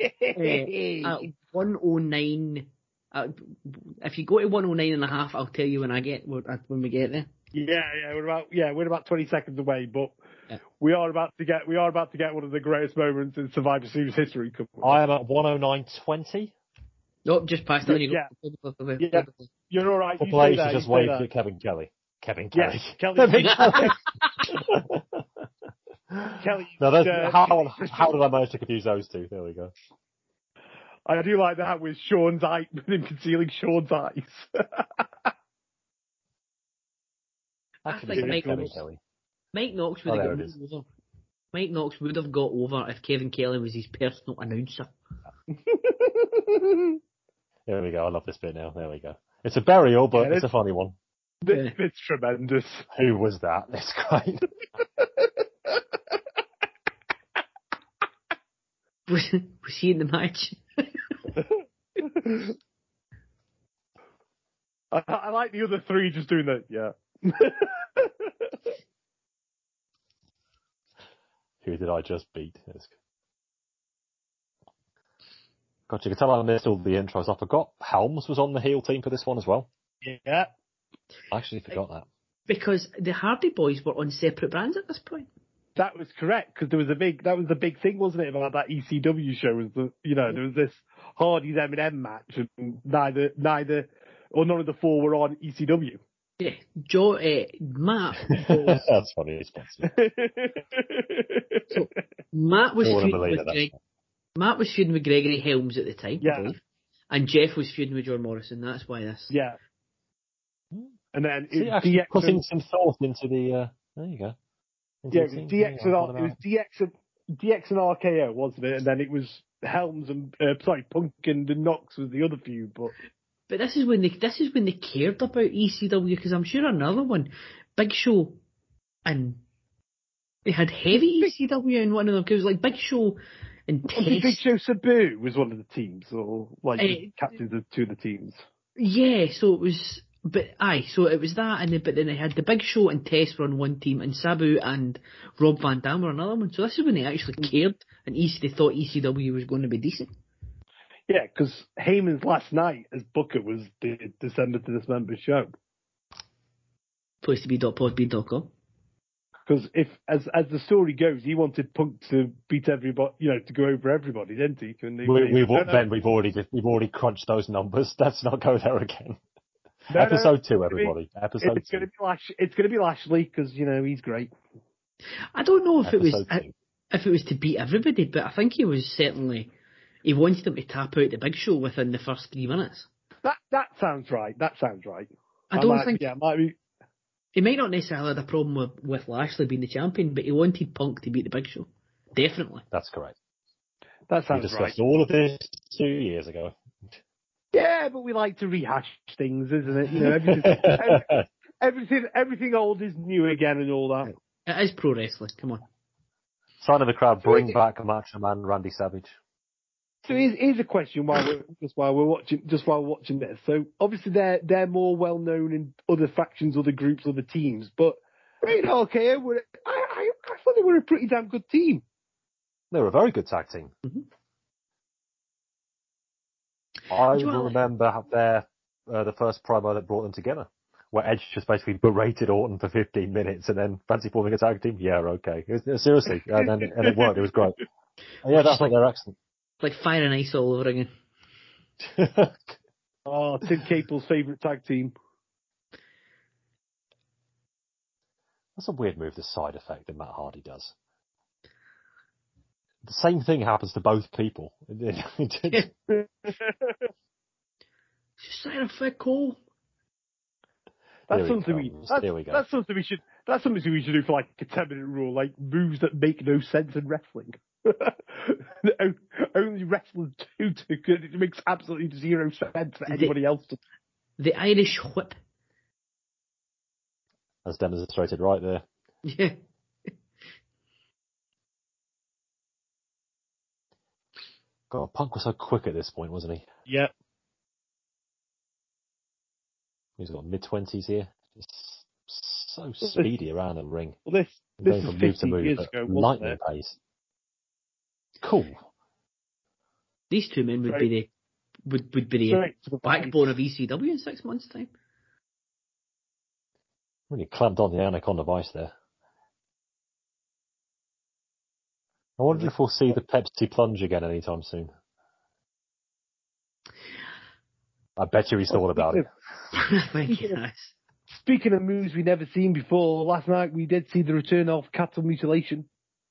109. If you go to 109.5, I'll tell you when we get there. We're about 20 seconds away, but we are about to get one of the greatest moments in Survivor Series history. I am at 109.20. Nope, just past that. You're all right. Triple H just waved at Kevin Kelly. Kevin Kelly. Kelly. No, how did I manage to confuse those two? There we go. I do like that with Sean's eye, with him concealing Sean's eyes. I think Mike Knox would have got over. Mike Knox would have got over if Kevin Kelly was his personal announcer. There we go. I love this bit now. There we go. It's a burial, but it's a funny one. This bit's tremendous. Who was that? It's great. Was he in the match? I like the other three just doing that, yeah. Who did I just beat? God, you can tell I missed all the intros. I forgot Helms was on the heel team for this one as well. Yeah. I actually forgot that. Because the Hardy Boys were on separate brands at this point. That was correct, because that was the big thing, wasn't it, about that ECW show? Was there was this Hardy's M&M match, and neither or none of the four were on ECW. Yeah, Matt. That's funny. So Matt was feuding feuding with Greg. Matt was feuding with Gregory Helms at the time, I believe, and Jeff was feuding with John Morrison. That's why this. Yeah. And then DX putting some thought into the. There you go. Yeah, it was DX and RKO, wasn't it? And then it was Helms and Punk and Knox was the other feud. But this is when they cared about ECW, because I'm sure another one, Big Show, and they had heavy ECW in one of them. Because it was like Big Show and Test. Big Show Sabu was one of the teams, or like captains of two of the teams. Yeah, so it was. So it was that, but then they had the Big Show and Test were on one team, and Sabu and Rob Van Dam were another one. So this is when they actually cared, and they thought ECW was going to be decent. Yeah, because Heyman's last night as Booker was the December to Dismember show. PlaceToBe.podbean.com. Because as the story goes, he wanted Punk to beat everybody, to go over everybody, didn't he? We've already crunched those numbers. Let's not go there again. Episode 2, everybody. Episode 2. It's going to be Lashley because he's great. I don't know if it was to beat everybody, but I think he wanted them to tap out the Big Show within the first 3 minutes. That sounds right. I don't think. Yeah, it might be. He might not necessarily have had a problem with Lashley being the champion, but he wanted Punk to beat the Big Show. Definitely. That's correct. That sounds right. We discussed all of this 2 years ago. Yeah, but we like to rehash things, isn't it? Everything old is new again and all that. It is pro wrestling. Come on. Sign of the crowd, bring back Macho Man Randy Savage. So here's a question while we're watching this. So obviously they're more well known in other factions, other groups, other teams. But RKO I thought they were a pretty damn good team. They were a very good tag team. Mm-hmm. I remember the first promo that brought them together, where Edge just basically berated Orton for 15 minutes and then fancy forming a tag team. Yeah, okay. Seriously, and it worked. It was great. Yeah, that's like their accent. Like Fire and Ice all over again. Tim Capel's favourite tag team. That's a weird move, the side effect that Matt Hardy does. The same thing happens to both people. Just side effect, Cole. That's something we should do for like a 10-minute rule, like moves that make no sense in wrestling. Only wrestlers do because it makes absolutely zero sense for anybody else to. The Irish whip. As demonstrated right there. Yeah. God, Punk was so quick at this point, wasn't he? Yeah. He's got mid-20s here. Just so speedy around the ring. Well, this is 50 years ago, lightning pace. Cool. These two men would be the backbone of ECW in 6 months' time. Really clamped on the Anaconda Vice there. I wonder if we'll see the Pepsi Plunge again anytime soon. I bet you he's thought about it. Speaking of moves we've never seen before, last night we did see the return of Capital Mutilation.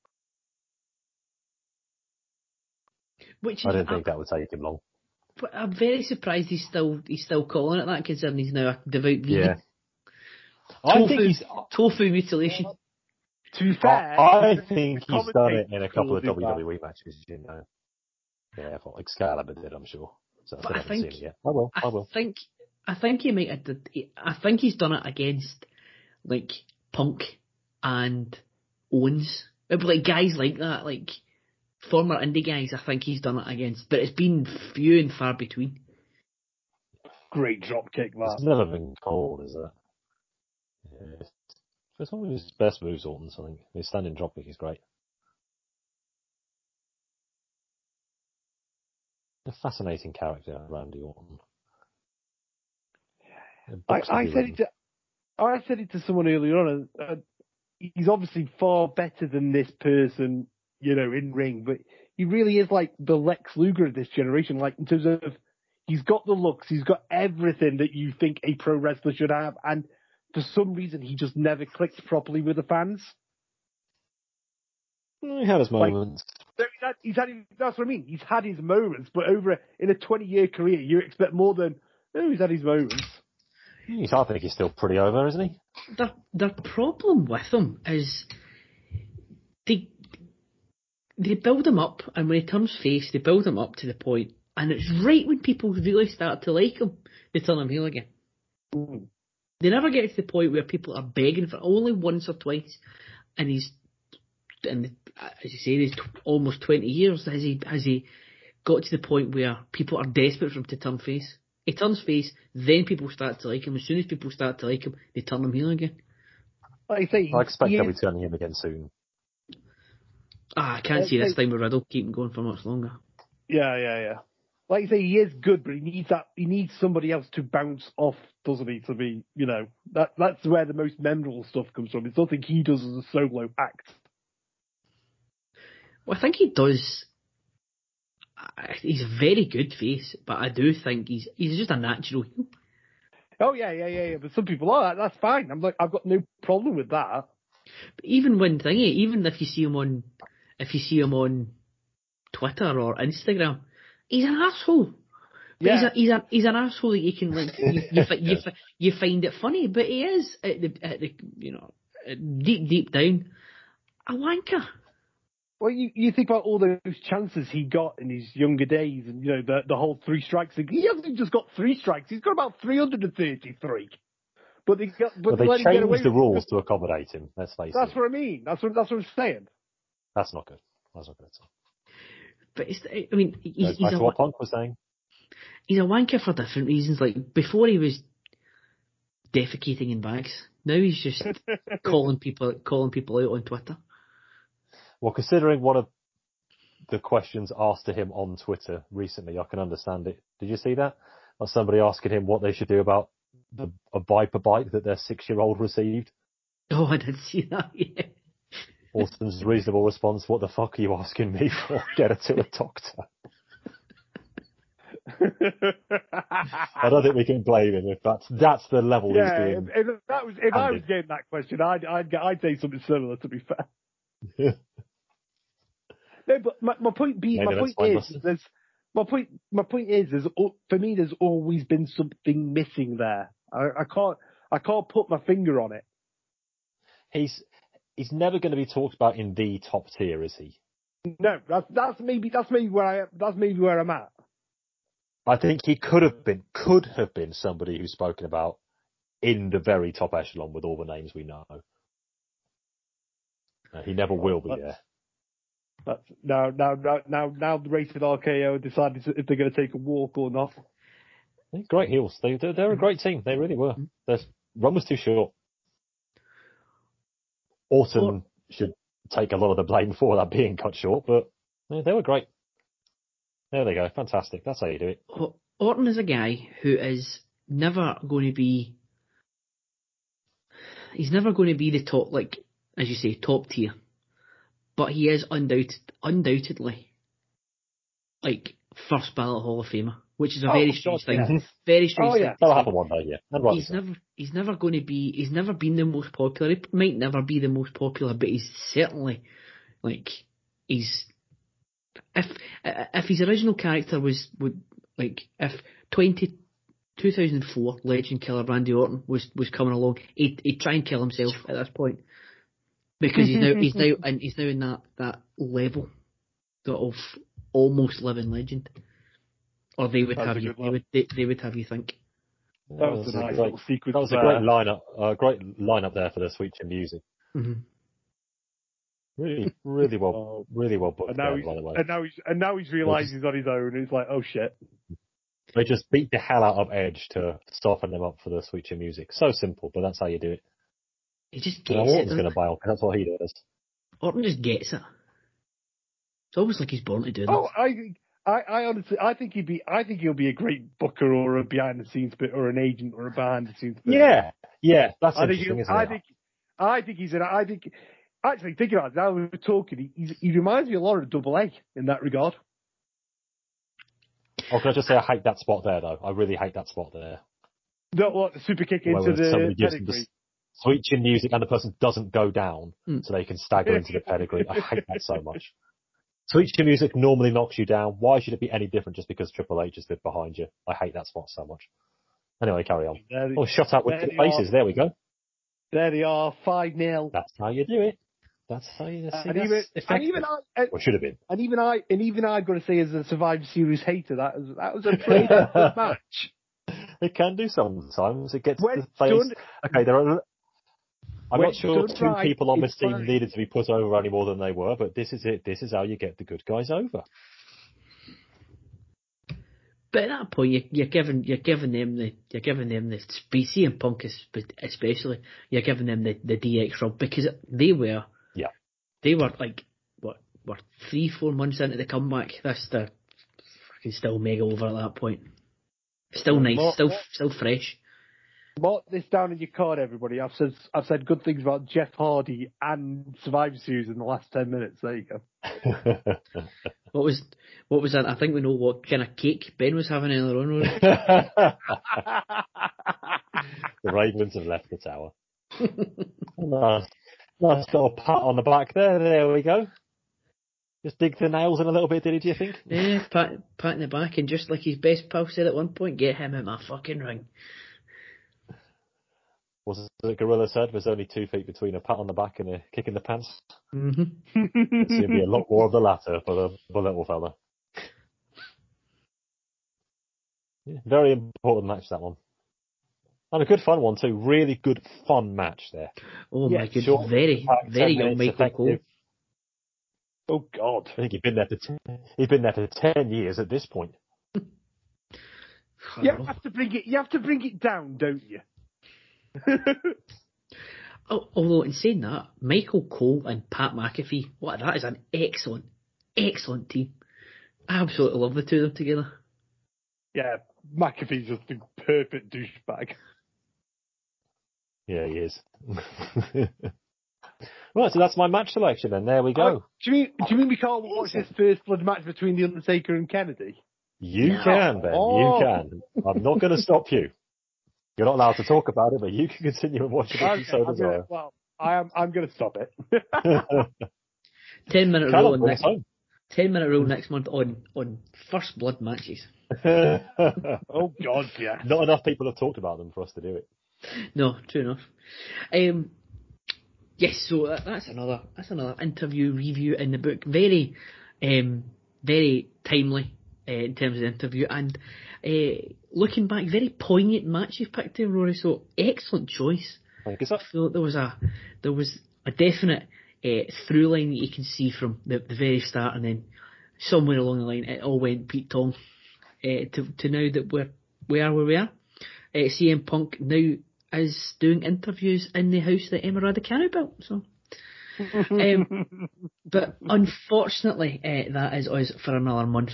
I didn't think that would take him long. But I'm very surprised he's still calling it that, considering he's now a devout vegan. Yeah. I think he's tofu mutilation. To be fair, I think he's done it in a couple of WWE matches, Yeah, for Excalibur did, I'm sure. So I haven't seen it yet. I will. I think he might have. I think he's done it against like Punk and Owens. Like guys like that, like former indie guys. I think he's done it against, but it's been few and far between. Great dropkick, man. It's never been cold, is it? Yeah. It's one of his best moves, Orton's, I think. His standing dropkick is great. A fascinating character, Randy Orton. I said it to someone earlier on, he's obviously far better than this person, in ring, but he really is like the Lex Luger of this generation, like in terms of he's got the looks, he's got everything that you think a pro wrestler should have, and for some reason he just never clicked properly with the fans. He had his moments. That's what I mean. He's had his moments, but in a 20-year career, you expect more than, he's had his moments. I think he's still pretty over, isn't he? The problem with him is they build him up, and when he turns face, they build him up to the point, and it's right when people really start to like him, they turn him heel again. Mm. They never get to the point where people are begging for only once or twice, and as you say, he's almost 20 years. Has he got to the point where people are desperate for him to turn face? He turns face, then people start to like him. As soon as people start to like him, they turn him heel again. Like I say, I expect they'll be turning him again soon. I can't see this time with Riddle keeping going for much longer. Yeah. Like you say, he is good, but he needs somebody else to bounce off, doesn't he? To be, that's where the most memorable stuff comes from. It's something he does as a solo act. Well, I think he does. He's a very good face, but I do think he's just a natural heel. Oh yeah. But some people are. That's fine. I've got no problem with that. But even if you see him on Twitter or Instagram, he's an asshole. But Yeah. he's an asshole that you can you find it funny, but he is at the deep down a wanker. Well, you think about all those chances he got in his younger days, and the whole 3 strikes thing. He hasn't just got 3 strikes; he's got about 333. But they changed the rules to accommodate him. Let's face it. That's what I mean. That's what I'm saying. That's not good. That's not good at all. But he's back to what Punk was saying. He's a wanker for different reasons. Like before, he was defecating in bags. Now he's just calling people out on Twitter. Well, considering one of the questions asked to him on Twitter recently, I can understand it. Did you see that? Or somebody asking him what they should do about a Viper bike that their 6-year-old received. Oh, I did see that, yeah. Austin's reasonable response, what the fuck are you asking me for? Get her to a doctor. I don't think we can blame him if that's the level he's being. If I was getting that question, I'd say something similar, to be fair. No, but my point is, for me, there's always been something missing there. I can't put my finger on it. He's never going to be talked about in the top tier, is he? No, that's maybe where I'm at. I think he could have been somebody who's spoken about in the very top echelon with all the names we know. He never will be there. But now the Rated RKO decided if they're going to take a walk or not. They're great heels. They're a great team. They really were. Their run was too short. Orton should take a lot of the blame for that being cut short, but they were great. There they go. Fantastic. That's how you do it. Orton is a guy who is never going to be. He's never going to be the top, like as you say, top tier. But he is undoubtedly, like, first ballot Hall of Famer, which is a very strange thing. Yes. Very strange thing. That'll happen one day, yeah. He's never been the most popular. He might never be the most popular, but he's certainly, like, if his original character if 2004 Legend Killer Randy Orton was coming along, he'd try and kill himself at this point. Because he's now in that level of almost living legend, or they would have you think. That was a nice little sequence. That was a great lineup there for the Sweet Chin Music. Mm-hmm. Really well put together, by the way. And now he's realised he's on his own. And it's like, oh shit. They just beat the hell out of Edge to soften them up for the Sweet Chin Music. So simple, but that's how you do it. He just gets Orton's going to buy up. That's what he does. Orton just gets it. It's almost like he's born to do that. Oh, I honestly, I think he'll be a great booker or a behind the scenes bit or an agent or a behind the scenes bit. Yeah, Yeah, that's I think interesting, isn't I it? think he's actually thinking about it now we're talking. He reminds me a lot of Double A in that regard. Oh, can I just say I hate that spot there, though? I really hate that spot there. Not what the super kick into Where somebody the gives them the pedigree. sweet chin music and the person doesn't go down so they can stagger into the pedigree. I hate that so much. Sweet chin music normally knocks you down. Why should it be any different just because Triple H is behind you? I hate that spot so much. Anyway, carry on. Shut up with the faces. There we go. There they are, 5-0. That's how you do it. That's how you see and even or should have been. And even I've got to say, as a Survivor Series hater, that was a pretty good match. It can do sometimes. It gets When the face. done, Okay, I'm not sure two right, people on this team fine. needed to be put over any more than they were, but this is it. This is how you get the good guys over. But at that point, you're giving them the CM Punk especially, you're giving them the DX rub, because they were like what 3-4 months into the comeback. That's the fucking still mega over at that point. Still nice, still fresh. Mark this down in your card, everybody. I've said good things about Jeff Hardy and Survivor Series in the last 10 minutes. There you go. What was that? I think we know what kind of cake Ben was having earlier on. The Ravens have left the tower. Nice little pat on the back there. There we go. Just dig the nails in a little bit, did you think? Yeah, patting the back, and just like his best pal said at one point, get him out my fucking ring. Was it Gorilla said? There's only 2 feet between a pat on the back and a kick in the pants. Mm-hmm. It seemed to be a lot more of the latter for the little fella. Yeah, very important match, that one. And a good fun one too. Really good fun match there. Oh my goodness, very young Michael Cole. Oh God! I think he'd been there for 10 years at this point. You have to bring it down, don't you? Although in saying that, Michael Cole and Pat McAfee, that is an excellent team. I absolutely love the two of them together. Yeah, McAfee's just the perfect douchebag. Yeah, he is. Right, so that's my match selection then. There we go. Do you mean we can't watch this first blood match between The Undertaker and Kennedy? You can, Ben. You can. I'm not going to stop you. You're not allowed to talk about it, but you can continue and watch it if you so desire. Well, I'm going to stop it. 10-minute rule 10-minute rule next month on First Blood matches. Oh God, yeah. Not enough people have talked about them for us to do it. No, true enough. Yes, so that's another interview review in the book. Very, very timely in terms of the interview, and looking back, very poignant match you've picked there, Rory. So excellent choice. Thank you, sir. I feel there was a definite through line that you can see from the very start, and then somewhere along the line it all went Pete Tong to now that we are where we are. CM Punk now is doing interviews in the house that Emma Raducanu built. So, but unfortunately, that is us for another month.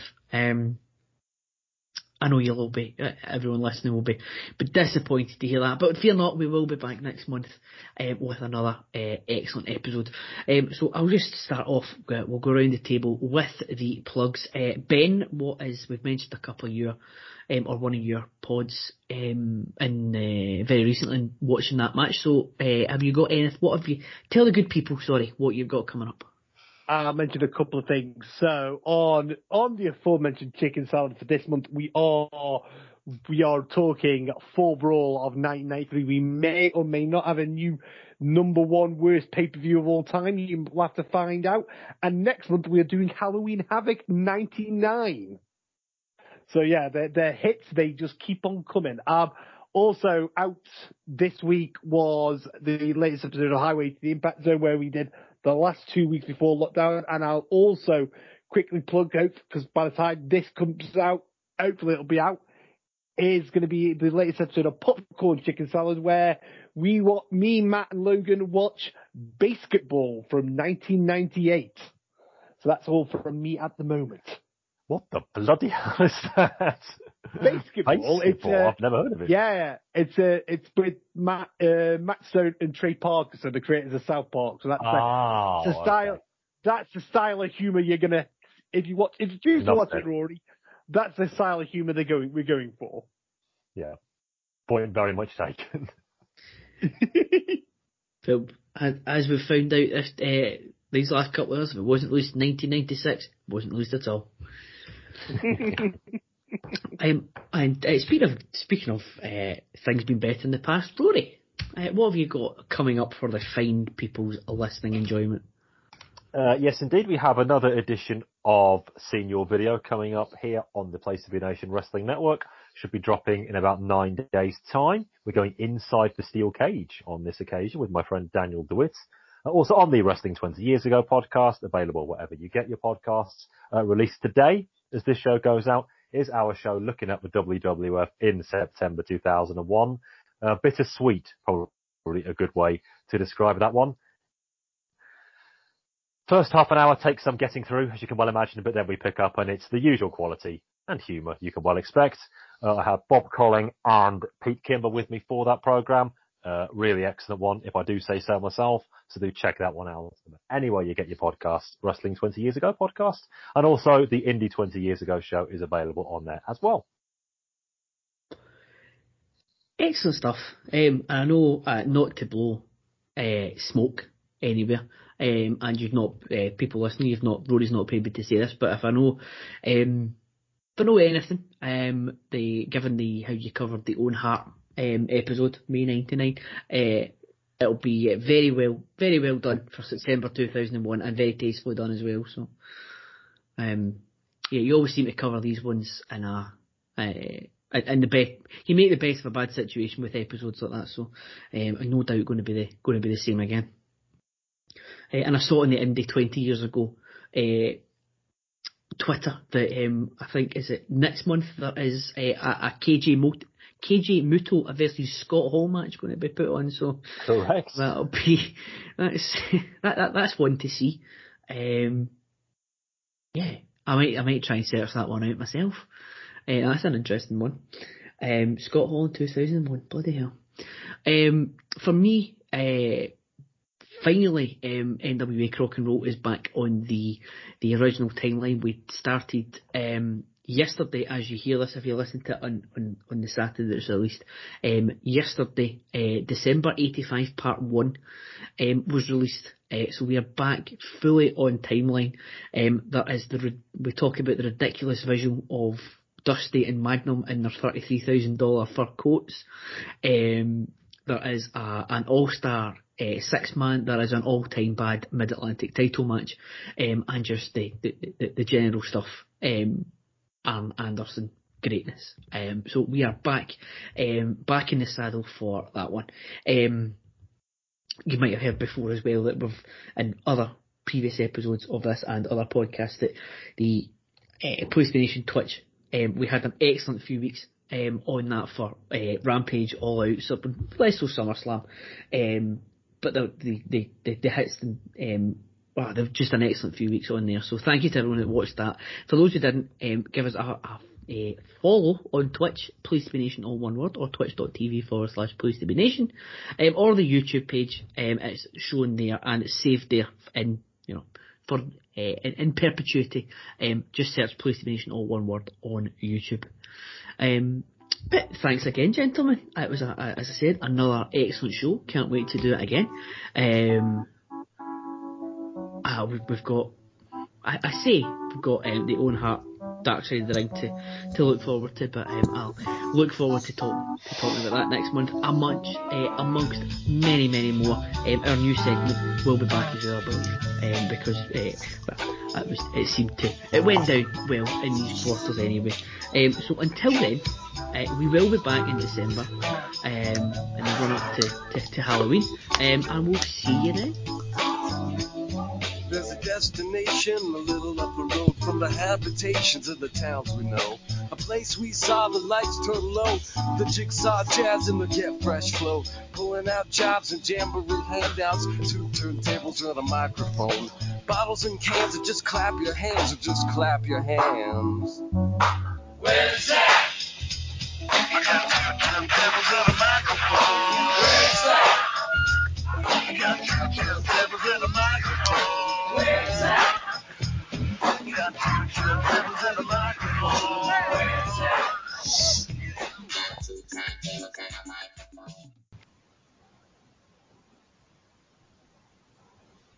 I know you'll all be, everyone listening will be disappointed to hear that, but fear not, we will be back next month with another excellent episode. So I'll just start off, we'll go around the table with the plugs. Ben, we've mentioned a couple of your, or one of your pods very recently watching that match, so have you got anything, tell the good people, what you've got coming up. I mentioned a couple of things. So on the aforementioned chicken salad for this month, we are talking Fall Brawl of 1993. We may or may not have a new number one worst pay-per-view of all time. You'll have to find out. And next month we are doing Halloween Havoc 99. So yeah, they're hits. They just keep on coming. Also out this week was the latest episode of Highway to the Impact Zone, where we did the last 2 weeks before lockdown. And I'll also quickly plug out, because by the time this comes out, hopefully it'll be out, is going to be the latest episode of Popcorn Chicken Salad, where me, Matt and Logan watch Basketball from 1998. So that's all from me at the moment. What the bloody hell is that? Basketball. I've never heard of it. Yeah, it's with Matt Stone and Trey Parker, so the creators of South Park. So that's the style. Okay. That's the style of humor you're gonna if you choose to watch it, Rory. That's the style of humor we're going for. Yeah, point very much taken. Well, as we've found out these last couple of years, if it wasn't released in 1996, it wasn't released at all. And speaking of things being better in the past, Rory, what have you got coming up for the fine people's listening enjoyment? Yes, indeed, we have another edition of Senior Video coming up here on the Place to Be Nation Wrestling Network. Should be dropping in about 9 days' time. We're going inside the steel cage on this occasion with my friend Daniel DeWitt. Also on the Wrestling 20 Years Ago podcast, available wherever you get your podcasts. Released today, as this show goes out, is our show looking at the WWF in September 2001. Bittersweet, probably a good way to describe that one. First half an hour takes some getting through, as you can well imagine, but then we pick up and it's the usual quality and humour you can well expect. I have Bob Colling and Pete Kimber with me for that programme. Really excellent one, if I do say so myself. So do check that one out. Anywhere you get your podcast, Wrestling 20 Years Ago podcast. And also the Indie 20 Years Ago show is available on there as well. Excellent stuff. I know not to blow smoke anywhere. And you've not, people listening, Rory's not paid me to say this, but if I know anything, given how you covered the Owen Hart episode, May 99, it'll be very well done for September 2001 and very tastefully done as well. So, you always seem to cover these ones in the best. You make the best of a bad situation with episodes like that. So, I'm no doubt going to be the same again. And I saw in the Indie 20 years ago, Twitter that I think is it next month there is a KJ Muto versus Scott Hall match going to be put on. So correct. That's one to see. Yeah, I might try and search that one out myself. That's an interesting one. Scott Hall in 2001, bloody hell. For me, finally, NWA Crock and Roll is back on the original timeline. We started yesterday, as you hear this, if you listen to it on the Saturday that it's released. Yesterday, December 85 Part 1 was released. So we are back fully on timeline. We talk about the ridiculous visual of Dusty and Magnum in their $33,000 fur coats. There is an all-star 6-man. There is an all-time bad Mid-Atlantic title match, and just the general stuff. Arn Anderson greatness. So we are back in the saddle for that one. You might have heard before as well that we've in other previous episodes of this and other podcasts that the Place to Be Nation Twitch. We had an excellent few weeks on that for Rampage, All Out, less so SummerSlam, but the hits they've just an excellent few weeks on there. So thank you to everyone that watched that. For those who didn't, give us a follow on Twitch, Place to Be Nation, all one word, or twitch.tv/Place to Be Nation, or the YouTube page. It's shown there and it's saved there in perpetuity. Just search Place to Be Nation, all one word, on YouTube. But thanks again, gentlemen. It was, as I said, another excellent show. Can't wait to do it again. We've got the Owen Hart Dark Side of the Ring to look forward to, but I'll look forward to talking about that next month, amongst many more. Our new segment will be back as well, I believe, because it went down well in these quarters anyway. So until then, we will be back in December, and then run up to Halloween, and we'll see you then. There's a destination a little up the road from the habitations of the towns we know. A place we saw the lights turn low, the jigsaw jazz and the get fresh flow. Pulling out jobs and jamboree handouts, 2 turntables and a microphone. Bottles and cans and just clap your hands or just clap your hands.